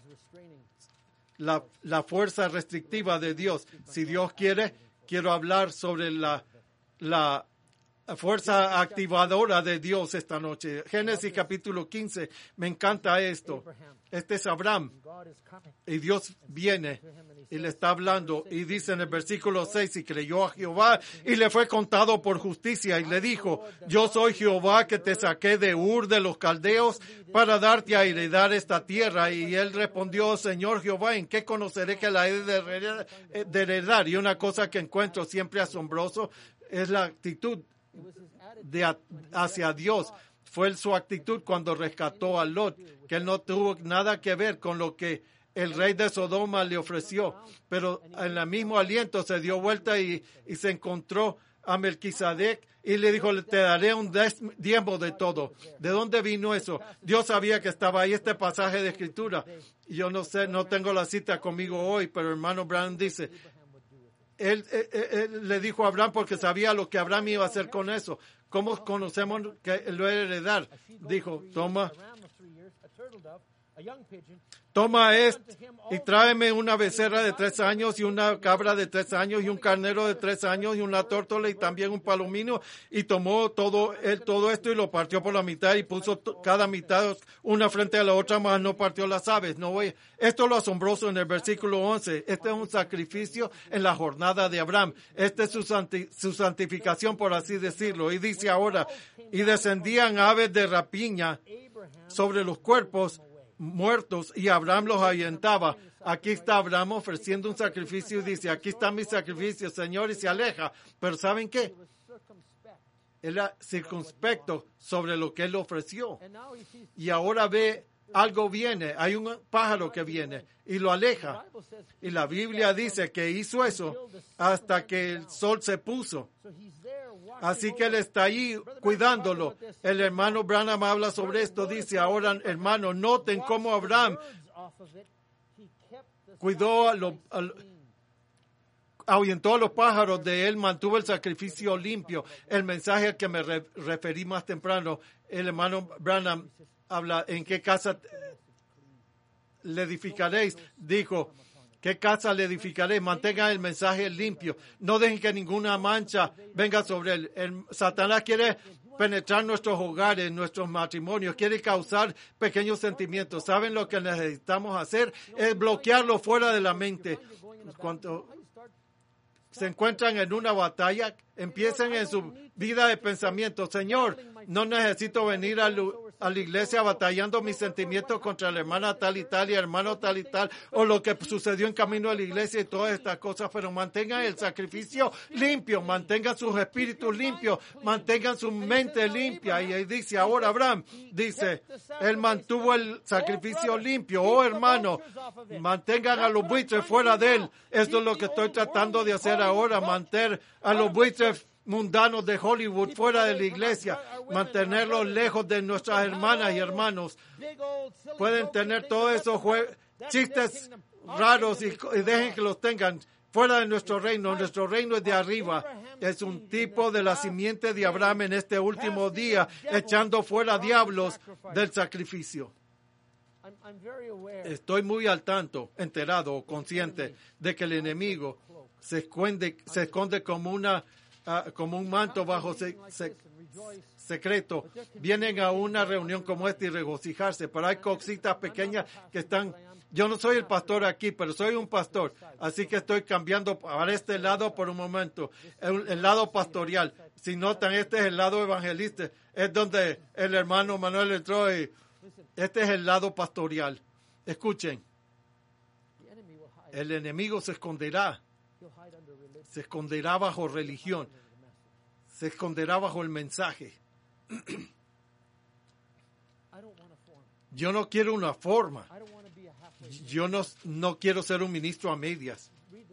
la, la fuerza restrictiva de Dios. Si Dios quiere, quiero hablar sobre la, la fuerza activadora de Dios esta noche. Génesis capítulo quince. Me encanta esto. Este es Abraham. Y Dios viene y le está hablando. Y dice en el versículo seis, y creyó a Jehová y le fue contado por justicia. Y le dijo: yo soy Jehová que te saqué de Ur de los Caldeos para darte a heredar esta tierra. Y él respondió: Señor Jehová, ¿en qué conoceré que la he de heredar? Y una cosa que encuentro siempre asombroso es la actitud de hacia Dios. Fue su actitud cuando rescató a Lot, que él no tuvo nada que ver con lo que el rey de Sodoma le ofreció, pero en el mismo aliento se dio vuelta y, y se encontró a Melquisedec y le dijo: te daré un diezmo de todo. ¿De dónde vino eso? Dios sabía que estaba ahí este pasaje de Escritura. Yo no sé, no tengo la cita conmigo hoy, pero hermano Brown dice, él, él, él le dijo a Abraham porque sabía lo que Abraham iba a hacer con eso. ¿Cómo conocemos que lo iba a heredar? Dijo: toma, toma esto y tráeme una becerra de tres años y una cabra de tres años y un carnero de tres años y una tórtola y también un palomino. Y tomó todo él todo esto y lo partió por la mitad y puso t- cada mitad una frente a la otra, mas no partió las aves. No voy. Esto es lo asombroso en el versículo once. Este es un sacrificio en la jornada de Abraham. Esta es su, santi- su santificación, por así decirlo. Y dice ahora: y descendían aves de rapiña sobre los cuerpos muertos y Abraham los ahuyentaba. Aquí está Abraham ofreciendo un sacrificio y dice: aquí está mi sacrificio, Señor, y se aleja. Pero ¿saben qué? Él era circunspecto sobre lo que él ofreció. Y ahora ve algo viene, hay un pájaro que viene y lo aleja. Y la Biblia dice que hizo eso hasta que el sol se puso. Así que él está ahí cuidándolo. El hermano Branham habla sobre esto. Dice ahora, hermano, noten cómo Abraham cuidó a los, a, ahuyentó a los pájaros de él, mantuvo el sacrificio limpio. El mensaje al que me re, referí más temprano, el hermano Branham habla: ¿en qué casa le edificaréis? Dijo: ¿qué casa le edificaré? Mantengan el mensaje limpio. No dejen que ninguna mancha venga sobre él. El Satanás quiere penetrar nuestros hogares, nuestros matrimonios, quiere causar pequeños sentimientos. ¿Saben lo que necesitamos hacer? Es bloquearlo fuera de la mente. Cuando se encuentran en una batalla, empiecen en su vida de pensamiento. Señor, no necesito venir a, a la iglesia batallando mis sentimientos contra la hermana tal y tal y hermano tal y tal, o lo que sucedió en camino a la iglesia y todas estas cosas, pero mantengan el sacrificio limpio, mantengan sus espíritus limpios, mantengan su mente limpia. Y ahí dice, ahora Abraham, dice, él mantuvo el sacrificio limpio. Oh, hermano, mantengan a los buitres fuera de él. Esto es lo que estoy tratando de hacer ahora, mantener a los buitres mundanos de Hollywood fuera de la iglesia, mantenerlos lejos de nuestras hermanas y hermanos. Pueden tener todos esos jue- chistes raros y, y dejen que los tengan fuera de nuestro reino. Nuestro reino es de arriba. Es un tipo de la simiente de Abraham en este último día, echando fuera diablos del sacrificio. Estoy muy al tanto, enterado o consciente de que el enemigo se esconde, se esconde como una Uh, como un manto bajo se, se, secreto. Vienen a una reunión como esta y regocijarse, pero hay cositas pequeñas que están... Yo no soy el pastor aquí, pero soy un pastor, así que estoy cambiando para este lado por un momento, el, el lado pastoral. Si notan, este es el lado evangelista, es donde el hermano Manuel entró y este es el lado pastoral. Escuchen, el enemigo se esconderá. Se esconderá bajo religión. Se esconderá bajo el mensaje. Yo no quiero una forma. Yo no, no quiero ser un ministro a medias.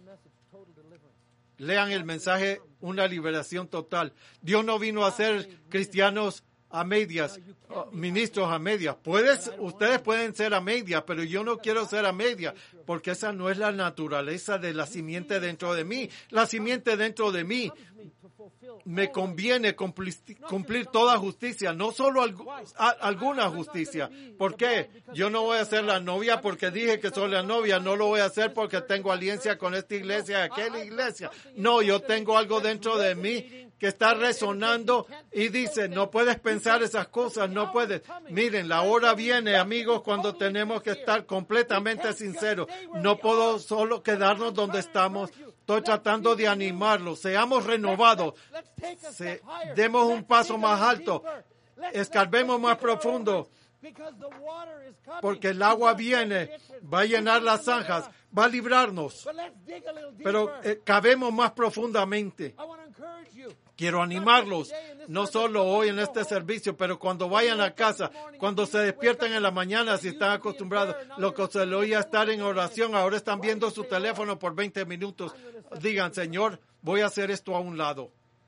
Lean el mensaje, una liberación total. Dios no vino a ser cristianos a medias, ministros a medias. Puedes, ustedes pueden ser a medias, pero yo no quiero ser a medias, porque esa no es la naturaleza de la simiente dentro de mí. La simiente dentro de mí me conviene cumplir, cumplir toda justicia, no solo algu, a, alguna justicia. ¿Por qué? Yo no voy a ser la novia porque dije que soy la novia, no lo voy a hacer porque tengo alianza con esta iglesia y aquella iglesia. No, yo tengo algo dentro de mí que está resonando y dice, no puedes pensar esas cosas, no puedes. Miren, la hora viene, amigos, cuando tenemos que estar completamente sinceros. No puedo solo quedarnos donde estamos. Estoy tratando de animarlos. Seamos renovados. Se, demos un paso más alto. Escarbemos más profundo. Porque el agua viene, va a llenar las zanjas, va a librarnos. Pero eh, cabemos más profundamente. Quiero animarlos, no solo hoy en este servicio, pero cuando vayan a casa, cuando se despierten en la mañana, si están acostumbrados, lo que se le oía estar en oración, ahora están viendo su teléfono por veinte minutos. Digan, Señor, voy a hacer esto a un lado.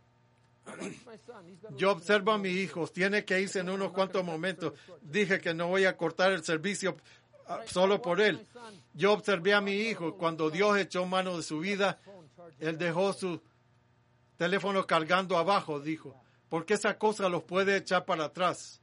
Yo observo a mis hijos, tiene que irse en unos cuantos momentos. Dije que no voy a cortar el servicio solo por él. Yo observé a mi hijo, cuando Dios echó mano de su vida, él dejó su teléfono cargando abajo, dijo, porque esa cosa los puede echar para atrás.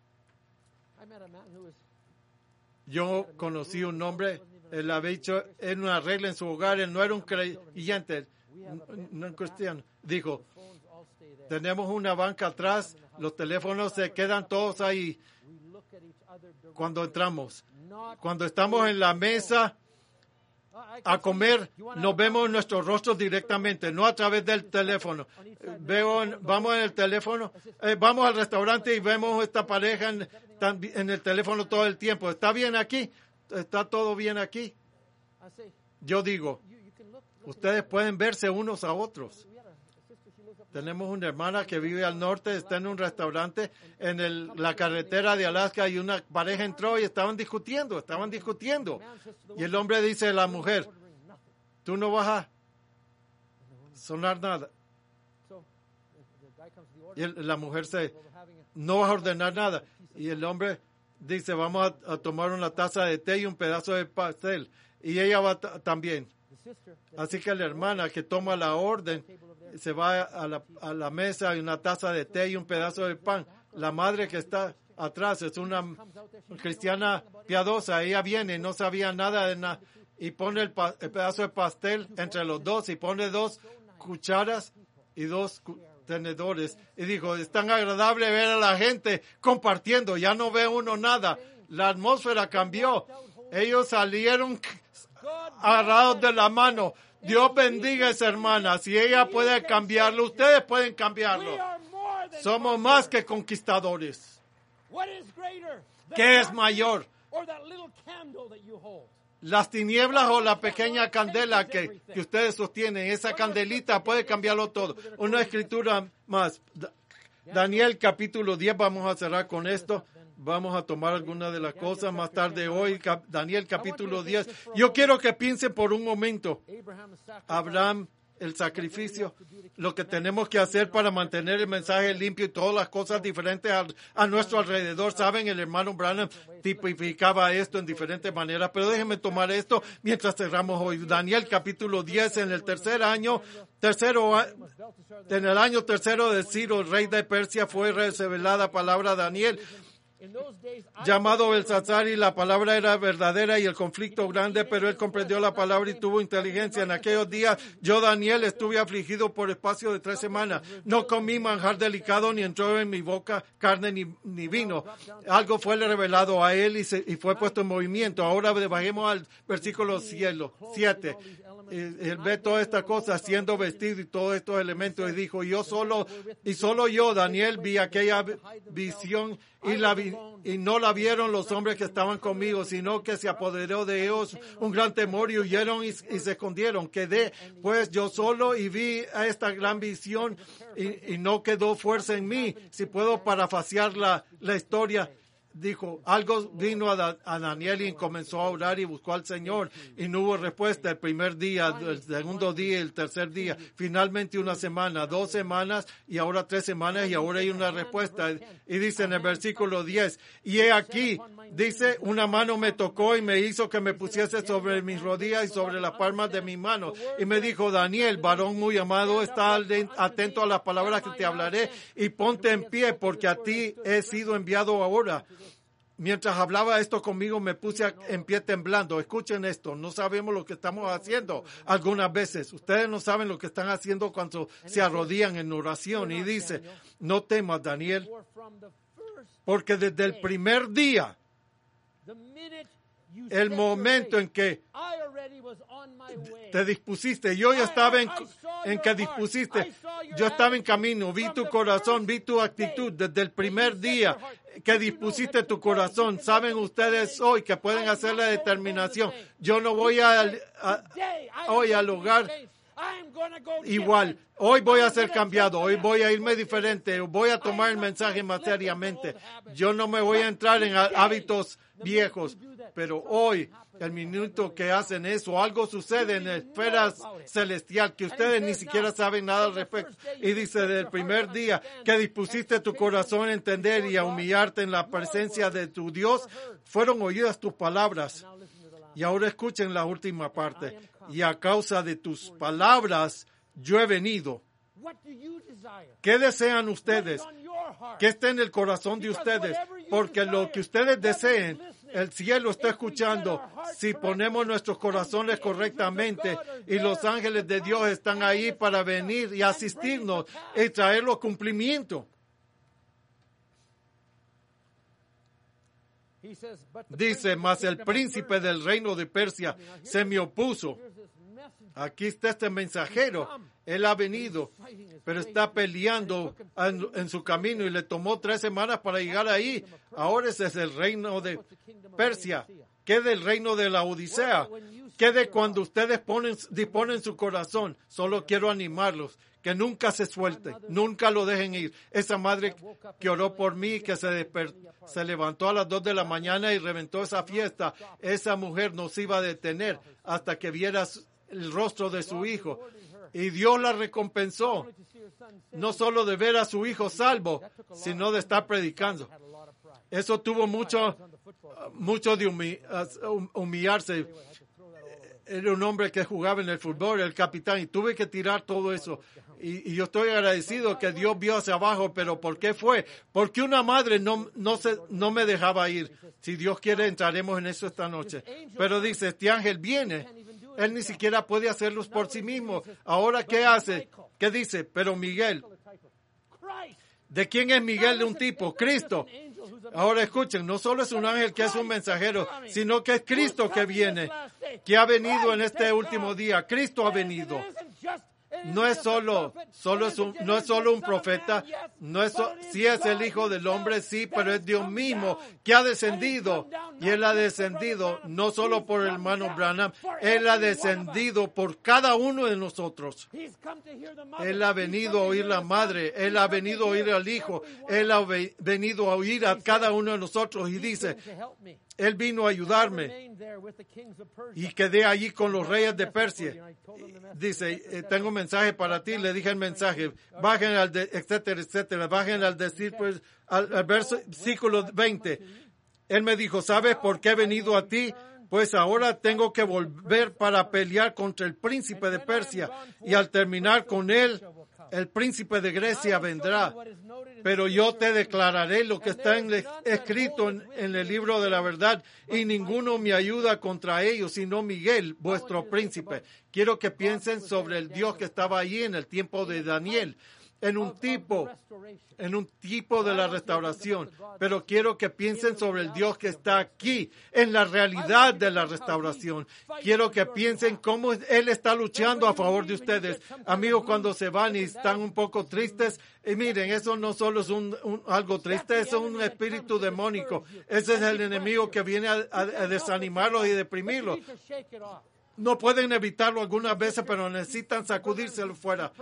Yo conocí un hombre, él había hecho en una regla en su hogar, él no era un creyente, no un cristiano. Dijo, tenemos una banca atrás, los teléfonos se quedan todos ahí cuando entramos. Cuando estamos en la mesa a comer, nos vemos nuestros rostros directamente, no a través del teléfono. Veo, en, vamos en el teléfono, eh, vamos al restaurante y vemos esta pareja en, en el teléfono todo el tiempo. ¿Está bien aquí? ¿Está todo bien aquí? Yo digo, ustedes pueden verse unos a otros. Tenemos una hermana que vive al norte, está en un restaurante en el, la carretera de Alaska y una pareja entró y estaban discutiendo, estaban discutiendo. Y el hombre dice a la mujer, tú no vas a sonar nada. Y el, la mujer se, no vas a ordenar nada. Y el hombre dice, vamos a, a tomar una taza de té y un pedazo de pastel. Y ella va t- también. Así que la hermana que toma la orden se va a la, a la mesa y una taza de té y un pedazo de pan. La madre que está atrás es una cristiana piadosa. Ella viene, no sabía nada de nada y pone el, pa, el pedazo de pastel entre los dos y pone dos cucharas y dos cu- tenedores. Y dijo, es tan agradable ver a la gente compartiendo. Ya no ve uno nada. La atmósfera cambió. Ellos salieron agarrados de la mano. Dios bendiga a esa hermana. Si ella puede cambiarlo, ustedes pueden cambiarlo. Somos más que conquistadores. ¿Qué es mayor? Las tinieblas o la pequeña candela que, que ustedes sostienen. Esa candelita puede cambiarlo todo. Una escritura más. Daniel capítulo diez, vamos a cerrar con esto. Vamos a tomar algunas de las cosas más tarde hoy. Daniel capítulo diez. Yo quiero que piensen por un momento. Abraham, el sacrificio, lo que tenemos que hacer para mantener el mensaje limpio y todas las cosas diferentes a, a nuestro alrededor. Saben, el hermano Branham tipificaba esto en diferentes maneras, pero déjenme tomar esto mientras cerramos hoy. Daniel capítulo diez, en el tercer año, tercero, en el año tercero de Ciro, el rey de Persia, fue revelada palabra a Daniel, llamado Belsasar, y la palabra era verdadera y el conflicto grande, pero él comprendió la palabra y tuvo inteligencia. En aquellos días, yo, Daniel, estuve afligido por espacio de tres semanas. No comí manjar delicado, ni entró en mi boca carne ni, ni vino. Algo fue revelado a él y, se, y fue puesto en movimiento. Ahora bajemos al versículo siete. Él ve toda esta cosa siendo vestido y todos estos elementos y dijo, yo solo, y solo yo, Daniel, vi aquella visión y, la vi, y no la vieron los hombres que estaban conmigo, sino que se apoderó de ellos un gran temor y huyeron y, y se escondieron. Quedé pues yo solo y vi a esta gran visión y, y no quedó fuerza en mí. Si puedo parafasear la, la historia. Dijo, algo vino a, da, a Daniel y comenzó a orar y buscó al Señor y no hubo respuesta el primer día, el segundo día, el tercer día, finalmente una semana, dos semanas y ahora tres semanas y ahora hay una respuesta. Y dice en el versículo diez, y he aquí, dice, una mano me tocó y me hizo que me pusiese sobre mis rodillas y sobre las palmas de mis manos y me dijo, Daniel, varón muy amado, está atento a las palabras que te hablaré y ponte en pie porque a ti he sido enviado ahora. Mientras hablaba esto conmigo, me puse en pie temblando. Escuchen esto, no sabemos lo que estamos haciendo algunas veces. Ustedes no saben lo que están haciendo cuando se arrodillan en oración. Y dice, no temas, Daniel, porque desde el primer día, el momento en que te dispusiste, yo ya estaba en, en que dispusiste, yo estaba en camino, vi tu corazón, vi tu actitud desde el primer día que dispusiste tu corazón. Saben ustedes hoy que pueden hacer la determinación. Yo no voy a, a hoy al lugar igual. Hoy voy a ser cambiado. Hoy voy a irme diferente. Voy a tomar el mensaje más seriamente. Yo no me voy a entrar en hábitos viejos. Pero hoy, el minuto que hacen eso, algo sucede en la esfera celestial que ustedes ni siquiera saben nada al respecto. Y dice, del primer día que dispusiste tu corazón a entender y a humillarte en la presencia de tu Dios, fueron oídas tus palabras. Y ahora escuchen la última parte. Y a causa de tus palabras, yo he venido. ¿Qué desean ustedes? ¿Qué está en el corazón de ustedes? Porque lo que ustedes deseen, el cielo está escuchando. Si ponemos nuestros corazones correctamente y los ángeles de Dios están ahí para venir y asistirnos y traerlo a cumplimiento. Dice, mas el príncipe del reino de Persia se me opuso. Aquí está este mensajero. Él ha venido, pero está peleando en, en su camino y le tomó tres semanas para llegar ahí. Ahora ese es el reino de Persia. ¿Qué del reino de la Odisea? ¿Qué de cuando ustedes ponen, disponen su corazón? Solo quiero animarlos. Que nunca se suelten, nunca lo dejen ir. Esa madre que oró por mí, que se, desper- se levantó a las dos de la mañana y reventó esa fiesta, esa mujer no se iba a detener hasta que viera el rostro de su hijo. Y Dios la recompensó, no solo de ver a su hijo salvo, sino de estar predicando. Eso tuvo mucho, mucho de humi- humillarse. Era un hombre que jugaba en el fútbol, el capitán, y tuve que tirar todo eso. Y, y yo estoy agradecido que Dios vio hacia abajo, pero ¿por qué fue? Porque una madre no, no, se, no me dejaba ir. Si Dios quiere, entraremos en eso esta noche. Pero dice, este ángel viene. Él ni siquiera puede hacerlos por sí mismo. Ahora, ¿qué hace? ¿Qué dice? Pero Miguel. ¿De quién es Miguel? De un tipo, Cristo. Ahora escuchen, no solo es un ángel que es un mensajero, sino que es Cristo que viene, que ha venido en este último día. Cristo ha venido. no es solo, solo es un, no es solo un profeta, no es, so, sí es el Hijo del Hombre, sí, pero es Dios mismo que ha descendido. Y Él ha descendido no solo por el hermano Branham, Él ha descendido por cada uno de nosotros. Él ha venido a oír la madre, Él ha venido a oír al Hijo, Él ha venido a oír a cada uno de nosotros y dice, Él vino a ayudarme y quedé allí con los reyes de Persia. Dice, eh, tengo un mensaje para ti, le dije el mensaje, bajen al, de, etcétera, etcétera, bajen al decir, pues, al, al versículo veinte. Él me dijo, ¿sabes por qué he venido a ti? Pues ahora tengo que volver para pelear contra el príncipe de Persia y al terminar con él, el príncipe de Grecia vendrá. Pero yo te declararé lo que está en, escrito en, en el libro de la verdad y ninguno me ayuda contra ellos, sino Miguel, vuestro príncipe. Quiero que piensen sobre el Dios que estaba allí en el tiempo de Daniel, en un tipo, en un tipo de la restauración. Pero quiero que piensen sobre el Dios que está aquí, en la realidad de la restauración. Quiero que piensen cómo Él está luchando a favor de ustedes. Amigos, cuando se van y están un poco tristes, y miren, eso no solo es un, un, algo triste, eso es un espíritu demónico. Ese es el enemigo que viene a, a, a desanimarlos y deprimirlos. No pueden evitarlo algunas veces, pero necesitan sacudírselo fuera.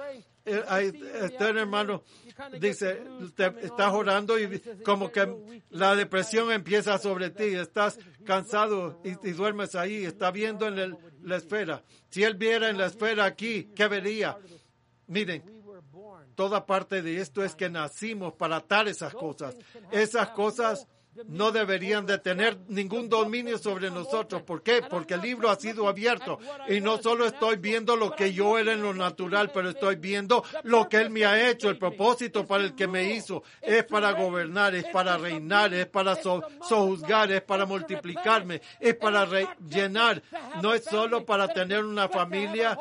Este hermano dice, te estás orando y como que la depresión empieza sobre ti, estás cansado y, y duermes ahí, está viendo en el, la esfera. Si él viera en la esfera aquí, ¿qué vería? Miren, toda parte de esto es que nacimos para atar esas cosas. Esas cosas no deberían de tener ningún dominio sobre nosotros. ¿Por qué? Porque el libro ha sido abierto y no solo estoy viendo lo que yo era en lo natural, pero estoy viendo lo que Él me ha hecho. El propósito para el que me hizo es para gobernar, es para reinar, es para so, sojuzgar, es para multiplicarme, es para rellenar. No es solo para tener una familia,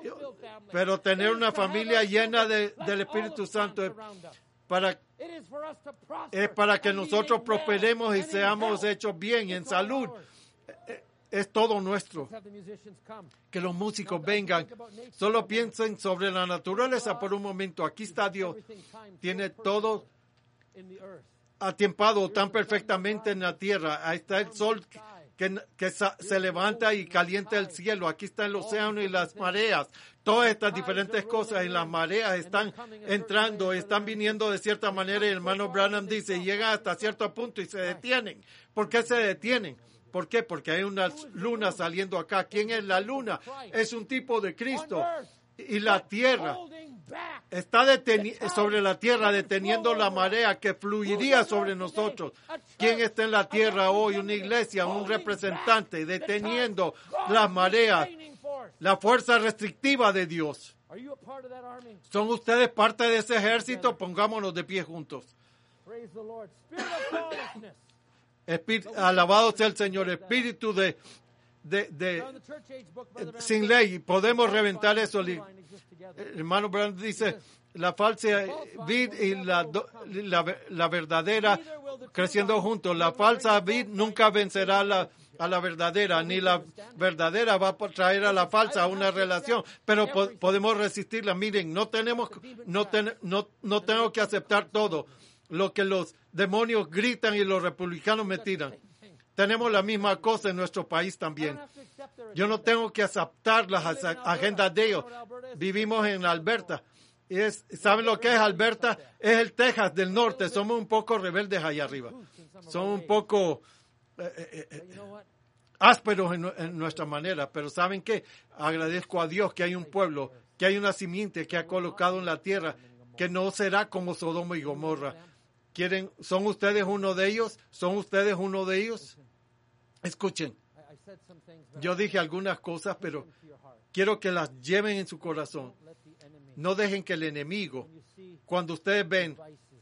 pero tener una familia llena de, del Espíritu Santo. Para, es para que nosotros prosperemos y seamos hechos bien en salud. Es todo nuestro. Que los músicos vengan. Solo piensen sobre la naturaleza por un momento. Aquí está Dios. Tiene todo atiempado tan perfectamente en la tierra. Ahí está el sol que, que se levanta y calienta el cielo. Aquí está el océano y las mareas. Todas estas diferentes cosas en las mareas están entrando, están viniendo de cierta manera y el hermano Branham dice, llegan hasta cierto punto y se detienen. ¿Por qué se detienen? ¿Por qué? Porque hay una luna saliendo acá. ¿Quién es la luna? Es un tipo de Cristo. Y la tierra está deteni- sobre la tierra deteniendo la marea que fluiría sobre nosotros. ¿Quién está en la tierra hoy? Una iglesia, un representante deteniendo las mareas. La fuerza restrictiva de Dios. ¿Son ustedes parte de ese ejército? Pongámonos de pie juntos. Espíritu, alabado sea el Señor. Espíritu de, de, de, de sin ley. Podemos reventar eso. El hermano Brand dice, la falsa vid y la, la, la verdadera creciendo juntos. La falsa vid nunca vencerá la a la verdadera, ni la verdadera va a traer a la falsa a una relación, pero po- podemos resistirla. Miren, no tenemos, no, ten, no, no tengo que aceptar todo lo que los demonios gritan y los republicanos me tiran. Tenemos la misma cosa en nuestro país también. Yo no tengo que aceptar las agendas de ellos. Vivimos en Alberta. Y es, ¿saben lo que es Alberta? Es el Texas del norte. Somos un poco rebeldes allá arriba. Somos un poco Eh, eh, eh, ásperos en, en nuestra manera, pero ¿saben qué? Agradezco a Dios que hay un pueblo, que hay una simiente que ha colocado en la tierra, que no será como Sodoma y Gomorra. ¿Quieren, ¿Son ustedes uno de ellos? ¿Son ustedes uno de ellos? Escuchen, yo dije algunas cosas, pero quiero que las lleven en su corazón. No dejen que el enemigo, cuando ustedes ven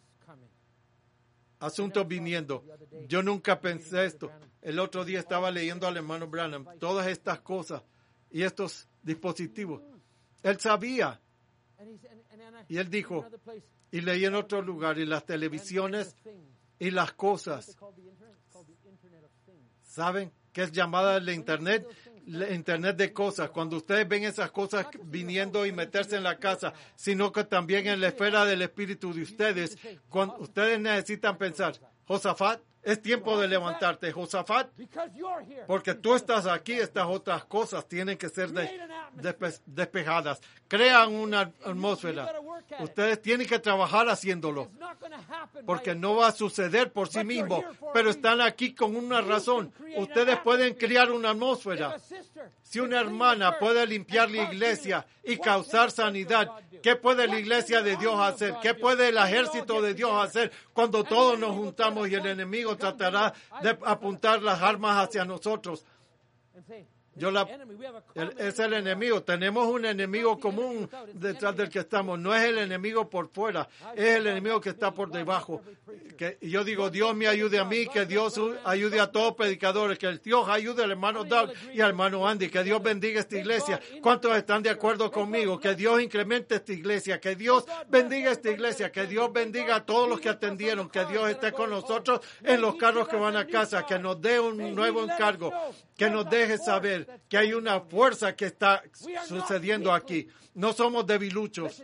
asuntos viniendo. Yo nunca pensé esto. El otro día estaba leyendo al hermano Branham todas estas cosas y estos dispositivos. Él sabía. Y él dijo, y leí en otro lugar, y las televisiones y las cosas. ¿Saben qué es llamada el Internet? Internet de cosas, cuando ustedes ven esas cosas viniendo y meterse en la casa, sino que también en la esfera del espíritu de ustedes, cuando ustedes necesitan pensar, Josafat, es tiempo de levantarte, Josafat, porque tú estás aquí, estas otras cosas tienen que ser de, despe, despejadas. Crean una atmósfera. Ustedes tienen que trabajar haciéndolo, porque no va a suceder por sí mismo, pero están aquí con una razón. Ustedes pueden crear una atmósfera. Si una hermana puede limpiar la iglesia y causar sanidad, ¿qué puede la iglesia de Dios hacer? ¿Qué puede el ejército de Dios hacer cuando todos nos juntamos y el enemigo tratará de apuntar las armas hacia nosotros? Yo la, el, es el enemigo. Tenemos un enemigo común detrás del que estamos. No es el enemigo por fuera, es el enemigo que está por debajo. Que yo digo, Dios me ayude a mí, que Dios ayude a todos los predicadores, que el Dios ayude al hermano Doug y al hermano Andy, que Dios bendiga esta iglesia. ¿Cuántos están de acuerdo conmigo? Que Dios incremente esta iglesia, que Dios bendiga esta iglesia, que Dios bendiga a todos los que atendieron, que Dios esté con nosotros en los carros que van a casa, que nos dé un nuevo encargo, que nos deje saber que hay una fuerza que está sucediendo aquí. No somos debiluchos.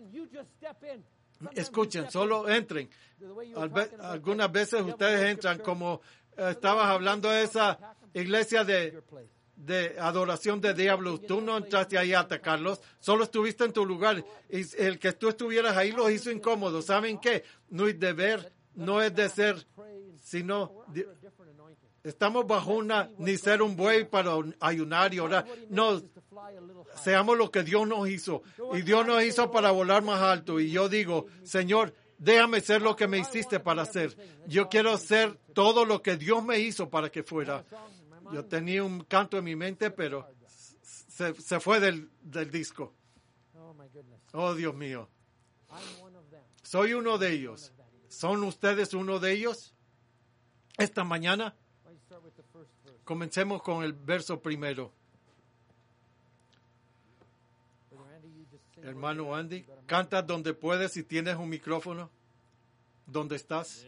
Escuchen, solo entren. Algunas veces ustedes entran como eh, estabas hablando de esa iglesia de, de adoración de diablos. Tú no entraste ahí a atacarlos, solo estuviste en tu lugar. Y el que tú estuvieras ahí los hizo incómodos. ¿Saben qué? No es deber, no es de ser, sino... De, estamos bajo una, ni ser un buey para ayunar y orar. No, seamos lo que Dios nos hizo. Y Dios nos hizo para volar más alto. Y yo digo, Señor, déjame ser lo que me hiciste para ser. Yo quiero ser todo lo que Dios me hizo para que fuera. Yo tenía un canto en mi mente, pero se, se fue del, del disco. Oh, Dios mío. Soy uno de ellos. ¿Son ustedes uno de ellos? Esta mañana. Comencemos con el verso primero. Hermano Andy, canta donde puedes si tienes un micrófono. ¿Dónde estás?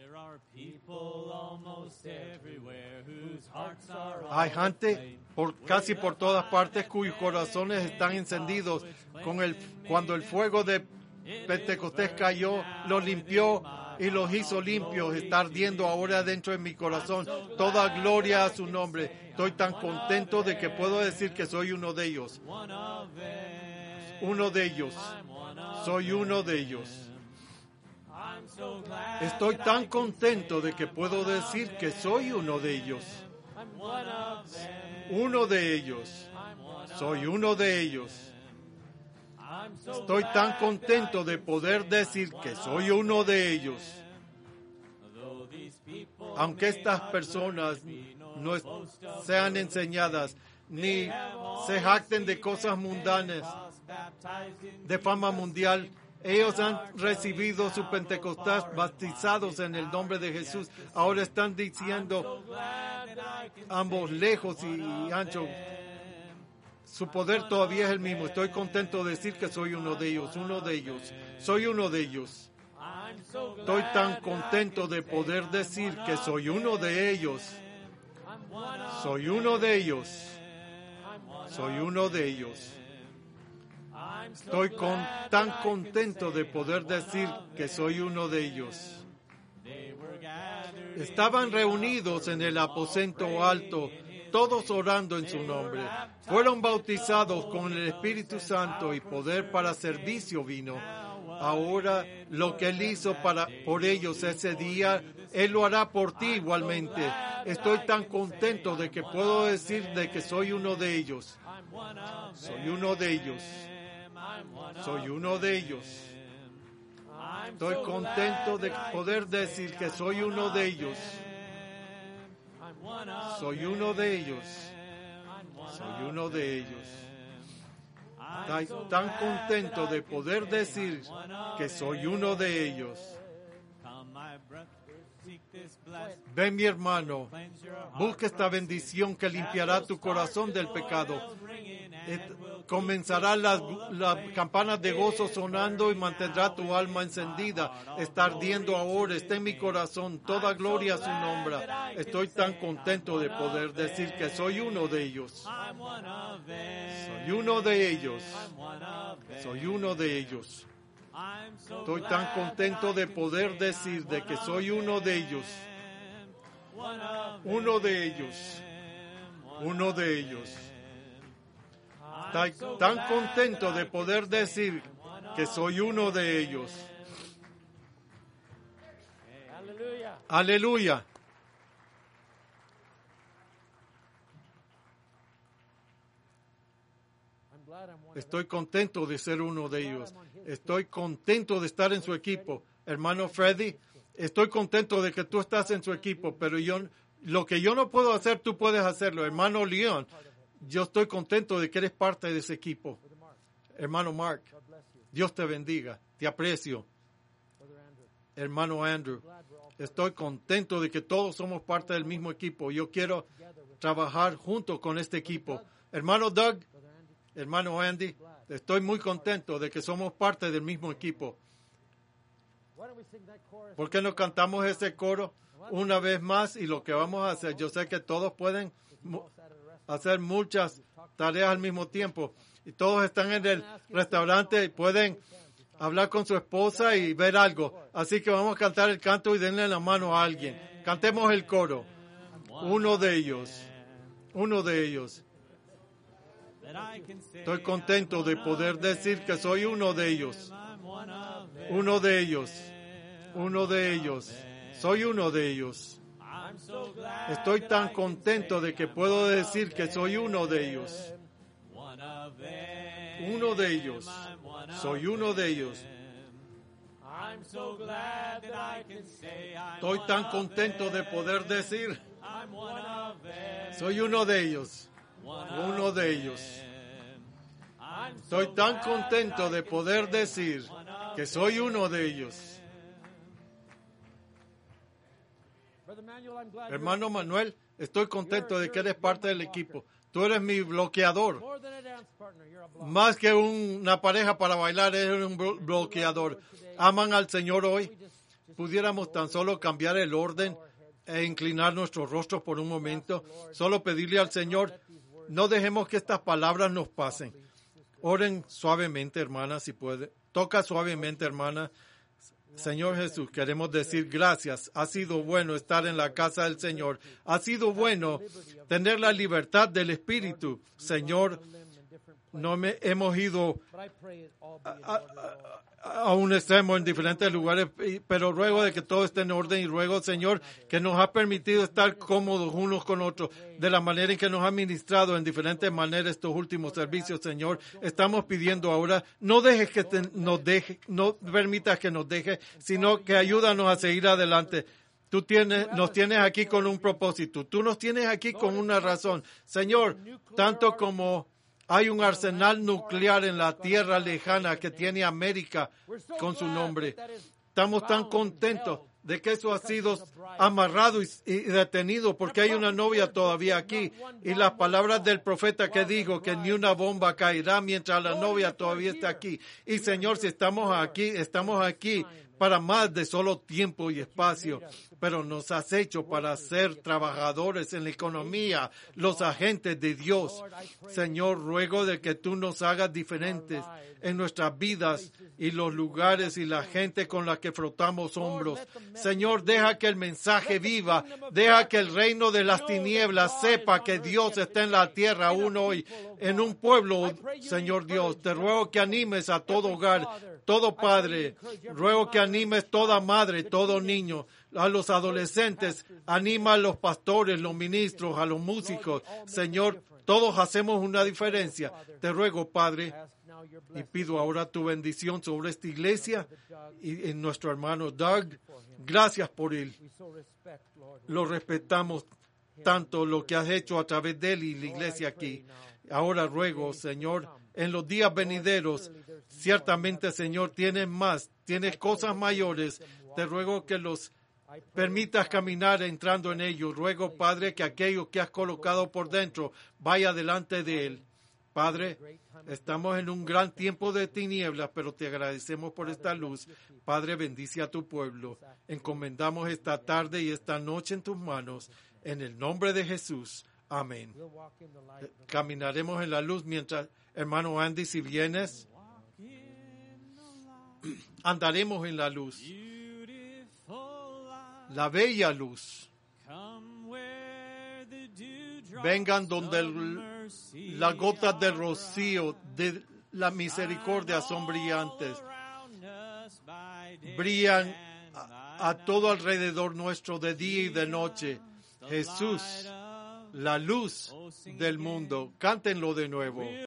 Hay gente por casi por todas partes cuyos corazones están encendidos con el cuando el fuego de Pentecostés cayó, los limpió y los hizo limpios. Está ardiendo ahora dentro de mi corazón. Toda gloria a su nombre. Estoy tan contento de que puedo decir que soy uno de ellos. Uno de ellos. Soy uno de ellos. Estoy tan contento de que puedo decir que soy uno de ellos. Uno de ellos. Soy uno de ellos. Estoy tan contento de poder decir que soy uno de ellos. Aunque estas personas no sean enseñadas ni se jacten de cosas mundanas, de fama mundial, ellos han recibido su Pentecostés bautizados en el nombre de Jesús. Ahora están diciendo ambos lejos y ancho. Su poder todavía es el mismo. Estoy contento de decir que soy uno de ellos, uno de ellos. Soy uno de ellos. Estoy tan contento de poder decir que soy uno de ellos. Soy uno de ellos. Soy uno de ellos. Estoy con, tan contento de poder decir que soy uno de ellos. Estaban reunidos en el aposento alto, todos orando en su nombre. Fueron bautizados con el Espíritu Santo y poder para servicio vino. Ahora lo que Él hizo para, por ellos ese día, Él lo hará por ti igualmente. Estoy tan contento de que puedo decir de que soy uno de ellos. Soy uno de ellos. Soy uno de ellos. Estoy contento de poder decir que soy uno de ellos. Soy uno de ellos. Soy uno de ellos. Estoy tan contento de poder decir que soy uno de ellos. Ven, mi hermano, busca esta bendición que limpiará tu corazón del pecado. Comenzarán las, las campanas de gozo sonando y mantendrá tu alma encendida. Está ardiendo ahora, está en mi corazón. Toda gloria a su nombre. Estoy tan contento de poder decir que soy uno de ellos. Soy uno de ellos. Soy uno de ellos. Estoy tan contento de poder decir de que soy uno de ellos. Uno de ellos. Uno de ellos. Estoy tan contento de poder decir que soy uno de ellos. Aleluya. Estoy contento de ser uno de ellos. Estoy contento de estar en su equipo. Hermano Freddy, estoy contento de que tú estás en su equipo, pero yo, lo que yo no puedo hacer, tú puedes hacerlo. Hermano Leon, yo estoy contento de que eres parte de ese equipo. Hermano Mark, Dios te bendiga, te aprecio. Hermano Andrew, estoy contento de que todos somos parte del mismo equipo. Yo quiero trabajar junto con este equipo. Hermano Doug, hermano Andy, estoy muy contento de que somos parte del mismo equipo. ¿Por qué no cantamos ese coro una vez más? Y lo que vamos a hacer, yo sé que todos pueden hacer muchas tareas al mismo tiempo. Y todos están en el restaurante y pueden hablar con su esposa y ver algo. Así que vamos a cantar el canto y denle la mano a alguien. Cantemos el coro. Uno de ellos. Uno de ellos. Estoy contento de poder decir que soy uno de ellos. Uno de ellos. Uno de ellos. Soy uno de ellos. Estoy tan contento de que puedo decir que soy uno de ellos. Uno de ellos. Soy uno de ellos. Estoy tan contento de poder decir, soy uno de ellos. Uno de ellos. Estoy tan contento de poder decir que soy uno de ellos. Hermano Manuel, estoy contento de que eres parte del equipo. Tú eres mi bloqueador. Más que una pareja para bailar, eres un bloqueador. ¿Aman al Señor hoy? Pudiéramos tan solo cambiar el orden e inclinar nuestros rostros por un momento. Solo pedirle al Señor, no dejemos que estas palabras nos pasen. Oren suavemente, hermana, si puede. Toca suavemente, hermana. Señor Jesús, queremos decir gracias. Ha sido bueno estar en la casa del Señor. Ha sido bueno tener la libertad del Espíritu. Señor, no me, hemos ido a, a, a un extremo en diferentes lugares, pero ruego de que todo esté en orden y ruego, Señor, que nos ha permitido estar cómodos unos con otros de la manera en que nos ha ministrado en diferentes maneras estos últimos servicios, Señor. Estamos pidiendo ahora, no dejes que te, nos deje, no permitas que nos deje, sino que ayúdanos a seguir adelante. Tú tienes, nos tienes aquí con un propósito. Tú nos tienes aquí con una razón. Señor, tanto como hay un arsenal nuclear en la tierra lejana que tiene América con su nombre. Estamos tan contentos de que eso ha sido amarrado y, y detenido porque hay una novia todavía aquí. Y las palabras del profeta que dijo que ni una bomba caerá mientras la novia todavía está aquí. Y Señor, si estamos aquí, estamos aquí para más de solo tiempo y espacio, pero nos has hecho para ser trabajadores en la economía, los agentes de Dios. Señor, ruego de que tú nos hagas diferentes en nuestras vidas y los lugares y la gente con la que frotamos hombros. Señor, deja que el mensaje viva, deja que el reino de las tinieblas sepa que Dios está en la tierra aún hoy, en un pueblo, Señor Dios. Te ruego que animes a todo hogar, todo padre, ruego que animes toda madre, todo niño, a los adolescentes, anima a los pastores, los ministros, a los músicos. Señor, todos hacemos una diferencia. Te ruego, Padre, y pido ahora tu bendición sobre esta iglesia y en nuestro hermano Doug. Gracias por él. Lo respetamos tanto lo que has hecho a través de él y la iglesia aquí. Ahora ruego, Señor, en los días venideros, ciertamente, Señor, tienes más, tienes cosas mayores. Te ruego que los permitas caminar entrando en ellos. Ruego, Padre, que aquello que has colocado por dentro vaya delante de él. Padre, estamos en un gran tiempo de tinieblas, pero te agradecemos por esta luz. Padre, bendice a tu pueblo. Encomendamos esta tarde y esta noche en tus manos. En el nombre de Jesús. Amén. Caminaremos en la luz mientras, hermano Andy, si vienes, andaremos en la luz. La bella luz. Vengan donde el, las gotas de rocío de la misericordia son brillantes. Brillan a, a todo alrededor nuestro de día y de noche. Jesús, la luz del mundo. Cántenlo de nuevo.